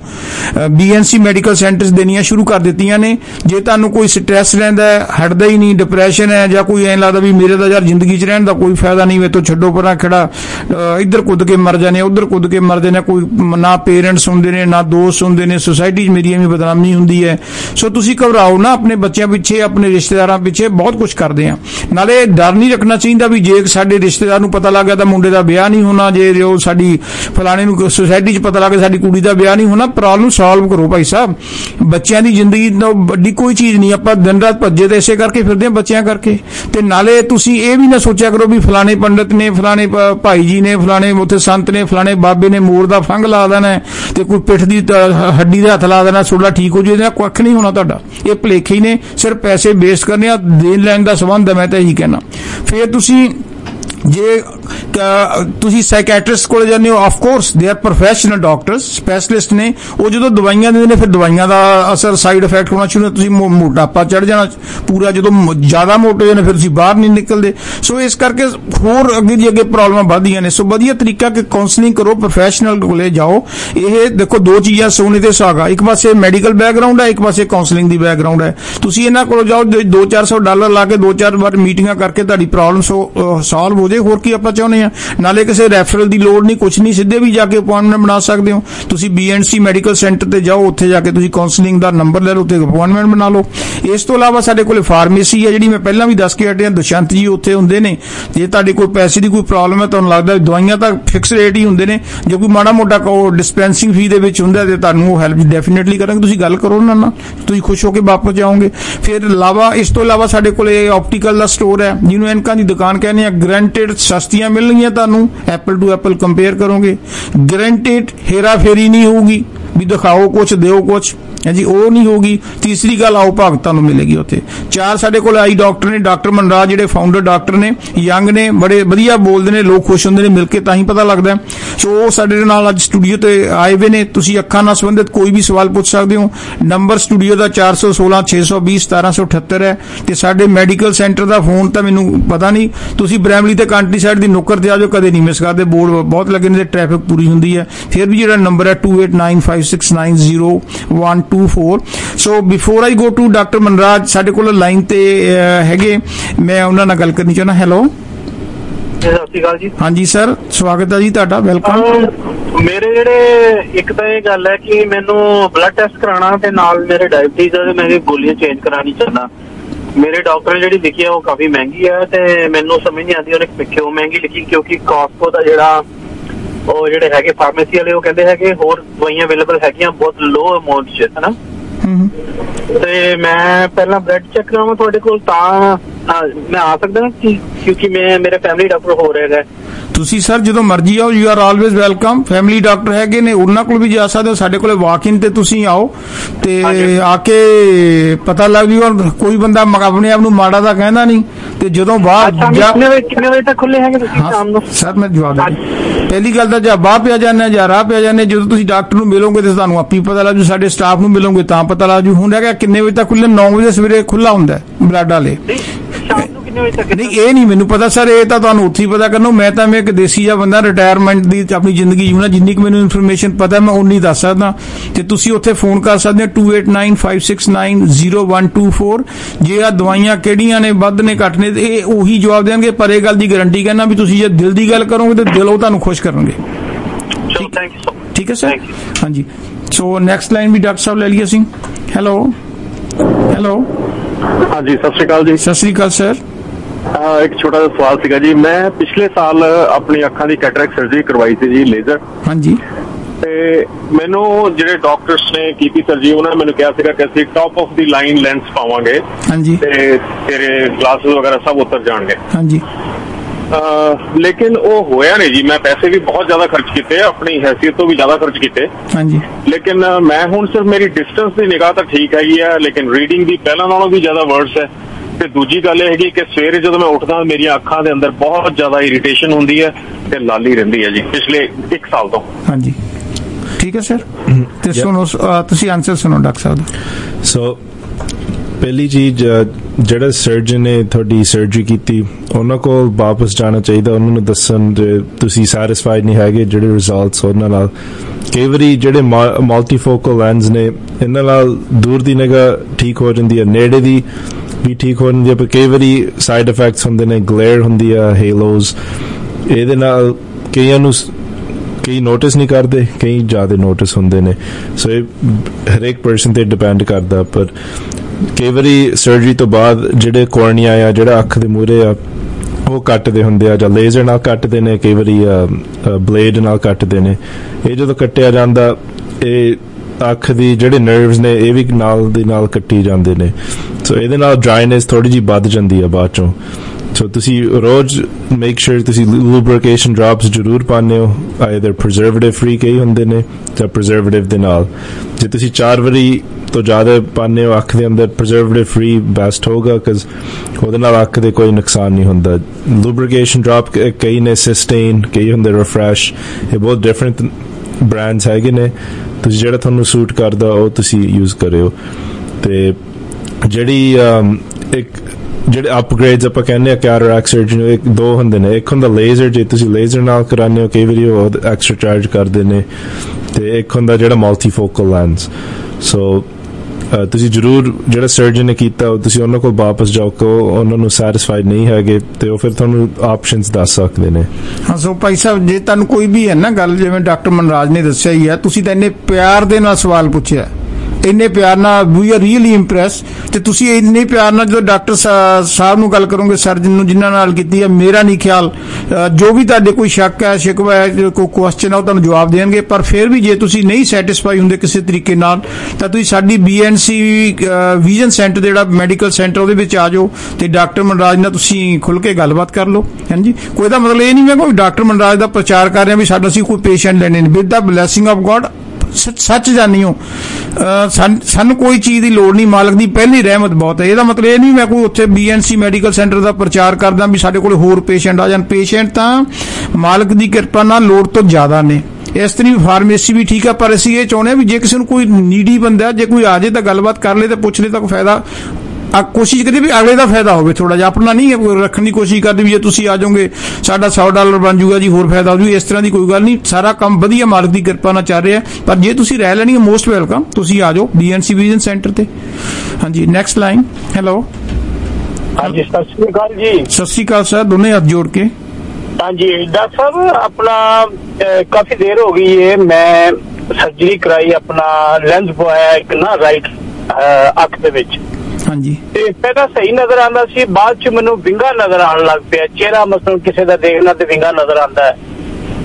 BNC ਮੈਡੀਕਲ ਸੈਂਟਰਸ ਦੇਣੀਆਂ ਸ਼ੁਰੂ ਕਰ ਦਿੱਤੀਆਂ ਨੇ। ਜੇ ਤੁਹਾਨੂੰ ਕੋਈ ਸਟ੍ਰੈਸ ਰਹਿੰਦਾ ਹੈ, ਹਟਦਾ ਹੀ ਨਹੀਂ, ਡਿਪਰੈਸ਼ਨ ਹੈ, ਜਾਂ ਕੋਈ ਐਂ ਲੱਗਦਾ ਵੀ ਮੇਰੇ ਤਾਂ ਯਾਰ ਜ਼ਿੰਦਗੀ 'ਚ ਰਹਿਣ ਦਾ ਕੋਈ ਫਾਇਦਾ ਨਹੀਂ, ਮੇਰੇ ਤੋਂ ਛੱਡੋ ਪਰਾਂ, ਖੜਾ ਇੱਧਰ ਕੁੱਦ ਕੇ ਮਰ ਜਾਣੇ, ਉੱਧਰ ਕੁੱਦ ਕੇ ਮਰ ਜਾਣੇ, ਕੋਈ ਨਾ ਪੇਰੈਂਟਸ ਹੁੰਦੇ ਨੇ, ਨਾ ਦੋਸਤ ਹੁੰਦੇ ਨੇ, ਸੁਸਾਇਟੀ 'ਚ ਮੇਰੀ ਐਵੇਂ ਬਦਨਾਮੀ ਹੁੰਦੀ ਹੈ। ਸੋ ਤੁਸੀਂ ਘਬਰਾਓ ਨਾ, ਆਪਣੇ ਬੱਚਿਆਂ ਪਿੱਛੇ, ਆਪਣੇ ਰਿਸ਼ਤੇਦਾਰਾਂ ਪਿੱਛੇ ਬਹੁਤ ਕੁਝ ਕਰਦੇ ਆ। ਨਾਲੇ ਡਰ ਨਹੀਂ ਰੱਖਣਾ ਚਾਹੀਦਾ ਵੀ ਜੇ ਸਾਡੇ ਰਿਸ਼ਤੇਦਾਰ ਨੂੰ ਪਤਾ ਲੱਗ ਗਿਆ ਤਾਂ ਮੁੰਡੇ ਦਾ ਵਿਆਹ ਨਹੀਂ ਹੋਣਾ, ਜੇ ਉਹ ਸਾਡੀ ਫਲਾਣੇ ਨੂੰ ਸੁਸਾਇਟੀ 'ਚ ਪਤਾ ਲੱਗ ਗਿਆ ਸਾਡੀ ਕੁੜੀ ਦਾ ਵਿਆਹ ਨਹੀਂ ਹੋਣਾ। ਪ੍ਰੋਬਲਮ ਸੋਲਵ ਕਰੋ ਭਾਈ ਸਾਹਿਬ। ਬੱਚਿਆਂ ਦੀ ਜ਼ਿੰਦਗੀ ਤੋਂ ਵੱਡੀ ਕੋਈ ਚੀਜ਼ ਨਹੀਂ। ਆਪਾਂ ਦਿਨ ਰਾਤ ਭੱਜੇ ਤੇ ਇਸੇ ਕਰਕੇ ਫਿਰਦੇ ਆ, ਬੱਚਿਆਂ ਕਰਕੇ। ਤੇ ਨਾਲੇ ਤੁਸੀਂ ਇਹ ਵੀ ਨਾ ਸੋਚਿਆ ਕਰੋ ਵੀ ਫਲਾਣੇ ਪੰਡਤ ਨੇ, ਫਲਾਣੇ ਭਾਈ ਜੀ ਨੇ, ਫਲਾਣੇ ਉੱਥੇ ਸੰਤ ਨੇ, ਫਲਾਣੇ ਬਾਬੇ ਨੇ ਮੋਰ ਦਾ ਫੰਗ ਲਾ ਦੇਣਾ ਤੇ ਕੋਈ ਪਿੱਠ ਦੀ ਹੱਡੀ ਦੇ ਹੱਥ ਲਾ ਦੇਣਾ, ਤੁਹਾਡਾ ਠੀਕ ਹੋ ਜਾਊ। ਇਹਦੇ ਨਾਲ ਕੱਖ ਨਹੀਂ ਹੋਣਾ ਤੁਹਾਡਾ। ਇਹ ਭੁਲੇਖੇ ਹੀ ਨੇ, ਸਿਰਫ ਪੈਸੇ ਵੇਸਟ ਕਰਨੇ ਆ, ਦੇਣ ਲੈਣ ਦਾ ਸੰਬੰਧ ਹੈ, ਮੈਂ ਤਾਂ ਇਹੀ ਕਹਿਣਾ। ਫਿਰ ਤੁਸੀਂ ਜੇ ਤੁਸੀਂ ਸਾਈਕੈਟ੍ਰਿਸਟ ਕੋਲ ਜਾਂਦੇ ਹੋ, of course they are professional doctors, specialist ਨੇ। ਉਹ ਜਦੋਂ ਦਵਾਈਆਂ ਦਿੰਦੇ ਨੇ ਫਿਰ ਦਵਾਈਆਂ ਦਾ ਅਸਰ, ਸਾਈਡ ਇਫੈਕਟ ਹੋਣਾ ਸ਼ੁਰੂ, ਤੁਸੀਂ ਮੋਟਾਪਾ ਚੜ ਜਾਣਾ ਪੂਰਾ, ਜਦੋਂ ਜ਼ਿਆਦਾ ਮੋਟੇ ਹੋ ਜਾਂਦੇ ਫਿਰ ਤੁਸੀਂ ਬਾਹਰ ਨਹੀਂ ਨਿਕਲਦੇ। ਸੋ ਇਸ ਕਰਕੇ ਹੋਰ ਅੱਗੇ ਦੀ ਅੱਗੇ ਪ੍ਰੋਬਲਮਾਂ ਵੱਧਦੀਆਂ ਨੇ। ਸੋ ਵਧੀਆ ਤਰੀਕਾ ਕਿ ਕਾਉਂਸਲਿੰਗ ਕਰੋ, ਪ੍ਰੋਫੈਸ਼ਨਲ ਕੋਲੇ ਜਾਓ। ਇਹ ਦੇਖੋ 2 ਚੀਜ਼ਾਂ ਸੋਨੇ ਤੇ ਸੁਹਾਗਾ, ਇੱਕ ਪਾਸੇ ਮੈਡੀਕਲ ਬੈਕਗ੍ਰਾਉਂਡ ਹੈ, ਇੱਕ ਪਾਸੇ ਕਾਉਂਸਲਿੰਗ ਦੀ ਬੈਕਗ੍ਰਾਉਂਡ ਹੈ। ਤੁਸੀਂ ਇਹਨਾਂ ਕੋਲ ਜਾਓ, $200-400 ਲਾ ਕੇ 2-4 ਵਾਰ ਮੀਟਿੰਗਾਂ ਕਰਕੇ ਤੁਹਾਡੀ ਪ੍ਰੋਬਲਮ ਸੋਲਵ ਹੋ ਜਾਏ। ਹੋਰ ਕੀ ਆਪਾਂ ਚਾਹੁੰਦੇ ਆ? ਨਾਲੇ ਕਿਸੇ ਰੈਫਰਲ ਦੀ ਲੋੜ ਨਹੀਂ, ਕੁਛ ਨਹੀਂ, ਸਿੱਧੇ ਵੀ ਜਾ ਕੇ ਅਪਾਇੰਟਮੈਂਟ ਬਣਾ ਸਕਦੇ ਹੋ। ਤੁਸੀਂ BNC ਮੈਡੀਕਲ ਸੈਂਟਰ ਤੇ ਜਾਓ, ਉੱਥੇ ਜਾ ਕੇ ਤੁਸੀਂ ਕਾਉਂਸਲਿੰਗ ਦਾ ਨੰਬਰ ਲੈ ਲਓ ਤੇ ਅਪਾਇੰਟਮੈਂਟ ਬਣਾ ਲਓ। ਇਸ ਤੋਂ ਇਲਾਵਾ ਸਾਡੇ ਕੋਲ ਫਾਰਮੇਸੀ ਹੈ, ਜਿਹੜੀ ਮੈਂ ਪਹਿਲਾਂ ਵੀ ਦੱਸ ਕੇ ਹਟਿਆ, ਦੁਸ਼ਯੰਤ ਜੀ ਉੱਥੇ ਹੁੰਦੇ ਨੇ। ਜੇ ਤੁਹਾਡੇ ਕੋਲ ਪੈਸੇ ਦੀ ਕੋਈ ਪ੍ਰੋਬਲਮ ਹੈ, ਤੁਹਾਨੂੰ ਲੱਗਦਾ ਦਵਾਈਆਂ ਤਾਂ ਫਿਕਸ ਰੇਟ ਹੀ ਹੁੰਦੇ ਨੇ, ਜੇ ਕੋਈ ਮਾੜਾ ਮੋਟਾ ਡਿਸਪੈਂਸਿੰਗ ਫੀ ਦੇ ਵਿੱਚ ਹੁੰਦਾ ਤੇ ਤੁਹਾਨੂੰ ਉਹ ਹੈਲਪ ਡੈਫੀਨੇਟਲੀ ਕਰਾਂਗੇ। ਤੁਸੀਂ ਗੱਲ ਕਰੋ ਉਹਨਾਂ ਨਾਲ, ਤੁਸੀਂ ਖੁਸ਼ ਹੋ ਕੇ ਵਾਪਸ ਜਾਓਗੇ। ਫਿਰ ਇਸ ਤੋਂ ਇਲਾਵਾ ਸਾਡੇ ਕੋਲ ਆਪਟੀਕਲ ਦਾ ਸਟੋਰ ਹੈ, ਜਿਹਨੂੰ ਐਨਕਾਂ ਦੀ ਦੁਕਾਨ ਕਹਿੰਦੇ ਆ। ਗਰੰਟਡ ਸਸਤੀਆਂ ਮਿਲਣਗੀਆਂ ਤੁਹਾਨੂੰ, ਐਪਲ ਟੂ ਐਪਲ ਕੰਪੇਅਰ ਕਰੋਗੇ। ਗਰੰਟਡ ਹੇਰਾ ਫੇਰੀ ਨਹੀਂ ਹੋਊਗੀ ਵੀ ਦਿਖਾਓ ਕੁਛ ਦਿਓ ਕੁਛ, ਜੀ ਉਹ ਨਹੀਂ ਹੋਗੀ। ਤੀਸਰੀ ਗੱਲ, ਆਓ ਭਗਤ ਤੁਹਾਨੂੰ ਮਿਲੇਗੀ ਉੱਥੇ। 4 ਸਾਡੇ ਕੋਲ ਆਈ ਡਾਕਟਰ ਨੇ, ਡਾਕਟਰ ਮਨਰਾਜ ਜਿਹੜੇ ਫਾਊਂਡਰ ਡਾਕਟਰ ਨੇ, ਯੰਗ ਨੇ, ਬੜੇ ਵਧੀਆ ਬੋਲਦੇ ਨੇ, ਲੋਕ ਖੁਸ਼ ਹੁੰਦੇ ਨੇ, ਮਿਲ ਕੇ ਤਾਂ ਹੀ ਪਤਾ ਲੱਗਦਾ। ਸੋ ਉਹ ਸਾਡੇ ਨਾਲ ਅੱਜ ਸਟੂਡੀਓ ਤੇ ਆਏ ਹੋਏ ਨੇ। ਤੁਸੀਂ ਅੱਖਾਂ ਨਾਲ ਸੰਬੰਧਿਤ ਕੋਈ ਵੀ ਸਵਾਲ ਪੁੱਛ ਸਕਦੇ ਹੋ। ਨੰਬਰ ਸਟੂਡੀਓ ਦਾ 416-620-1778 ਹੈ ਤੇ ਸਾਡੇ ਮੈਡੀਕਲ ਸੈਂਟਰ ਦਾ ਫੋਨ ਤਾਂ ਮੈਨੂੰ ਪਤਾ ਨਹੀਂ, ਤੁਸੀਂ ਬਰੈਮਲੀ ਤੇ ਕੰਟਰੀਸਾਈਡ ਦੀ ਨੁੱਕਰ ਤੇ ਆ ਜਾਓ, ਕਦੇ ਨਹੀਂ ਮਿਸ ਕਰਦੇ, ਬੋਰਡ ਬਹੁਤ ਲੱਗੇ ਨੇ ਤੇ ਟ੍ਰੈਫਿਕ ਪੂਰੀ ਹੁੰਦੀ ਹੈ। ਫਿਰ ਵੀ ਜਿਹੜਾ ਨੰਬਰ ਹੈ 2895690124। So before I go to doctor Manraj, ਸਾਡੇ ਕੋਲ ਲਾਈਨ ਤੇ ਹੈਗੇ, ਮੈਂ ਉਹਨਾਂ ਨਾਲ ਗੱਲ ਕਰਨੀ ਚਾਹੁੰਦਾ। ਹੈਲੋ, ਸਤਿ ਸ਼੍ਰੀ ਅਕਾਲ ਜੀ। ਹਾਂਜੀ ਸਰ, ਸਵਾਗਤ ਹੈ ਜੀ ਤੁਹਾਡਾ, ਵੈਲਕਮ। ਮੇਰੇ ਜਿਹੜੇ ਇੱਕ ਤਾਂ ਇਹ ਗੱਲ ਹੈ ਕਿ ਮੈਨੂੰ ਬਲੱਡ ਟੈਸਟ ਕਰਾਉਣਾ ਤੇ ਨਾਲ ਮੇਰੇ ਡਾਇਬਟੀਜ਼ ਹੈ, ਮੇਰੀ ਗੋਲੀਆਂ ਚੇਂਜ ਕਰਾਉਣੀ ਚਾਹੁੰਦਾ। ਮੇਰੇ ਡਾਕਟਰ ਨੇ ਜਿਹੜੀ ਲਿਖੀ ਹੈ ਉਹ ਕਾਫੀ ਮਹਿੰਗੀ ਹੈ ਤੇ ਮੈਨੂੰ ਸਮਝ ਨਹੀਂ ਆਉਂਦੀ ਉਹਨੇ ਕਿਉਂ ਮਹਿੰਗੀ ਲਿਖੀ, ਕਿਉਂਕਿ ਕਾਸਕੋ ਦਾ ਜਿਹੜਾ ਉਹ ਜਿਹੜੇ ਹੈਗੇ ਫਾਰਮੇਸੀ ਵਾਲੇ ਉਹ ਕਹਿੰਦੇ ਹੈਗੇ ਹੋਰ ਦਵਾਈਆਂ ਅਵੇਲੇਬਲ ਹੈਗੀਆਂ ਬਹੁਤ ਲੋ ਅਮਾਊਂਟ 'ਚ, ਹਨਾ। ਤੇ ਮੈਂ ਪਹਿਲਾਂ ਬਲੱਡ ਚੈੱਕ ਕਰਾਵਾਂ ਤੁਹਾਡੇ ਕੋਲ ਤਾਂ ਮੈਂ ਆ ਸਕਦਾ ਨਾ, ਕਿਉਂਕਿ ਮੇਰਾ ਫੈਮਿਲੀ ਡਾਕਟਰ ਹੋ ਰਿਹਾ। ਤੁਸੀਂ ਸਰ ਜਦੋਂ ਮਰਜ਼ੀ ਆਓ, you are always welcome. Family doctor ਹੈਗੇ ਨੇ, ਉਹਨਾਂ ਕੋਲ ਵੀ ਜਾ ਸਕਦੇ ਹੋ। ਸਾਡੇ ਕੋਲੇ ਵਾਕ ਇਨ ਤੇ ਤੁਸੀਂ ਆਓ ਤੇ ਆ ਕੇ ਪਤਾ ਲੱਗ ਜੂਗਾ। ਕੋਈ ਬੰਦਾ ਆਪਣੇ ਆਪ ਨੂੰ ਮਾੜਾ ਤਾਂ ਕਹਿੰਦਾ ਨਹੀਂ। ਤੇ ਜਦੋਂ ਬਾਹਰ ਕਿੰਨੇ ਵਜੇ ਤੱਕ ਖੁੱਲੇ ਹੈਗੇ ਤੁਸੀਂ ਸ਼ਾਮ ਨੂੰ? ਸਰ ਮੈਂ ਜਵਾਬ ਦਿੰਦਾ, ਪਹਿਲੀ ਗੱਲ ਤਾਂ ਜਾਂ ਬਾਹਰ ਪਿਆ ਜਾਂਦੇ ਜਾਂ ਰਾਹ ਪਿਆ ਜਾਂਦੇ। ਜਦੋਂ ਤੁਸੀਂ ਡਾਕਟਰ ਨੂੰ ਮਿਲੋਗੇ ਤੇ ਤੁਹਾਨੂੰ ਆਪੀ ਪਤਾ ਲੱਗ ਜੂ, ਸਾਡੇ ਸਟਾਫ ਨੂੰ ਮਿਲੋਗੇ ਤਾਂ ਪਤਾ ਲੱਗ ਜੂ। ਹੁਣ ਹੈਗਾ ਕਿੰਨੇ ਵਜੇ ਤੱਕ ਖੁੱਲੇ? 9 ਵਜੇ ਸਵੇਰੇ ਖੁੱਲਾ ਹੁੰਦਾ ਬਲੱਡ ਵਾਲੇ। ਨਹੀਂ ਇਹ ਨਹੀਂ ਮੈਨੂੰ ਪਤਾ ਸਰ, ਇਹ ਤਾਂ ਤੁਹਾਨੂੰ ਉੱਥੇ ਹੀ ਪਤਾ ਕਰਨਾ। ਮੈਂ ਤਾਂ ਇੱਕ ਦੇਸੀ ਜਿਹਾ ਬੰਦਾ, ਰਿਟਾਇਰਮੈਂਟ ਦੀ ਆਪਣੀ ਜ਼ਿੰਦਗੀ ਜੂਣਾ। ਜਿੰਨੀ ਕੁ ਮੈਨੂੰ ਇਨਫੋਰਮੇਸ਼ਨ ਪਤਾ ਮੈਂ ਉਨੀ ਦੱਸ ਸਕਦਾ। ਤੇ ਤੁਸੀਂ ਉੱਥੇ ਫੋਨ ਕਰ ਸਕਦੇ ਹੋ 2895690124। ਜੇ ਆ ਦਵਾਈਆਂ ਕਿਹੜੀਆਂ ਨੇ, ਵੱਧ ਨੇ ਘੱਟ ਨੇ, ਇਹ ਉਹੀ ਜਵਾਬ ਦੇਣਗੇ। ਪਰ ਇਹ ਗੱਲ ਦੀ ਗਾਰੰਟੀ ਕਹਿੰਦਾ ਵੀ ਤੁਸੀਂ ਜੇ ਦਿਲ ਦੀ ਗੱਲ ਕਰੋਗੇ ਤੇ ਦਿਲੋਂ ਤੁਹਾਨੂੰ ਖੁਸ਼ ਕਰਨਗੇ। ਠੀਕ ਹੈ ਸਰ। ਹਾਂਜੀ, ਸੋ ਨੈਕਸਟ ਲਾਈਨ ਵੀ ਡਾਕਟਰ ਸਾਹਿਬ ਲੈ ਲਈਏ ਅਸੀਂ। ਹੈਲੋ ਹਾਂਜੀ, ਸਤਿ ਸ਼੍ਰੀ ਅਕਾਲ ਜੀ। ਸਤਿ ਸ਼੍ਰੀ ਅਕਾਲ ਸਰ। ਇੱਕ ਛੋਟਾ ਜਿਹਾ ਸਵਾਲ ਸੀਗਾ ਜੀ। ਮੈਂ ਪਿਛਲੇ ਸਾਲ ਆਪਣੀ ਅੱਖਾਂ ਦੀ ਕੈਟਰੈਕਟ ਸਰਜਰੀ ਕਰਵਾਈ ਸੀ ਜੀ, ਲੇਜ਼ਰ। ਹਾਂਜੀ। ਤੇ ਮੈਨੂੰ ਜਿਹੜੇ ਡਾਕਟਰਸ ਨੇ ਕੀਤੀ ਸਰਜਰੀ, ਉਹਨਾਂ ਨੇ ਮੈਨੂੰ ਕਿਹਾ ਸੀਗਾ ਕਿ ਅਸੀਂ top of the line lens ਪਾਵਾਂਗੇ। ਹਾਂਜੀ। ਤੇ ਤੇਰੇ ਗਲਾਸਿਸ ਵਗੈਰਾ ਸਭ ਉਤਰ ਜਾਣਗੇ। ਹਾਂਜੀ। ਲੇਕਿਨ ਉਹ ਹੋਇਆ ਨਹੀਂ ਜੀ। ਮੈਂ ਪੈਸੇ ਵੀ ਬਹੁਤ ਜ਼ਿਆਦਾ ਖਰਚ ਕੀਤੇ, ਆਪਣੀ ਹੈਸੀਅਤ ਤੋਂ ਵੀ ਜ਼ਿਆਦਾ ਖਰਚ ਕੀਤੇ। ਹਾਂਜੀ। ਲੇਕਿਨ ਮੈਂ ਹੁਣ ਸਿਰਫ ਮੇਰੀ ਡਿਸਟੈਂਸ ਦੀ ਨਿਗਾਹ ਤਾਂ ਠੀਕ ਹੈਗੀ ਆ, ਲੇਕਿਨ ਰੀਡਿੰਗ ਦੀ ਪਹਿਲਾਂ ਨਾਲੋਂ ਵੀ ਜ਼ਿਆਦਾ ਵਰਡਸ ਹੈ। ਤੇ ਦੂਜੀ ਗੱਲ ਇਹ ਹੈਗੀ ਕਿ ਸਵੇਰੇ ਜਦੋਂ ਮੈਂ ਉੱਠਦਾ ਮੇਰੀਆਂ ਅੱਖਾਂ ਦੇ ਅੰਦਰ ਬਹੁਤ ਜ਼ਿਆਦਾ ਇਰੀਟੇਸ਼ਨ ਹੁੰਦੀ ਹੈ ਤੇ ਲਾਲੀ ਰਹਿੰਦੀ ਹੈ ਜੀ ਪਿਛਲੇ 1 ਸਾਲ ਤੋਂ। ਹਾਂਜੀ, ਠੀਕ ਹੈ ਸਰ। ਤੇ ਸੁਣੋ, ਤੁਸੀਂ ਆਨਸਰ ਸੁਣੋ ਡਾਕਟਰ ਸਾਹਿਬ ਦਾ। ਸੋ ਪਹਿਲੀ ਚੀਜ਼, ਜਿਹੜਾ ਸਰਜਨ ਨੇ ਤੁਹਾਡੀ ਸਰਜਰੀ ਕੀਤੀ ਉਹਨਾਂ ਕੋਲ ਵਾਪਸ ਜਾਣਾ ਚਾਹੀਦਾ। ਉਹਨਾਂ ਨੂੰ ਦੱਸਣ ਜੇ ਤੁਸੀਂ ਸੈਟਿਸਫਾਈਡ ਨਹੀਂ ਹੈਗੇ ਜਿਹੜੇ ਰਿਜ਼ਲਟਸ ਉਹਨਾਂ ਨਾਲ। ਕਈ ਵਾਰੀ ਜਿਹੜੇ ਮਲਟੀਫੋਕਲ ਲੈਂਸ ਨੇ ਇਹਨਾਂ ਨਾਲ ਦੂਰ ਦੀ ਨਿਗਾਹ ਠੀਕ ਹੋ ਜਾਂਦੀ ਹੈ, ਨੇੜੇ ਦੀ ਵੀ ਠੀਕ ਹੋ ਜਾਂਦੀ ਹੈ, ਪਰ ਕਈ ਵਾਰੀ ਸਾਈਡ ਇਫੈਕਟਸ ਹੁੰਦੇ ਨੇ। ਗਲੇਅਰ ਹੁੰਦੀ ਆ, ਹੇਲੋਜ਼, ਇਹਦੇ ਨਾਲ ਕਈਆਂ ਨੂੰ ਕਈ ਨੋਟਿਸ ਨਹੀਂ ਕਰਦੇ, ਕਈ ਜ਼ਿਆਦਾ ਨੋਟਿਸ ਹੁੰਦੇ ਨੇ। ਸੋ ਇਹ ਹਰੇਕ ਪਰਸਨ ਤੇ ਡਿਪੈਂਡ ਕਰਦਾ। ਪਰ ਕਈ ਵਾਰੀ ਸਰਜਰੀ ਤੋਂ ਬਾਅਦ ਜਿਹੜੇ ਕੋਰਨੀਆ ਆ, ਜਿਹੜਾ ਅੱਖ ਦੇ ਮੂਹਰੇ ਆ, ਉਹ ਕੱਟਦੇ ਹੁੰਦੇ ਆ, ਜਾਂ ਲੇਜ਼ਰ ਨਾਲ ਕੱਟਦੇ ਨੇ, ਕਈ ਵਾਰੀ ਬਲੇਡ ਨਾਲ ਕੱਟਦੇ ਨੇ। ਇਹ ਜਦੋਂ ਕੱਟਿਆ ਜਾਂਦਾ, ਇਹ ਅੱਖ ਦੀ ਜਿਹੜੇ ਨਰਵਸ ਨੇ ਇਹ ਵੀ ਨਾਲ ਦੀ ਨਾਲ ਕੱਟੀ ਜਾਂਦੇ ਨੇ। ਸੋ ਇਹਦੇ ਨਾਲ ਡਰਾਈਨੈਸ ਥੋੜੀ ਜਿਹੀ ਵੱਧ ਜਾਂਦੀ ਆ ਬਾਅਦ ਚੋਂ। ਸੋ ਤੁਸੀਂ ਰੋਜ਼ ਮੇਕ ਸ਼ੋਰ ਤੁਸੀਂ ਲੂਬਰੀਕੇਸ਼ਨ ਡ੍ਰੌਪਸ ਜ਼ਰੂਰ ਪਾਉਂਦੇ ਹੋ। ਆਈਦਰ ਪ੍ਰੀਜ਼ਰਵੇਟਿਵ ਫ੍ਰੀ ਕਈ ਹੁੰਦੇ ਨੇ ਜਾਂ ਪ੍ਰੀਜ਼ਰਵੇਟਿਵ ਦੇ ਨਾਲ। ਜੇ ਤੁਸੀਂ 4 ਵਾਰੀ ਤੋਂ ਜ਼ਿਆਦਾ ਪਾਉਂਦੇ ਹੋ ਅੱਖ ਦੇ ਅੰਦਰ, ਪ੍ਰੀਜ਼ਰਵੇਟਿਵ ਫ੍ਰੀ ਬੈਸਟ ਹੋਗਾ, ਬਿਕਾਜ਼ ਉਹਦੇ ਨਾਲ ਅੱਖ ਦੇ ਕੋਈ ਨੁਕਸਾਨ ਨਹੀਂ ਹੁੰਦਾ। ਲੂਬਰੀਕੇਸ਼ਨ ਡ੍ਰੌਪ ਕਈ ਨੇ, ਸਿਸਟੇਨ, ਕਈ ਹੁੰਦੇ ਰਿਫਰੈਸ਼, ਇਹ ਬਹੁਤ ਡਿਫਰੈਂਟ ਬ੍ਰਾਂਡਸ ਹੈਗੇ ਨੇ। ਤੁਸੀਂ ਜਿਹੜਾ ਤੁਹਾਨੂੰ ਸੂਟ ਕਰਦਾ ਉਹ ਤੁਸੀਂ ਯੂਜ਼ ਕਰਿਓ। ਤੇ ਜਿਹੜੀ ਜਿਹੜੇ ਅਪਗ੍ਰੇਡਸ ਆਪਾਂ ਕਹਿੰਦੇ ਆ ਕੈਟਰੈਕਟ ਸਰਜਰੀ, 2 ਹੁੰਦੇ ਨੇ। ਇੱਕ ਹੁੰਦਾ ਲੇਜ਼ਰ, ਜੇ ਤੁਸੀਂ ਲੇਜ਼ਰ ਨਾਲ ਕਰਾਉਂਦੇ ਹੋ ਕਈ ਵਾਰੀ ਉਹ ਐਕਸਟਰਾ ਚਾਰਜ ਕਰਦੇ ਨੇ। ਤੇ ਇੱਕ ਹੁੰਦਾ ਜਿਹੜਾ ਮਲਟੀਫੋਕਲ ਲੈਂਸ। ਸੋ ਤੁਸੀਂ ਜ਼ਰੂਰ ਜਿਹੜਾ ਸਰਜਨ ਨੇ ਕੀਤਾ ਤੁਸੀਂ ਉਹਨਾਂ ਕੋਲ ਵਾਪਸ ਜਾਓ ਕਿ ਉਹਨਾਂ ਨੂੰ ਸੈਟਿਸਫਾਈਡ ਨਹੀਂ ਹੈਗੇ ਤੇ ਉਹ ਫਿਰ ਤੁਹਾਨੂੰ ਆਪਸ਼ਨਸ ਦੱਸ ਸਕਦੇ ਨੇ। ਹਾਂ, ਸੋ ਭਾਈ ਸਾਹਿਬ ਜੇ ਤੁਹਾਨੂੰ ਕੋਈ ਵੀ ਹੈ ਨਾ ਗੱਲ, ਜਿਵੇਂ ਡਾਕਟਰ ਮਨਰਾਜ ਨੇ ਦੱਸਿਆ ਹੀ ਹੈ, ਤੁਸੀਂ ਤਾਂ ਇੰਨੇ ਪਿਆਰ ਦੇ ਨਾਲ ਸਵਾਲ ਪੁੱਛਿਆ, ਇੰਨੇ ਪਿਆਰ ਨਾਲ, ਵੀ ਆਰ ਰੀਅਲੀ ਇੰਪ੍ਰੈਸ। ਤੇ ਤੁਸੀਂ ਇੰਨੇ ਪਿਆਰ ਨਾਲ ਜਦੋਂ ਡਾਕਟਰ ਸਾਹਿਬ ਨੂੰ ਗੱਲ ਕਰੋਗੇ, ਸਰਜਨ ਨੂੰ ਜਿਨ੍ਹਾਂ ਨਾਲ ਕੀਤੀ ਹੈ, ਮੇਰਾ ਨਹੀਂ ਖਿਆਲ ਜੋ ਵੀ ਤੁਹਾਡੇ ਕੋਈ ਸ਼ੱਕ ਹੈ, ਸ਼ਿਕਵਾ ਹੈ, ਕੋਈ ਕੁਐਸਚਨ ਹੈ, ਉਹ ਤੁਹਾਨੂੰ ਜਵਾਬ ਦੇਣਗੇ। ਪਰ ਫਿਰ ਵੀ ਜੇ ਤੁਸੀਂ ਨਹੀਂ ਸੈਟਿਸਫਾਈ ਹੁੰਦੇ ਕਿਸੇ ਤਰੀਕੇ ਨਾਲ ਤਾਂ ਤੁਸੀਂ ਸਾਡੀ BNC ਵਿਜ਼ਨ ਸੈਂਟਰ ਜਿਹੜਾ ਮੈਡੀਕਲ ਸੈਂਟਰ ਉਹਦੇ ਵਿੱਚ ਆ ਜਾਓ ਤੇ ਡਾਕਟਰ ਮਨਰਾਜ ਨਾਲ ਤੁਸੀਂ ਖੁੱਲ੍ਹ ਕੇ ਗੱਲਬਾਤ ਕਰ ਲਓ। ਹਾਂਜੀ, ਕੋਈ ਦਾ ਮਤਲਬ ਇਹ ਨਹੀਂ ਮੈਂ ਕੋਈ ਡਾਕਟਰ ਮਨਰਾਜ ਦਾ ਪ੍ਰਚਾਰ ਕਰ ਰਿਹਾ ਵੀ ਸਾਡਾ ਅਸੀਂ ਕੋਈ ਪੇਸ਼ੈਂਟ ਲੈਣੇ ਨੇ। With the blessing of God ਸੱਚ ਜਾਣੀ ਹੋ, ਸਾਨੂੰ ਕੋਈ ਚੀਜ਼ ਦੀ ਲੋੜ ਨਹੀਂ, ਮਾਲਕ ਦੀ ਪਹਿਲੀ ਰਹਿਮਤ ਬਹੁਤ ਹੈ। ਇਹਦਾ ਮਤਲਬ ਇਹ ਨਹੀਂ ਮੈਂ ਕੋਈ ਉੱਥੇ BNC ਮੈਡੀਕਲ ਸੈਂਟਰ ਦਾ ਪ੍ਰਚਾਰ ਕਰਦਾ ਵੀ ਸਾਡੇ ਕੋਲ ਹੋਰ ਪੇਸ਼ੈਂਟ ਆ ਜਾਣ। ਪੇਸ਼ੈਂਟ ਤਾਂ ਮਾਲਕ ਦੀ ਕਿਰਪਾ ਨਾਲ ਲੋੜ ਤੋਂ ਜ਼ਿਆਦਾ ਨੇ। ਇਸ ਤਰ੍ਹਾਂ ਫਾਰਮੇਸੀ ਵੀ ਠੀਕ ਆ, ਪਰ ਅਸੀਂ ਇਹ ਚਾਹੁੰਦੇ ਹਾਂ ਵੀ ਜੇ ਕਿਸੇ ਨੂੰ ਕੋਈ ਨੀਡੀ ਬੰਦਾ, ਜੇ ਕੋਈ ਆ ਜਾਏ ਤਾਂ ਗੱਲਬਾਤ ਕਰ ਲੇ ਤੇ ਪੁੱਛ ਲੇ ਤਾਂ ਕੋਈ ਫਾਇਦਾ, ਕੋਸ਼ਿਸ਼ ਕਰੀਏ ਵੀ ਅਗਲੇ ਦਾ ਫਾਇਦਾ ਹੋਵੇ ਥੋੜਾ ਜਿਹਾ, ਆਪਣਾ ਨਹੀਂ ਰੱਖਣ ਦੀ ਕੋਸ਼ਿਸ਼ ਕਰਦੇ ਵੀ ਜੇ ਤੁਸੀਂ ਆ ਜਾਓਗੇ ਸਾਡਾ $100 ਬਣ ਜਾਊਗਾ ਜੀ, ਹੋਰ ਫਾਇਦਾ ਹੋ ਜੂ। ਇਸ ਤਰ੍ਹਾਂ ਦੀ ਕੋਈ ਗੱਲ ਨਹੀਂ, ਸਾਰਾ ਕੰਮ ਵਧੀਆ ਮਾਲਕ ਦੀ ਕਿਰਪਾ ਨਾਲ ਚੱਲ ਰਿਹਾ। ਪਰ ਜੇ ਤੁਸੀਂ ਰਹਿ ਲੈਣੀ ਹੈ, ਮੋਸਟ ਵੈਲਕਮ, ਤੁਸੀਂ ਆ ਜਾਓ BNC ਵਿਜ਼ਨ ਸੈਂਟਰ ਤੇ। ਹਾਂਜੀ, ਨੈਕਸਟ ਲਾਈਨ। ਹੈਲੋ। ਹਾਂਜੀ, ਸਤਿ ਸ਼੍ਰੀ ਅਕਾਲ ਜੀ। ਸਤਿ ਸ਼੍ਰੀ ਅਕਾਲ ਸਰ, ਦੋਨੇ ਹੱਥ ਜੋੜ ਕੇ। ਹਾਂਜੀ ਡਾਕਟਰ ਸਾਹਿਬ, ਆਪਣਾ ਕਾਫੀ ਦੇਰ ਹੋ ਗਈ ਹੈ, ਮੈਂ ਸਰਜਰੀ ਕਰਾਈ, ਆਪਣਾ ਲੈਂਸ ਪਵਾਇਆ ਇੱਕ ਨਾ ਰਾਈਟ ਅੱਖ ਦੇ ਵਿੱਚ। ਹਾਂਜੀ। ਤੇ ਪਹਿਲਾਂ ਸਹੀ ਨਜ਼ਰ ਆਉਂਦਾ ਸੀ, ਬਾਅਦ ਚ ਮੈਨੂੰ ਵਿੰਗਾ ਨਜ਼ਰ ਆਉਣ ਲੱਗ ਪਿਆ। ਚਿਹਰਾ ਮਤਲਬ ਕਿਸੇ ਦਾ ਦੇਖਣਾ ਤੇ ਵਿੰਗਾ ਨਜ਼ਰ ਆਉਂਦਾ ਹੈ।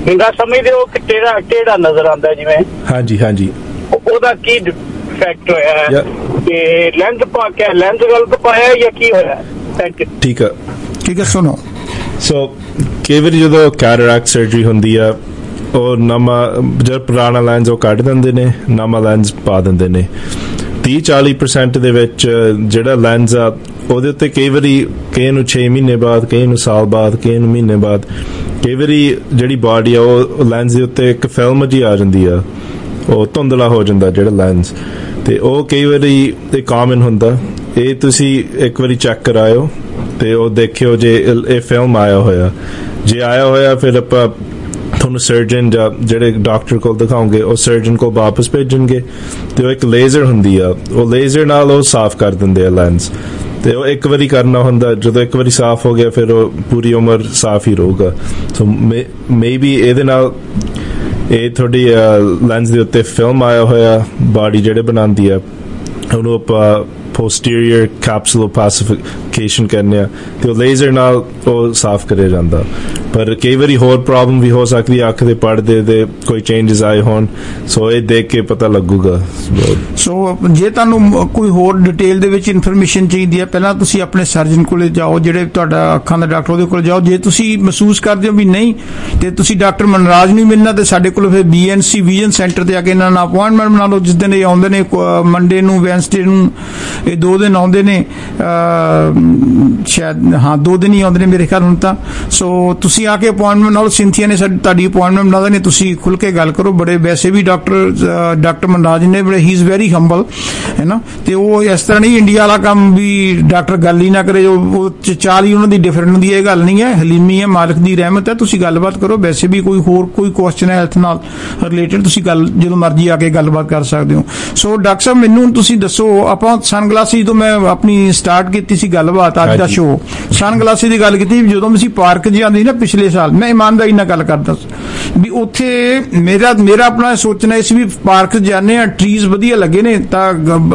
ਨਿਗਾਹ ਸਮਝਦੇ ਹੋ ਕਿ ਟੇੜਾ ਨਜ਼ਰ ਆਉਂਦਾ ਜਿਵੇਂ? ਹਾਂਜੀ ਉਹਦਾ ਕੀ ਇਫੈਕਟ ਹੋਇਆ ਤੇ ਲੈਂਸ ਗਲਤ ਪਾਇਆ ਜਾਂ ਕੀ ਹੋਇਆ? ਠੀਕ ਹੈ ਸੁਣੋ। ਸੋ ਕਈ ਵਾਰੀ ਜਦੋਂ ਕੈਟਰੈਕਟ ਸਰਜਰੀ ਹੁੰਦੀ ਆ, ਉਹ ਨਵਾਂ ਜਿਹੜਾ ਪੁਰਾਣਾ ਲੈਂਸ ਉਹ ਕੱਢ ਦਿੰਦੇ ਨੇ, ਨਵਾਂ ਲੈਂਸ ਪਾ ਦਿੰਦੇ ਨੇ। 30-40% ਦੇ ਵਿੱਚ ਜਿਹੜਾ ਲੈਂਸ ਆ ਉਹਦੇ ਉੱਤੇ ਕਈ ਵਾਰੀ ਕਿਸੇ ਨੂੰ 6 ਮਹੀਨੇ ਬਾਅਦ, ਕਿਸੇ ਨੂੰ ਸਾਲ ਬਾਅਦ, ਕਿਸੇ ਨੂੰ ਮਹੀਨੇ ਬਾਅਦ, ਕਈ ਵਾਰੀ ਜਿਹੜੀ ਬਾਡੀ ਆ ਉਹ ਲੈਂਸ ਦੇ ਉੱਤੇ ਇੱਕ ਫਿਲਮ ਜੀ ਆ ਜਾਂਦੀ ਆ, ਉਹ ਧੁੰਦਲਾ ਹੋ ਜਾਂਦਾ ਜਿਹੜਾ ਲੈਂਸ, ਤੇ ਉਹ ਕਈ ਵਾਰੀ ਇਹ ਕਾਮਨ ਹੁੰਦਾ। ਇਹ ਤੁਸੀਂ ਇੱਕ ਵਾਰੀ ਚੈੱਕ ਕਰਾਇਓ ਤੇ ਉਹ ਦੇਖਿਓ ਜੇ ਇਹ ਫਿਲਮ ਆਇਆ ਹੋਇਆ, ਜੇ ਆਇਆ ਹੋਇਆ ਫਿਰ ਆਪਾਂ ਤੁਹਾਨੂੰ ਸਰਜਨ ਜਾਂ ਜਿਹੜੇ ਡਾਕਟਰ ਕੋਲ ਦਿਖਾਓਗੇ, ਉਹ ਸਰਜਨ ਕੋਲ ਵਾਪਸ ਭੇਜਣਗੇ ਤੇ ਉਹ ਇੱਕ ਲੇਜ਼ਰ ਹੁੰਦੀ ਆ, ਉਹ ਲੇਜ਼ਰ ਨਾਲ ਉਹ ਸਾਫ਼ ਕਰ ਦਿੰਦੇ ਆ ਲੈਂਸ, ਤੇ ਉਹ ਇੱਕ ਵਾਰੀ ਕਰਨਾ ਹੁੰਦਾ। ਜਦੋਂ ਇੱਕ ਵਾਰੀ ਸਾਫ਼ ਹੋ ਗਿਆ ਫਿਰ ਉਹ ਪੂਰੀ ਉਮਰ ਸਾਫ਼ ਹੀ ਰਹੂਗਾ। ਸੋ ਮੇ ਬੀ ਇਹਦੇ ਨਾਲ ਇਹ ਤੁਹਾਡੀ ਲੈਂਸ ਦੇ ਉੱਤੇ ਫਿਲਮ ਆਇਆ ਹੋਇਆ, ਬਾਡੀ ਜਿਹੜੇ ਬਣਾਉਂਦੀ ਆ ਉਹਨੂੰ ਆਪਾਂ posterior capsular opacification ਕਹਿੰਦੇ ਆ, ਤੇ ਉਹ ਲੇਜ਼ਰ ਨਾਲ ਉਹ ਸਾਫ਼ ਕਰਿਆ ਜਾਂਦਾ। ਪਰ ਕਈ ਵਾਰੀ ਹੋਰ ਪ੍ਰੋਬਲਮ ਵੀ ਹੋ ਸਕਦੀ ਹੈ, ਅੱਖ ਦੇ ਪਰਦੇ ਦੇ ਕੋਈ ਚੇਂਜਸ ਆਏ ਹੋਣ, ਸੋ ਇਹ ਦੇਖ ਕੇ ਪਤਾ ਲੱਗੂਗਾ। ਸੋ ਜੇ ਤੁਹਾਨੂੰ ਕੋਈ ਹੋਰ ਡਿਟੇਲ ਦੇ ਵਿੱਚ ਇਨਫੋਰਮੇਸ਼ਨ ਚਾਹੀਦੀ ਹੈ, ਪਹਿਲਾਂ ਤੁਸੀਂ ਆਪਣੇ ਸਰਜਨ ਕੋਲੇ ਜਾਓ, ਜਿਹੜੇ ਤੁਹਾਡਾ ਅੱਖਾਂ ਦਾ ਡਾਕਟਰ, ਉਹਦੇ ਕੋਲ ਜਾਓ। ਜੇ ਤੁਸੀਂ ਮਹਿਸੂਸ ਕਰਦੇ ਹੋ ਵੀ ਨਹੀਂ, ਤੇ ਤੁਸੀਂ ਡਾਕਟਰ ਮਨਰਾਜ ਨੂੰ ਮਿਲਣਾ, ਤੇ ਸਾਡੇ ਕੋਲ ਫਿਰ BNC ਵਿਜ਼ਨ ਸੈਂਟਰ ਤੇ ਆ ਕੇ ਇਹਨਾਂ ਨਾਲ ਅਪੁਆਇੰਟਮੈਂਟ ਬਣਾ ਲਓ। ਜਿਸ ਦਿਨ ਇਹ ਆਉਂਦੇ ਨੇ, ਮੰਡੇ ਨੂੰ, ਵੈਨਸਡੇ ਨੂੰ, ਇਹ 2 ਦਿਨ ਆਉਂਦੇ ਨੇ, ਸ਼ਾਇਦ 2 ਦਿਨ ਹੀ ਆਉਂਦੇ ਨੇ ਮੇਰੇ ਖਿਆਲ ਹੁਣ ਤਾਂ। ਸੋ ਤੁਸੀਂ ਆ ਕੇ ਅਪੁਆਇੰਟਮੈਂਟ ਨਾਲ, ਸਿੰਥੀਆ ਨੇ ਤੁਹਾਡੀ ਅਪੁਆਇੰਟਮੈਂਟ ਬਣਾ ਦੇਣੀ, ਤੁਸੀਂ ਖੁੱਲ ਕੇ ਗੱਲ ਕਰੋ। ਬੜੇ ਵੈਸੇ ਵੀ ਡਾਕਟਰ ਮਨਰਾਜ ਨੇ ਬੜੇ, ਹੀ ਇਜ਼ ਵੈਰੀ ਹੰਬਲ, ਹੈ ਨਾ, ਤੇ ਉਹ ਇਸ ਤਰ੍ਹਾਂ ਨਹੀਂ ਇੰਡੀਆ ਵਾਲਾ ਕੰਮ ਵੀ ਡਾਕਟਰ ਗੱਲ ਹੀ ਨਾ ਕਰੇ, ਉਹ ਚਾਲ ਹੀ ਉਹਨਾਂ ਦੀ ਡਿਫਰੈਂਟ ਹੁੰਦੀ ਹੈ। ਇਹ ਗੱਲ ਨਹੀਂ ਹੈ, ਹਲੀਮੀ ਹੈ, ਮਾਲਕ ਦੀ ਰਹਿਮਤ ਹੈ। ਤੁਸੀਂ ਗੱਲਬਾਤ ਕਰੋ। ਵੈਸੇ ਵੀ ਕੋਈ ਕੁਐਸਚਨ ਹੈ ਹੈਲਥ ਨਾਲ ਰਿਲੇਟਡ, ਤੁਸੀਂ ਗੱਲ ਜਦੋਂ ਮਰਜ਼ੀ ਆ ਕੇ ਗੱਲਬਾਤ ਕਰ ਸਕਦੇ ਹੋ। ਸੋ ਡਾਕਟਰ ਸਾਹਿਬ ਮੈਨੂੰ ਤੁਸੀਂ ਦੱਸੋ, ਆਪਾਂ ਸਨਗਲਾਸਿਸ ਜਦੋਂ ਮੈਂ ਆਪਣੀ ਸਟਾਰਟ ਕੀਤੀ ਸੀ ਗੱਲਬਾਤ ਅੱਜ ਦਾ ਸ਼ੋਅ, ਸਨਗਲਾਸਿਸ ਦੀ ਗੱਲ ਕੀਤੀ, ਜਦੋਂ ਅਸੀਂ ਪਾਰਕ ਜਾਂਦੇ ਸੀ ਨਾ ਪਿਛਲੇ ਸਾਲ, ਮੈਂ ਇਮਾਨਦਾਰੀ ਨਾਲ ਗੱਲ ਕਰਦਾ ਵੀ ਉੱਥੇ ਮੇਰਾ ਆਪਣਾ ਸੋਚਣਾ ਇਸ ਵੀ ਪਾਰਕ ਜਾਂਦੇ ਆ, ਟਰੀਜ਼ ਵਧੀਆ ਲੱਗੇ ਨੇ, ਤਾਂ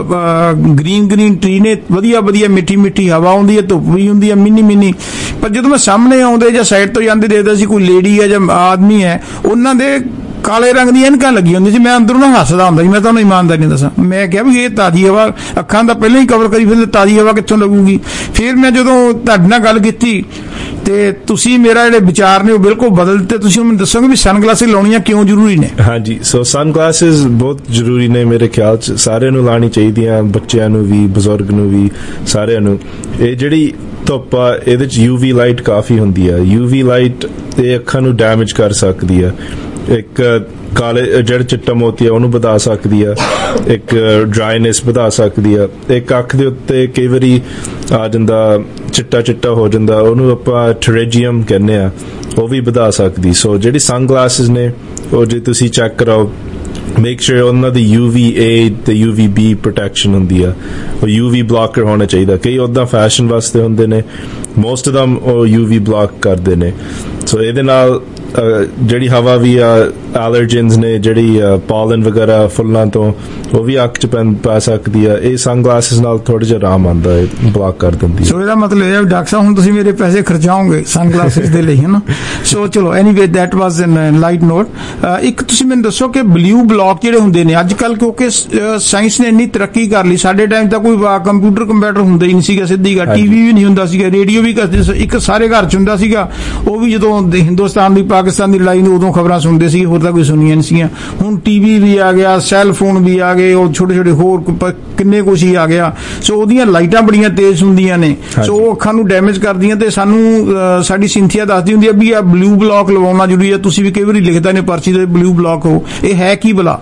ਗ੍ਰੀਨ ਟਰੀ ਨੇ, ਵਧੀਆ ਮਿੱਠੀ ਹਵਾ ਆਉਂਦੀ ਹੈ, ਧੁੱਪ ਵੀ ਹੁੰਦੀ ਹੈ ਮਿੰਨੀ। ਪਰ ਜਦੋਂ ਮੈਂ ਸਾਹਮਣੇ ਆਉਂਦੇ ਜਾਂ ਸਾਈਡ ਤੋਂ ਜਾਂਦੇ ਦੇਖਦਾ ਸੀ ਕੋਈ ਲੇਡੀ ਹੈ ਜਾਂ ਆਦਮੀ ਹੈ, ਉਹਨਾਂ ਦੇ ਕਾਲੇ ਰੰਗ ਦੀਆਂ ਐਨਕਾਂ ਲੱਗੀ ਹੁੰਦੀ ਸੀ। ਮੈਂ ਅੰਦਰੋਂ ਨਾ ਹੱਸਦਾ ਹੁੰਦਾ ਸੀ। ਮੈਂ ਤੁਹਾਨੂੰ ਇਮਾਨਦਾਰੀ ਨਹੀਂ ਦੱਸਾਂ, ਮੈਂ ਕਿਹਾ ਵੀ ਇਹ ਤਾਜ਼ੀ ਹਵਾ, ਅੱਖਾਂ ਦਾ ਪਹਿਲਾਂ ਹੀ ਕਵਰ ਕਰੀ ਫਿਰ ਤਾਜ਼ੀ ਹਵਾ ਕਿੱਥੋਂ ਲੱਗੂਗੀ। ਫਿਰ ਮੈਂ ਜਦੋਂ ਤੁਹਾਡੇ ਨਾਲ ਗੱਲ ਕੀਤੀ ਤੇ ਤੁਸੀਂ ਮੇਰਾ ਜਿਹੜੇ ਵਿਚਾਰ ਨੇ ਉਹ ਬਿਲਕੁਲ ਬਦਲ ਦਿੱਤੇ। ਤੁਸੀਂ ਮੈਨੂੰ ਦੱਸੋਗੇ ਵੀ ਸਨਗਲਾਸਿਸ ਲਾਉਣੀਆਂ ਕਿਉਂ ਜ਼ਰੂਰੀ ਨੇ? ਹਾਂਜੀ, ਸੋ ਸਨਗਲਾਸਿਸ ਬਹੁਤ ਜ਼ਰੂਰੀ ਨੇ ਮੇਰੇ ਖਿਆਲ 'ਚ, ਸਾਰਿਆਂ ਨੂੰ ਲਾਉਣੀ ਚਾਹੀਦੀਆਂ, ਬੱਚਿਆਂ ਨੂੰ ਵੀ, ਬਜ਼ੁਰਗ ਨੂੰ ਵੀ, ਸਾਰਿਆਂ ਨੂੰ। ਇਹ ਜਿਹੜੀ ਧੁੱਪ ਆ ਇਹਦੇ 'ਚ UV ਲਾਈਟ ਕਾਫੀ ਹੁੰਦੀ ਆ। UV ਲਾਈਟ ਇਹ ਅੱਖਾਂ ਨੂੰ ਡੈਮੇਜ ਕਰ ਸਕਦੀ ਆ। ਇੱਕ ਕਾਲੇ ਜਿਹੜਾ ਚਿੱਟਾ ਮੋਤੀ ਆ ਉਹਨੂੰ ਵਧਾ ਸਕਦੀ ਆ, ਇੱਕ ਡਰਾਈਨੈਸ ਵਧਾ ਸਕਦੀ ਆ, ਇੱਕ ਅੱਖ ਦੇ ਉੱਤੇ ਕਈ ਵਾਰੀ ਆ ਜਾਂਦਾ ਚਿੱਟਾ ਹੋ ਜਾਂਦਾ, ਉਹਨੂੰ ਆਪਾਂ ਟਰੇਜੀਅਮ ਕਹਿੰਦੇ ਆ, ਉਹ ਵੀ ਵਧਾ ਸਕਦੀ। ਸੋ ਜਿਹੜੀ ਸਨਗਲਾਸਿਸ ਨੇ ਉਹ ਜੇ ਤੁਸੀਂ ਚੈੱਕ ਕਰਾਓ, ਮੇਕ ਸ਼ੋਰ ਉਹਨਾਂ ਦੀ UVA ਤੇ UVB ਪ੍ਰੋਟੈਕਸ਼ਨ ਹੁੰਦੀ ਆ, ਉਹ UV ਬਲੌਕਰ ਹੋਣਾ ਚਾਹੀਦਾ। ਕਈ ਉੱਦਾਂ ਫੈਸ਼ਨ ਵਾਸਤੇ ਹੁੰਦੇ ਨੇ, ਮੋਸਟ ਆਫ ਦਮ ਉਹ UV ਬਲੌਕ ਕਰਦੇ ਨੇ। ਸੋ ਇਹਦੇ ਨਾਲ ਜਿਹੜੀ ਹਵਾ ਵੀ ਆ, ਐਲਰਜਨਸ ਨੇ, ਜਿਹੜੀ ਪੋਲਨ ਵਗੈਰਾ ਫੁੱਲਾਂ ਤੋਂ, ਉਹ ਵੀ ਅੱਖ 'ਚ ਪੈ ਸਕਦੀ ਆ। ਇਹ ਸਨਗਲਾਸਿਸ ਨਾਲ ਥੋੜਾ ਜਿਹਾ ਆਰਾਮ ਆਉਂਦਾ ਹੈ, ਬਲੌਕ ਕਰ ਦਿੰਦੀ ਹੈ। ਸੋ ਇਹਦਾ ਮਤਲਬ ਇਹ ਹੈ ਡਾਕਟਰ ਸਾਹਿਬ ਹੁਣ ਤੁਸੀਂ ਮੇਰੇ ਪੈਸੇ ਖਰਚਾਓਗੇ ਸਨਗਲਾਸਿਸ ਦੇ ਲਈ, ਹੈ ਨਾ। ਸੋ ਚਲੋ anyway that was an light note. ਇੱਕ ਤੁਸੀਂ ਮੈਨੂੰ ਦੱਸੋ ਕਿ ਬਲੂ ਬਲੌਕ ਜਿਹੜੇ ਹੁੰਦੇ ਨੇ ਅੱਜ ਕੱਲ੍ਹ, ਕਿਉਂਕਿ ਸਾਇੰਸ ਨੇ ਇੰਨੀ ਤਰੱਕੀ ਕਰ ਲਈ, ਸਾਡੇ ਟਾਈਮ ਤਾਂ ਕੋਈ ਕੰਪਿਊਟਰ ਹੁੰਦਾ ਹੀ ਨਹੀਂ ਸੀਗਾ, ਸਿੱਧੀ ਗੱਲ, TV ਵੀ ਨਹੀਂ ਹੁੰਦਾ ਸੀਗਾ, ਰੇਡੀਓ ਵੀ ਇੱਕ ਸਾਰੇ ਘਰ 'ਚ ਹੁੰਦਾ ਸੀਗਾ, ਉਹ ਵੀ ਜਦੋਂ ਹਿੰਦੁਸਤਾਨ ਦੀ ਪਾਕਿਸਤਾਨ ਦੀ ਲੜਾਈ ਨੂੰ ਉਦੋਂ ਖਬਰਾਂ ਸੁਣਦੇ ਸੀ, ਹੋਰ ਤਾਂ ਕੋਈ ਸੁਣੀਆਂ ਨਹੀਂ ਸੀਗੀਆਂ। ਹੁਣ TV ਵੀ ਆ ਗਿਆ, ਸੈੱਲ ਫੋਨ ਵੀ ਆ ਗਏ, ਉਹ ਛੋਟੇ ਹੋਰ ਕਿੰਨੇ ਕੁਛ ਹੀ ਆ ਗਿਆ। ਸੋ ਉਹਦੀਆਂ ਲਾਈਟਾਂ ਬੜੀਆਂ ਤੇਜ਼ ਹੁੰਦੀਆਂ ਨੇ, ਸੋ ਉਹ ਅੱਖਾਂ ਨੂੰ ਡੈਮੇਜ ਕਰਦੀਆਂ। ਤੇ ਸਾਨੂੰ ਸਾਡੀ ਸਿੰਥੀਆ ਦੱਸਦੀ ਹੁੰਦੀ ਹੈ ਵੀ ਆ ਬਲੂ ਬਲੌਕ ਲਵਾਉਣਾ ਜ਼ਰੂਰੀ ਹੈ। ਤੁਸੀਂ ਵੀ ਕਈ ਵਾਰੀ ਲਿਖਦਾ ਨੇ ਪਰਚੀ ਤੇ ਬਲੂ ਬਲੌਕ ਹੋ, ਇਹ ਹੈ ਕੀ ਭਲਾ?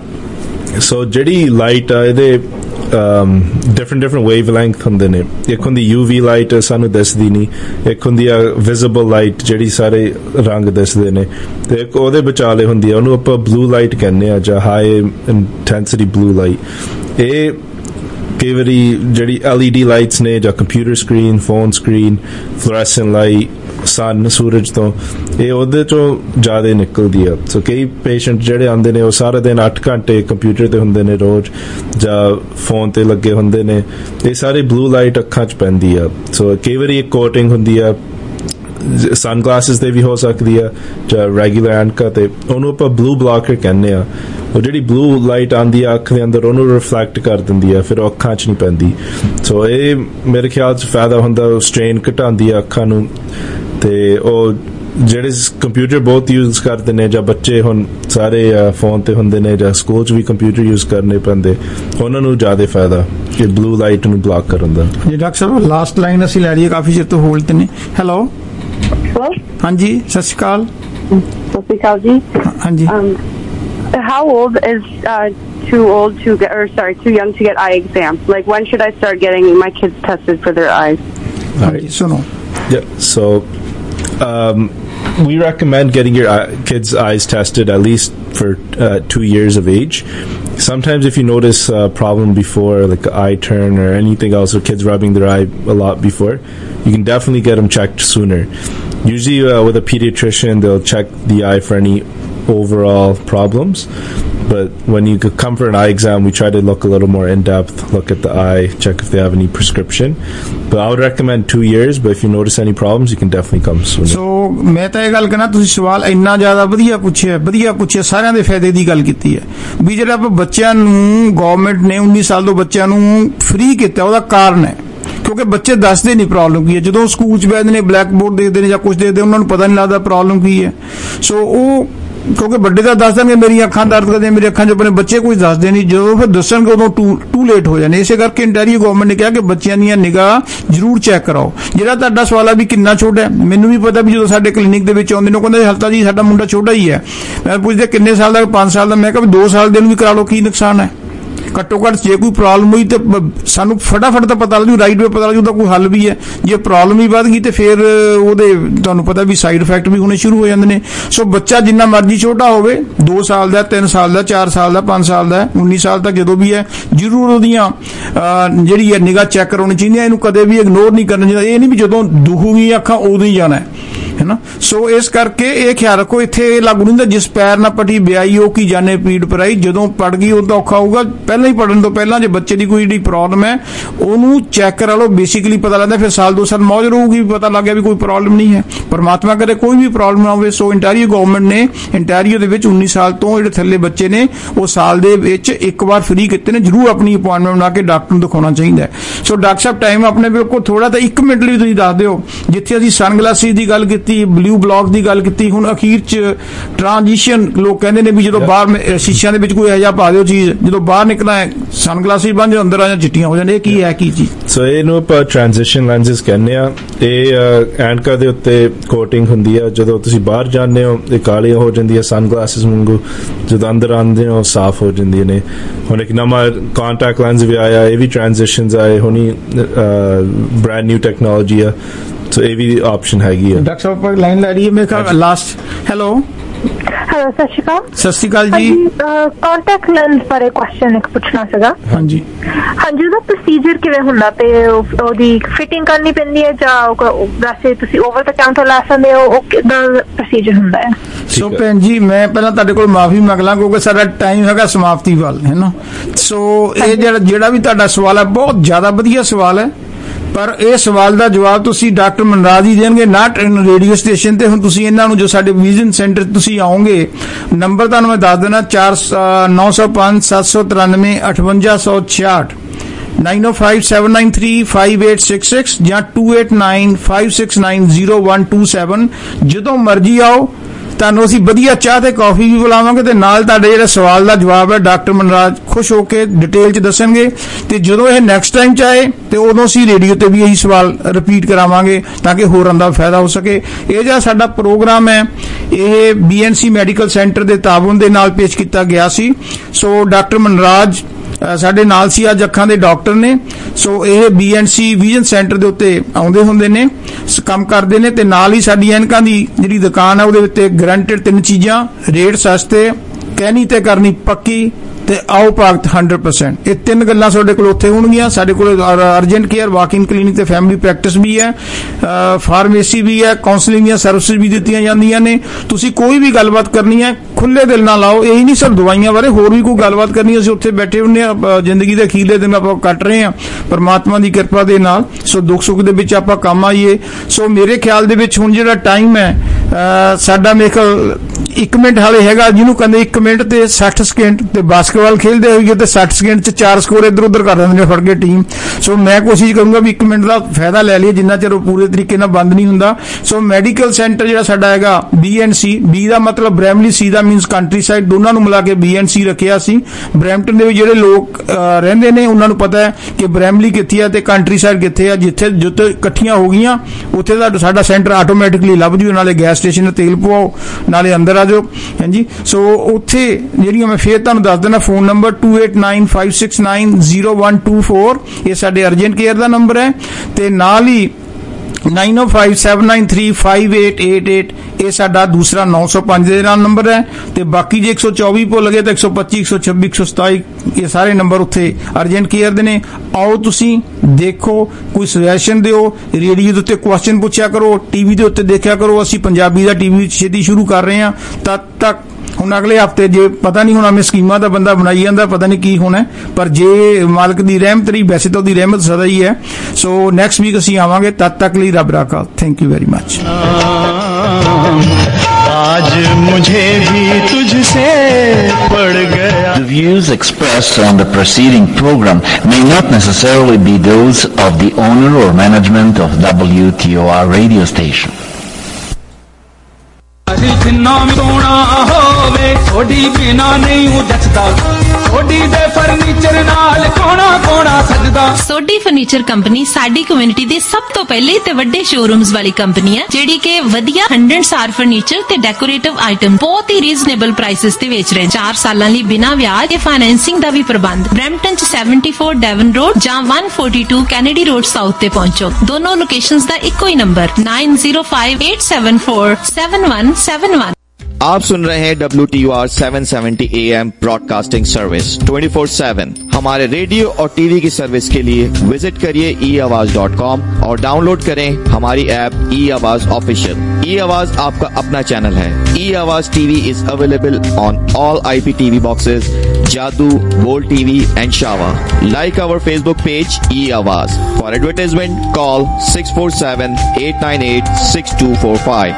ਸੋ ਜਿਹੜੀ ਲਾਈਟ ਆ ਇਹਦੇ different wavelength ਹੁੰਦੇ ਨੇ। ਇੱਕ ਹੁੰਦੀ UV ਲਾਈਟ, ਸਾਨੂੰ ਦਿਸਦੀ ਨਹੀਂ। ਇੱਕ ਹੁੰਦੀ ਆ ਵਿਜ਼ੀਬਲ ਲਾਈਟ, ਜਿਹੜੀ ਸਾਰੇ ਰੰਗ ਦਿਸਦੇ ਨੇ, ਤੇ ਇੱਕ ਉਹਦੇ ਵਿਚਾਲੇ ਹੁੰਦੀ ਆ, ਉਹਨੂੰ ਆਪਾਂ ਬਲੂ ਲਾਈਟ ਕਹਿੰਦੇ ਆ, ਜਾਂ ਹਾਈ ਇੰਟੈਂਸਿਟੀ ਬਲੂ ਲਾਈਟ। ਇਹ ਕਈ ਵਾਰੀ ਜਿਹੜੀ LED ਲਾਈਟਸ ਨੇ, ਜਾਂ computer screen, phone screen, fluorescent light, sun, ਸੂਰਜ ਤੋਂ, ਇਹ ਉਹਦੇ ਚੋਂ ਜ਼ਿਆਦਾ ਨਿਕਲਦੀ ਆ। ਸੋ ਕਈ ਪੇਸ਼ੈਂਟ ਜਿਹੜੇ ਆਉਂਦੇ ਨੇ ਉਹ ਸਾਰਾ ਦਿਨ 8 ਘੰਟੇ ਕੰਪਿਊਟਰ ਤੇ ਹੁੰਦੇ ਨੇ ਰੋਜ਼, ਜਾਂ ਫੋਨ ਤੇ ਲੱਗੇ ਹੁੰਦੇ ਨੇ, ਇਹ ਸਾਰੀ ਬਲੂ ਲਾਈਟ ਅੱਖਾਂ 'ਚ ਪੈਂਦੀ ਆ। ਸੋ ਕਈ ਵਾਰੀ ਇੱਕ ਕੋਟਿੰਗ ਹੁੰਦੀ ਆ ਸਨਗਲਾਸਿਸ ਤੇ ਵੀ ਹੋ ਸਕਦੀ ਆ ਜਾਂ ਰੈਗੂਲਰ ਐਨਕਾਂ ਤੇ, ਉਹਨੂੰ ਆਪਾਂ ਬਲੂ ਬਲੌਕਰ ਕਹਿੰਦੇ ਆ। ਉਹ ਜਿਹੜੀ ਬਲੂ ਲਾਈਟ ਆਉਂਦੀ ਆ ਅੱਖ ਦੇ ਅੰਦਰ ਉਹਨੂੰ ਰਿਫਲੈਕਟ ਕਰ ਦਿੰਦੀ ਆ, ਫਿਰ ਉਹ ਅੱਖਾਂ 'ਚ ਨਹੀਂ ਪੈਂਦੀ। ਸੋ ਇਹ ਮੇਰੇ ਖਿਆਲ 'ਚ ਫਾਇਦਾ ਹੁੰਦਾ, ਸਟ੍ਰੇਨ ਘਟਾਉਂਦੀ ਆ ਅੱਖਾਂ ਨੂੰ। ਤੇ ਉਹ ਜਿਹੜੇ ਕੰਪਿਊਟਰ ਬਹੁਤ ਯੂਜ਼ ਕਰਦੇ ਨੇ ਜਾਂ ਬੱਚੇ ਹੁਣ ਸਾਰੇ ਫੋਨ ਤੇ ਹੁੰਦੇ ਨੇ ਜਾਂ ਸਕੂਲ 'ਚ ਵੀ ਕੰਪਿਊਟਰ ਯੂਜ਼ ਕਰਨੇ ਪੈਂਦੇ, ਉਹਨਾਂ ਨੂੰ ਜ਼ਿਆਦਾ ਫਾਇਦਾ ਕਿ ਬਲੂ ਲਾਈਟ ਨੂੰ ਬਲੌਕ ਕਰਨ ਦਾ। ਜੀ ਡਾਕਟਰ ਸਾਹਿਬ ਲਾਸਟ ਲਾਈਨ ਅਸੀਂ ਲੈ ਲਈਏ, ਕਾਫੀ ਚਿਰ ਤੋਂ ਹੋਲਡ ਤੇ ਨੇ। ਹੈਲੋ ਹਾਂਜੀ, ਸਤਿ ਸ਼੍ਰੀ ਅਕਾਲ। ਸਤਿ ਸ਼੍ਰੀ ਅਕਾਲ ਜੀ। ਹਾਂਜੀ। How old is too old to get, or sorry, too young to get eye exams? Like, when should I start getting my kids tested for their eyes? Suno. Yeah. So, we recommend getting your kids' eyes tested at least for 2 years of age. Sometimes if you notice a problem before, like eye turn or anything else, or kids rubbing their eye a lot before, you can definitely get them checked sooner. Usually with a pediatrician, they'll check the eye for any overall problems, but when you come for an eye exam, we try to look a little more in depth, look at the eye, check if they have any prescription. But I would recommend 2 years, but if you notice any problems, you can definitely come sooner. So मैं तो ये गल कहना, तुसी सवाल इन्ना ज़्यादा वधिया पूछे सारिਆਂ ਦੇ फायदे ਦੀ ਗੱਲ ਕੀਤੀ ਹੈ ਵੀ ਜਿਹੜਾ ਆਪਾਂ ਬੱਚਿਆਂ ਨੂੰ ਗਵਰਨਮੈਂਟ ਨੇ 19 ਸਾਲ ਤੋਂ ਬੱਚਿਆਂ ਨੂੰ ਫ੍ਰੀ ਕੀਤਾ, ਉਹਦਾ ਕਾਰਨ ਹੈ ਕਿਉਂਕਿ ਬੱਚੇ ਦੱਸਦੇ ਨਹੀਂ ਪ੍ਰੋਬਲਮ ਕੀ ਹੈ। ਜਦੋਂ ਸਕੂਲ 'ਚ ਬੈਠਦੇ ਨੇ, ਬਲੈਕ ਬੋਰਡ ਦੇਖਦੇ ਨੇ ਜਾਂ ਕੁਝ ਦੇਖਦੇ, ਉਹਨਾਂ ਨੂੰ ਪਤਾ ਨਹੀਂ ਲੱਗਦਾ ਪ੍ਰੋਬਲਮ ਕੀ ਹੈ। ਸੋ ਉਹ ਕਿਉਂਕਿ ਵੱਡੇ ਤਾਂ ਦੱਸ ਦੇਣਗੇ ਮੇਰੀਆਂ ਅੱਖਾਂ ਦਰਦ ਕਰਦੀਆਂ, ਮੇਰੀ ਅੱਖਾਂ 'ਚ, ਆਪਣੇ ਬੱਚੇ ਕੁਝ ਦੱਸਦੇ ਨਹੀਂ। ਜਦੋਂ ਫਿਰ ਦੱਸਣਗੇ ਉਦੋਂ ਟੂ ਲੇਟ ਹੋ ਜਾਣੇ। ਇਸੇ ਕਰਕੇ ਇੰਟੈਰੀਓ ਗਵਰਨਮੈਂਟ ਨੇ ਕਿਹਾ ਕਿ ਬੱਚਿਆਂ ਦੀਆਂ ਨਿਗਾਹ ਜ਼ਰੂਰ ਚੈੱਕ ਕਰਾਓ। ਜਿਹੜਾ ਤੁਹਾਡਾ ਸਵਾਲ ਹੈ ਵੀ ਕਿੰਨਾ ਛੋਟਾ ਹੈ, ਮੈਨੂੰ ਵੀ ਪਤਾ ਵੀ ਜਦੋਂ ਸਾਡੇ ਕਲੀਨਿਕ ਦੇ ਵਿੱਚ ਆਉਂਦੇ ਨੇ, ਉਹ ਕਹਿੰਦੇ ਹਲਤਾ ਜੀ ਸਾਡਾ ਮੁੰਡਾ ਛੋਟਾ ਹੀ ਹੈ। ਮੈਂ ਪੁੱਛਦੇ ਕਿੰਨੇ ਸਾਲ ਦਾ, 5 ਸਾਲ ਦਾ। ਮੈਂ ਕਿਹਾ ਵੀ 2 ਸਾਲ ਦੇ ਨੂੰ ਵੀ ਕਰਾ ਲਓ, ਕੀ ਨੁਕਸਾਨ ਹੈ। ਘੱਟੋ ਘੱਟ ਜੇ ਕੋਈ ਪ੍ਰੋਬਲਮ ਹੋਈ ਤਾਂ ਸਾਨੂੰ ਫਟਾਫਟ ਤਾਂ ਪਤਾ ਲੱਗ ਜੂ, ਰਾਈਟ ਵੇ ਪਤਾ ਲੱਗ ਜੂ ਤਾਂ ਕੋਈ ਹੱਲ ਵੀ ਹੈ। ਜੇ ਪ੍ਰੋਬਲਮ ਹੀ ਵੱਧ ਗਈ ਤੇ ਫਿਰ ਉਹਦੇ ਤੁਹਾਨੂੰ ਪਤਾ ਵੀ ਸਾਈਡ ਇਫੈਕਟ ਵੀ ਹੋਣੇ ਸ਼ੁਰੂ ਹੋ ਜਾਂਦੇ ਨੇ। ਸੋ ਬੱਚਾ ਜਿੰਨਾ ਮਰਜ਼ੀ ਛੋਟਾ ਹੋਵੇ, 2 ਸਾਲ ਦਾ, 3 ਸਾਲ ਦਾ, 4 ਸਾਲ ਦਾ, 5 ਸਾਲ ਦਾ, 19 ਸਾਲ ਤੱਕ ਜਦੋਂ ਵੀ ਹੈ, ਜ਼ਰੂਰ ਉਹਦੀਆਂ ਜਿਹੜੀ ਹੈ ਨਿਗਾਹ ਚੈੱਕ ਕਰਾਉਣੀ ਚਾਹੀਦੀ ਹੈ। ਇਹਨੂੰ ਕਦੇ ਵੀ ਇਗਨੋਰ ਨਹੀਂ ਕਰਨਾ ਚਾਹੀਦਾ। ਇਹ ਨਹੀਂ ਵੀ ਜਦੋਂ ਦੁਖੂਗੀ ਅੱਖਾਂ ਉਦੋਂ ਹੀ ਜਾਣਾ ਹੈ ਨਾ। ਸੋ ਇਸ ਕਰਕੇ ਇਹ ਖਿਆਲ ਰੱਖੋ, ਇੱਥੇ ਲਾਗੂ ਨਹੀਂ ਹੁੰਦਾ ਜਿਸ ਪੈਰ ਨਾਲ ਪੱਟੀ ਵਿਆਈ ਉਹ ਕੀ ਜਾਣੇ ਪੀੜ ਪਰਾਈ। ਜਦੋਂ ਪੜ ਗਈ ਉਦੋਂ ਔਖਾ ਹੋਊਗਾ। ਪਹਿਲਾਂ ਹੀ ਪੜਨ ਤੋਂ ਪਹਿਲਾਂ ਜੇ ਬੱਚੇ ਦੀ ਕੋਈ ਜਿਹੜੀ ਪ੍ਰੋਬਲਮ ਹੈ ਉਹਨੂੰ ਚੈੱਕ ਕਰਾ ਲਓ, ਬੇਸਿਕਲੀ ਪਤਾ ਲੱਗਦਾ। ਫਿਰ ਸਾਲ 2 ਸਾਲ ਮੌਜ ਰਹੂਗੀ, ਪਤਾ ਲੱਗ ਗਿਆ ਵੀ ਕੋਈ ਪ੍ਰੋਬਲਮ ਨਹੀਂ ਹੈ। ਪਰਮਾਤਮਾ ਕਰੇ ਕੋਈ ਵੀ ਪ੍ਰੋਬਲਮ ਨਾ ਹੋਵੇ। ਸੋ ਇੰਟੈਰੀਓ ਗਵਰਨਮੈਂਟ ਨੇ ਇੰਟੈਰੀਓ ਦੇ ਵਿੱਚ 19 ਸਾਲ ਤੋਂ ਜਿਹੜੇ ਥੱਲੇ ਬੱਚੇ ਨੇ ਉਹ ਸਾਲ ਦੇ ਵਿੱਚ 1 ਵਾਰ ਫ੍ਰੀ ਕੀਤੇ ਨੇ। ਜ਼ਰੂਰ ਆਪਣੀ ਅਪਾਇੰਟਮੈਂਟ ਬਣਾ ਕੇ ਡਾਕਟਰ ਨੂੰ ਦਿਖਾਉਣਾ ਚਾਹੀਦਾ ਹੈ। ਸੋ ਡਾਕਟਰ ਸਾਹਿਬ ਟਾਈਮ ਆਪਣੇ ਬਿਲਕੁਲ ਥੋੜਾ ਤਾਂ 1 ਮਿੰਟ ਲਈ ਤੁਸੀਂ ਦੱਸ ਦਿਓ। ਜਿੱਥੇ ਅਸੀਂ ਸਨਗਲਾਸਿਸ ਦੀ ਗੱਲ ਕੀਤੀ, ਬਲੂ ਬਲੌਕ ਦੀ ਗੱਲ ਕੀਤੀ, ਹੁਣ ਅਖੀਰ 'ਚ ਟ੍ਰਾਂਜੀਸ਼ਨ ਲੋਕ ਕਹਿੰਦੇ ਨੇ ਵੀ ਜਦੋਂ ਬਾਹਰ ਸ਼ੀਸ਼ਿਆਂ ਦੇ ਵਿੱਚ ਕੋਈ ਇਹੋ ਜਿਹਾ ਪਾ ਦਿਓ ਚੀਜ਼, ਜਦੋਂ ਬਾਹਰ ਨਿਕਲਣਾ ਹੈ ਸਨਗਲਾਸਿਸ ਬਣ ਜਾਓ, ਅੰਦਰ ਆ ਜਾਂ ਚਿੱਟੀਆਂ ਹੋ ਜਾਣ। ਇਹ ਕੀ ਹੈ, ਕੀ ਚੀਜ਼? ਸੋ ਇਹਨੂੰ ਆਪਾਂ ਟ੍ਰਾਂਜੀਸ਼ਨ ਲੈਂਸਿਸ ਕਹਿੰਦੇ ਆ। ਇਹ ਐਨਕਾਂ ਦੇ ਉੱਤੇ ਕੋਟਿੰਗ ਹੁੰਦੀ ਆ। ਜਦੋਂ ਤੁਸੀਂ ਬਾਹਰ ਜਾਂਦੇ ਹੋ ਇਹ ਕਾਲੀਆਂ ਹੋ ਜਾਂਦੀਆਂ ਸਨਗਲਾਸਿਸ ਵਾਂਗੂ, ਜਦੋਂ ਅੰਦਰ ਆਉਂਦੇ ਹੋ ਸਾਫ਼ ਹੋ ਜਾਂਦੀਆਂ ਨੇ। ਹੁਣ ਇੱਕ ਨਵਾਂ ਕੰਟੈਕਟ ਲੈਂਸ ਵੀ ਆਇਆ, ਇਹ ਵੀ ਟ੍ਰਾਂਜੀਸ਼ਨਸ ਆਏ ਹੁਣੀ, ਬ੍ਰੈਂਡ ਨਿਊ ਟੈਕਨੋਲੋਜੀ ਆ। ਸੋ ਇਹ ਵੀ ਆਪਸ਼ਨ ਹੈਗੀ ਆ। ਡਾਕਟਰ ਸਾਹਿਬ ਪਰ ਲਾਈਨ ਲੈ ਰਹੀ ਹੈ ਮੇਰੇ ਖਿਆਲ ਲਾਸਟ। ਹੈਲੋ ਸਤਿ ਸ਼੍ਰੀ ਅਕਾਲ। ਸਤਿ ਸ਼੍ਰੀ ਅਕਾਲ ਜੀ। ਕੰਟੈਕਟ ਲੈਂਸ ਬਾਰੇ ਕੁਐਸਚਨ ਇੱਕ ਪੁੱਛਣਾ ਸੀਗਾ। ਹਾਂਜੀ ਹਾਂਜੀ, ਉਹਦਾ ਪ੍ਰੋਸੀਜਰ ਕਿਵੇਂ ਹੁੰਦਾ ਤੇ ਉਹਦੀ ਫਿਟਿੰਗ ਕਰਨੀ ਪੈਂਦੀ ਹੈ ਜਾਂ ਵੈਸੇ ਤੁਸੀਂ ਓਵਰ ਦ ਕਾਊਂਟਰ ਲੈ ਸਕਦੇ ਹੋ? ਉਹ ਕਿੱਦਾਂ ਪ੍ਰੋਸੀਜਰ ਹੁੰਦਾ ਹੈ? ਸੋ ਭੈਣ ਜੀ ਮੈਂ ਪਹਿਲਾਂ ਤੁਹਾਡੇ ਕੋਲ ਮਾਫੀ ਮੰਗ ਲਾਂ ਕਿਉਂਕਿ ਸਾਡਾ ਟਾਈਮ ਹੈਗਾ ਸਮਾਪਤੀ ਵੱਲ, ਹੈ ਨਾ। ਸੋ ਇਹ ਜਿਹੜਾ ਵੀ ਤੁਹਾਡਾ ਸਵਾਲ ਹੈ ਬਹੁਤ ਜ਼ਿਆਦਾ ਵਧੀਆ ਸਵਾਲ ਹੈ, ਪਰ ਇਹ ਸਵਾਲ ਦਾ ਜਵਾਬ ਤੁਸੀਂ ਡਾਕਟਰ ਮਨਰਾਜ ਹੀ ਦੇਣਗੇ, ਨਾਟ ਇਨ ਰੇਡੀਓ ਸਟੇਸ਼ਨ ਤੇ। ਹੁਣ ਤੁਸੀਂ ਇਹਨਾਂ ਨੂੰ ਜੋ ਸਾਡੇ ਵਿਜ਼ਨ ਸੈਂਟਰ ਤੁਸੀਂ ਆਓਗੇ, ਨੰਬਰ ਤੁਹਾਨੂੰ ਮੈਂ ਦੱਸ ਦੇਣਾ 905 793 5866 9057935866 ਜਾਂ 2895690127। ਜਦੋਂ ਮਰਜੀ ਆਓ, ਤੁਹਾਨੂੰ ਅਸੀਂ ਵਧੀਆ ਚਾਹ ਤੇ ਕਾਫੀ ਵੀ ਬੁਲਾਵਾਂਗੇ ਤੇ ਨਾਲ ਤੁਹਾਡੇ ਜਿਹੜਾ ਸਵਾਲ ਦਾ ਜਵਾਬ ਹੈ ਡਾਕਟਰ ਮਨਰਾਜ ਖੁਸ਼ ਹੋ ਕੇ ਡਿਟੇਲ 'ਚ ਦੱਸਣਗੇ। ਤੇ ਜਦੋਂ ਇਹ ਨੈਕਸਟ ਟਾਈਮ 'ਚ ਆਏ ਤੇ ਉਦੋਂ ਅਸੀਂ ਰੇਡੀਓ ਤੇ ਵੀ ਇਹੀ ਸਵਾਲ ਰਿਪੀਟ ਕਰਾਵਾਂਗੇ ਤਾਂ ਕਿ ਹੋਰਾਂ ਦਾ ਫਾਇਦਾ ਹੋ ਸਕੇ। ਇਹ ਜਿਹੜਾ ਸਾਡਾ ਪ੍ਰੋਗਰਾਮ ਹੈ ਇਹ BNC ਮੈਡੀਕਲ ਸੈਂਟਰ ਦੇ ਤਾਬਨ ਦੇ ਨਾਲ ਪੇਸ਼ ਕੀਤਾ ਗਿਆ ਸੀ। ਸੋ ਡਾਕਟਰ ਮਨਰਾਜ ਸਾਡੇ ਨਾਲ ਸੀ, ਅੱਜ ਅੱਖਾਂ ਦੇ ਡਾਕਟਰ ਨੇ। ਸੋ ਇਹ BNC ਵਿਜ਼ਨ ਸੈਂਟਰ ਦੇ ਉੱਤੇ ਆਉਂਦੇ ਹੁੰਦੇ ਨੇ, ਕੰਮ ਕਰਦੇ ਨੇ ਤੇ ਨਾਲ ਹੀ ਸਾਡੀ ਐਨਕਾਂ ਦੀ ਜਿਹੜੀ ਦੁਕਾਨ ਹੈ ਉਹਦੇ ਉੱਤੇ ਗਰੰਟਡ 3 ਚੀਜ਼ਾਂ, ਰੇਟ ਸਸਤੇ, ਕਹਿਣੀ ਤੇ ਕਰਨੀ ਪੱਕੀ ਤੇ ਆਓ ਭਗਤ 100%। ਇਹ ਤਿੰਨ ਗੱਲਾਂ ਤੁਹਾਡੇ ਕੋਲ ਉੱਥੇ ਹੋਣਗੀਆਂ। ਸਾਡੇ ਕੋਲ ਅਰਜੈਂਟ ਕੇਅਰ, ਵਾਕ-ਇਨ ਕਲੀਨਿਕ ਤੇ ਫੈਮਿਲੀ ਪ੍ਰੈਕਟਿਸ ਵੀ ਹੈ, ਫਾਰਮੇਸੀ ਵੀ ਹੈ, ਕਾਉਂਸਲਿੰਗ ਦੀਆਂ ਸਰਵਿਸਿਜ਼ ਵੀ ਦਿੱਤੀਆਂ ਜਾਂਦੀਆਂ ਨੇ। ਤੁਸੀਂ ਕੋਈ ਵੀ ਗੱਲਬਾਤ ਕਰਨੀ ਹੈ ਖੁੱਲੇ ਦਿਲ ਨਾਲ ਲਾਓ। ਇਹੀ ਨਹੀਂ ਸਿਰਫ ਦਵਾਈਆਂ ਬਾਰੇ, ਹੋਰ ਵੀ ਕੋਈ ਗੱਲਬਾਤ ਕਰਨੀ, ਅਸੀਂ ਉੱਥੇ ਬੈਠੇ ਹੁੰਦੇ ਹਾਂ। ਜ਼ਿੰਦਗੀ ਦੇ ਅਖੀਰਲੇ ਦਿਨ ਆਪਾਂ ਕੱਟ ਰਹੇ ਹਾਂ ਪਰਮਾਤਮਾ ਦੀ ਕਿਰਪਾ ਦੇ ਨਾਲ। ਸੋ ਦੁੱਖ ਸੁੱਖ ਦੇ ਵਿੱਚ ਆਪਾਂ ਕੰਮ ਆਈਏ। ਸੋ ਮੇਰੇ ਖਿਆਲ ਦੇ ਵਿੱਚ ਹੁਣ ਜਿਹੜਾ ਟਾਈਮ ਹੈ ਸਾਡਾ ਮੇਰੇ ਖਿਆਲ 1 ਮਿੰਟ ਹਾਲੇ ਹੈਗਾ, ਜਿਹਨੂੰ ਕਹਿੰਦੇ 1 ਮਿੰਟ ਤੇ 60 ਸਕਿੰਟ। ਤੇ ਬਾਸਕਟਬਾਲ ਖੇਲਦੇ ਹੋਈਏ ਤੇ 60 ਸਕਿੰਟ 'ਚ 4 ਸਕੋਰ ਇੱਧਰ ਉੱਧਰ ਕਰ ਦਿੰਦੇ ਨੇ ਫੜ ਕੇ ਟੀਮ। ਸੋ ਮੈਂ ਕੋਸ਼ਿਸ਼ ਕਰੂੰਗਾ ਵੀ 1 ਮਿੰਟ ਦਾ ਫਾਇਦਾ ਲੈ ਲਈਏ ਜਿੰਨਾ ਚਿਰ ਉਹ ਪੂਰੇ ਤਰੀਕੇ ਨਾਲ ਬੰਦ ਨਹੀਂ ਹੁੰਦਾ। ਸੋ ਮੈਡੀਕਲ ਸੈਂਟਰ ਜਿਹੜਾ ਸਾਡਾ ਹੈਗਾ BNC, B ਦਾ ਮਤਲਬ ਬ੍ਰੈਮਲੀ, C ਦਾ ਮੀਨਸ ਕੰਟਰੀ ਸਾਈਡ, ਦੋਨਾਂ ਨੂੰ ਮਿਲਾ ਕੇ BNC ਰੱਖਿਆ ਸੀ। ਬਰੈਂਪਟਨ ਦੇ ਵਿੱਚ ਜਿਹੜੇ ਲੋਕ ਰਹਿੰਦੇ ਨੇ ਉਹਨਾਂ ਨੂੰ ਪਤਾ ਹੈ ਕਿ ਬ੍ਰੈਮਲੀ ਕਿੱਥੇ ਆ ਤੇ ਕੰਟਰੀ ਸਾਈਡ ਕਿੱਥੇ ਆ। ਜਿੱਥੇ ਇਕੱਠੀਆਂ ਹੋ ਗਈਆਂ ਉੱਥੇ ਦਾ ਸਾਡਾ ਸੈਂਟਰ ਆਟੋਮੈਟਿਕਲੀ ਲੱਭ ਜੂ। ਨਾਲੇ ਗੈਸ ਸਟੇਸ਼ਨ ਤੇ ਤੇਲ ਪਵਾਓ, ਨਾਲੇ ਅੰਦਰ ਆ ਜਾਓ। ਹਾਂਜੀ, ਸੋ ਉੱਥੇ ਜਿਹੜੀਆਂ ਮੈਂ ਫੇਰ ਤੁਹਾਨੂੰ ਦੱਸ ਦੇਣਾ, ਫੋਨ ਨੰਬਰ 2895690124, ਇਹ ਸਾਡੇ ਅਰਜੈਂਟ ਕੇਅਰ ਦਾ ਨੰਬਰ ਹੈ। ਤੇ ਨਾਲ ਹੀ 9057935888, ਇਹ ਸਾਡਾ ਦੂਸਰਾ 905 ਦੇ ਨਾਲ ਨੰਬਰ ਹੈ। ਤੇ ਬਾਕੀ ਜੇ 124 ਭੁੱਲ ਗਏ ਤਾਂ 125, 126, 127 ਇਹ ਸਾਰੇ ਨੰਬਰ ਉੱਥੇ ਅਰਜੈਂਟ ਕੇਅਰ ਦੇ ਨੇ। ਆਓ ਤੁਸੀਂ ਦੇਖੋ, ਕੋਈ ਸੁਜੈਸ਼ਨ ਦਿਓ, ਰੇਡੀਓ ਦੇ ਉੱਤੇ ਕੁਐਸਚਨ ਪੁੱਛਿਆ ਕਰੋ, ਟੀਵੀ ਦੇ ਉੱਤੇ ਦੇਖਿਆ ਕਰੋ। ਅਸੀਂ ਪੰਜਾਬੀ ਦਾ ਟੀਵੀ ਛੇਤੀ ਸ਼ੁਰੂ ਕਰ ਰਹੇ ਹਾਂ। ਤਦ ਤੱਕ ਹੁਣ ਅਗਲੇ ਹਫ਼ਤੇ ਜੇ ਪਤਾ ਨਹੀਂ ਹੋਣਾ, ਮੈਂ ਸਕੀਮਾਂ ਦਾ ਬੰਦਾ ਬਣਾਈ ਜਾਂਦਾ, ਪਤਾ ਨਹੀਂ ਕੀ ਹੋਣਾ, ਪਰ ਜੇ ਮਾਲਕ ਦੀ ਰਹਿਮਤ ਰਹੀ, ਵੈਸੇ ਤਾਂ ਉਹਦੀ ਰਹਿਮਤ ਸਦਾ ਹੀ ਹੈ। ਸੋ ਨੈਕਸਟ ਵੀਕ ਅਸੀਂ ਆਵਾਂਗੇ, ਤਦ ਤੱਕ ਲਈ ਰੱਬ ਰਾਖਾ। Thank you very much. आज मुझे भी तुझसे पड़ गया। The views expressed on the preceding program may not necessarily be those of the owner or management of WTOR radio station. जिन्ना सोना होवे थोड़ी बिना नहीं जचदा, थोड़ी दे फर्नीचर नाल कोना कोना सजदा। सोडी फर्नीचर कंपनी साडी कम्युनिटी दे सब तो पहले ते वड्डे शोरूम्स वाली कंपनी है, जेडी के वधिया 100 स्टार फर्नीचर ते डेकोरेटिव आइटम बहुत ही रीजनेबल प्राइसेस ते बेच रहे हैं। 4 सालां लई बिना ब्याज ते फाइनेंसिंग दा भी प्रबंध। ब्रैम्पटन च 74 डेवन रोड जां 142 कैनेडी रोड साउथ ते पहुंचो। दोनों लोकेशंस दा इक्को ही नंबर 9058747171। आप सुन रहे हैं WTOR 770 AM ब्रॉडकास्टिंग सर्विस 24/7। हमारे रेडियो और टीवी की सर्विस के लिए विजिट करिए eAwaaz.com और डाउनलोड करें हमारी ऐप eAwaaz ऑफिशियल। eAwaaz आपका अपना चैनल है। eAwaaz TV is available on all IPTV boxes, Jadoo, Volt TV and Shava. Like our Facebook page eAwaaz. For advertisement, call 647-898-6245.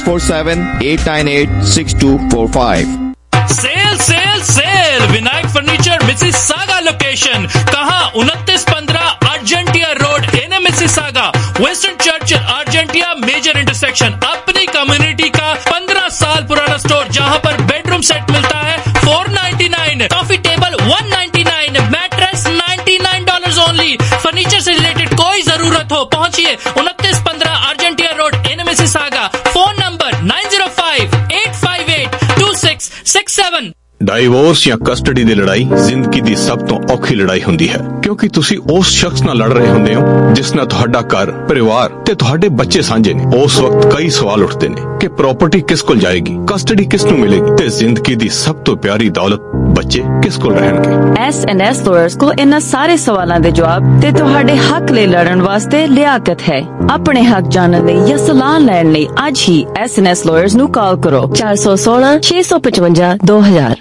647-898-6245. Sale sale sale Vinayak furniture Mississauga location. कहां? 2915 Argentia road, in Mississauga, Winston Churchill Argentia major intersection. अपनी कम्युनिटी का 15 साल पुराना स्टोर, जहां पर बेडरूम सेट मिलता है $499, coffee table $199, mattress $99 only. Furniture से रिलेटेड कोई जरूरत हो, पहुंचिए 2915 Argentia road, in Mississauga. Phone number 905-858-2667। Divorce ਜਾਂ ਕਸਟਡੀ ਦੀ ਲੜਾਈ ਜ਼ਿੰਦਗੀ ਦੀ ਸਭ ਤੋਂ ਔਖੀ ਲੜਾਈ ਹੁੰਦੀ ਹੈ, ਕਿਉਂਕਿ ਤੁਸੀਂ ਉਸ ਸ਼ਖਸ ਨਾਲ ਲੜ ਰਹੇ ਹੁੰਦੇ ਹੋ ਜਿਸ ਨਾਲ ਤੁਹਾਡਾ ਘਰ, ਪਰਿਵਾਰ ਤੇ ਤੁਹਾਡੇ ਬੱਚੇ ਸਾਂਝੇ ਨੇ। ਉਸ ਵਕਤ ਕਈ ਸਵਾਲ ਉੱਠਦੇ ਨੇ ਕਿ ਪ੍ਰਾਪਰਟੀ ਕਿਸ ਕੋਲ ਜਾਏਗੀ, ਕਸਟਡੀ ਕਿਸ ਨੂੰ ਮਿਲੇਗੀ ਤੇ ਜ਼ਿੰਦਗੀ ਦੀ ਸਭ ਤੋਂ ਪਿਆਰੀ ਦੌਲਤ ਬੱਚੇ ਕਿਸ ਕੋਲ ਰਹਿਣਗੇ। S&S lawyers ਕੋਲ ਇਹਨਾਂ ਸਾਰੇ ਸਵਾਲਾਂ ਦੇ ਜਵਾਬ ਤੇ ਤੁਹਾਡੇ ਹੱਕ ਲਈ ਲੜਨ ਵਾਸਤੇ ਲਿਆਕਤ ਹੈ। ਆਪਣੇ ਹੱਕ ਜਾਣਨ ਲਈ ਜਾਂ ਸਲਾਹ ਲੈਣ ਲਈ ਅੱਜ ਹੀ S&S lawyers ਨੂੰ ਕਾਲ ਕਰੋ 416-655-2000।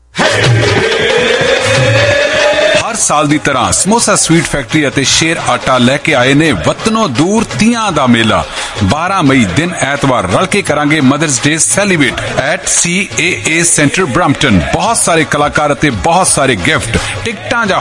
हर साल दी तरह समोसा स्वीट फैक्ट्री ਅਤੇ ਸ਼ੇਰ ਆਟਾ ਲੈ ਕੇ ਆਏ ਨੇ ਵਤਨੋਂ ਦੂਰ ਤੀਆਂ ਦਾ ਮੇਲਾ। 12 ਮਈ ਦਿਨ ਐਤਵਾਰ ਰਲ ਕੇ ਕਰਾਂਗੇ mothers day celebrate at CAA centre Brampton. ਬਹੁਤ ਸਾਰੇ ਕਲਾਕਾਰ ਅਤੇ ਬਹੁਤ ਸਾਰੇ ਗਿਫਟ। ਟਿਕਟਾਂ ਜਾਂ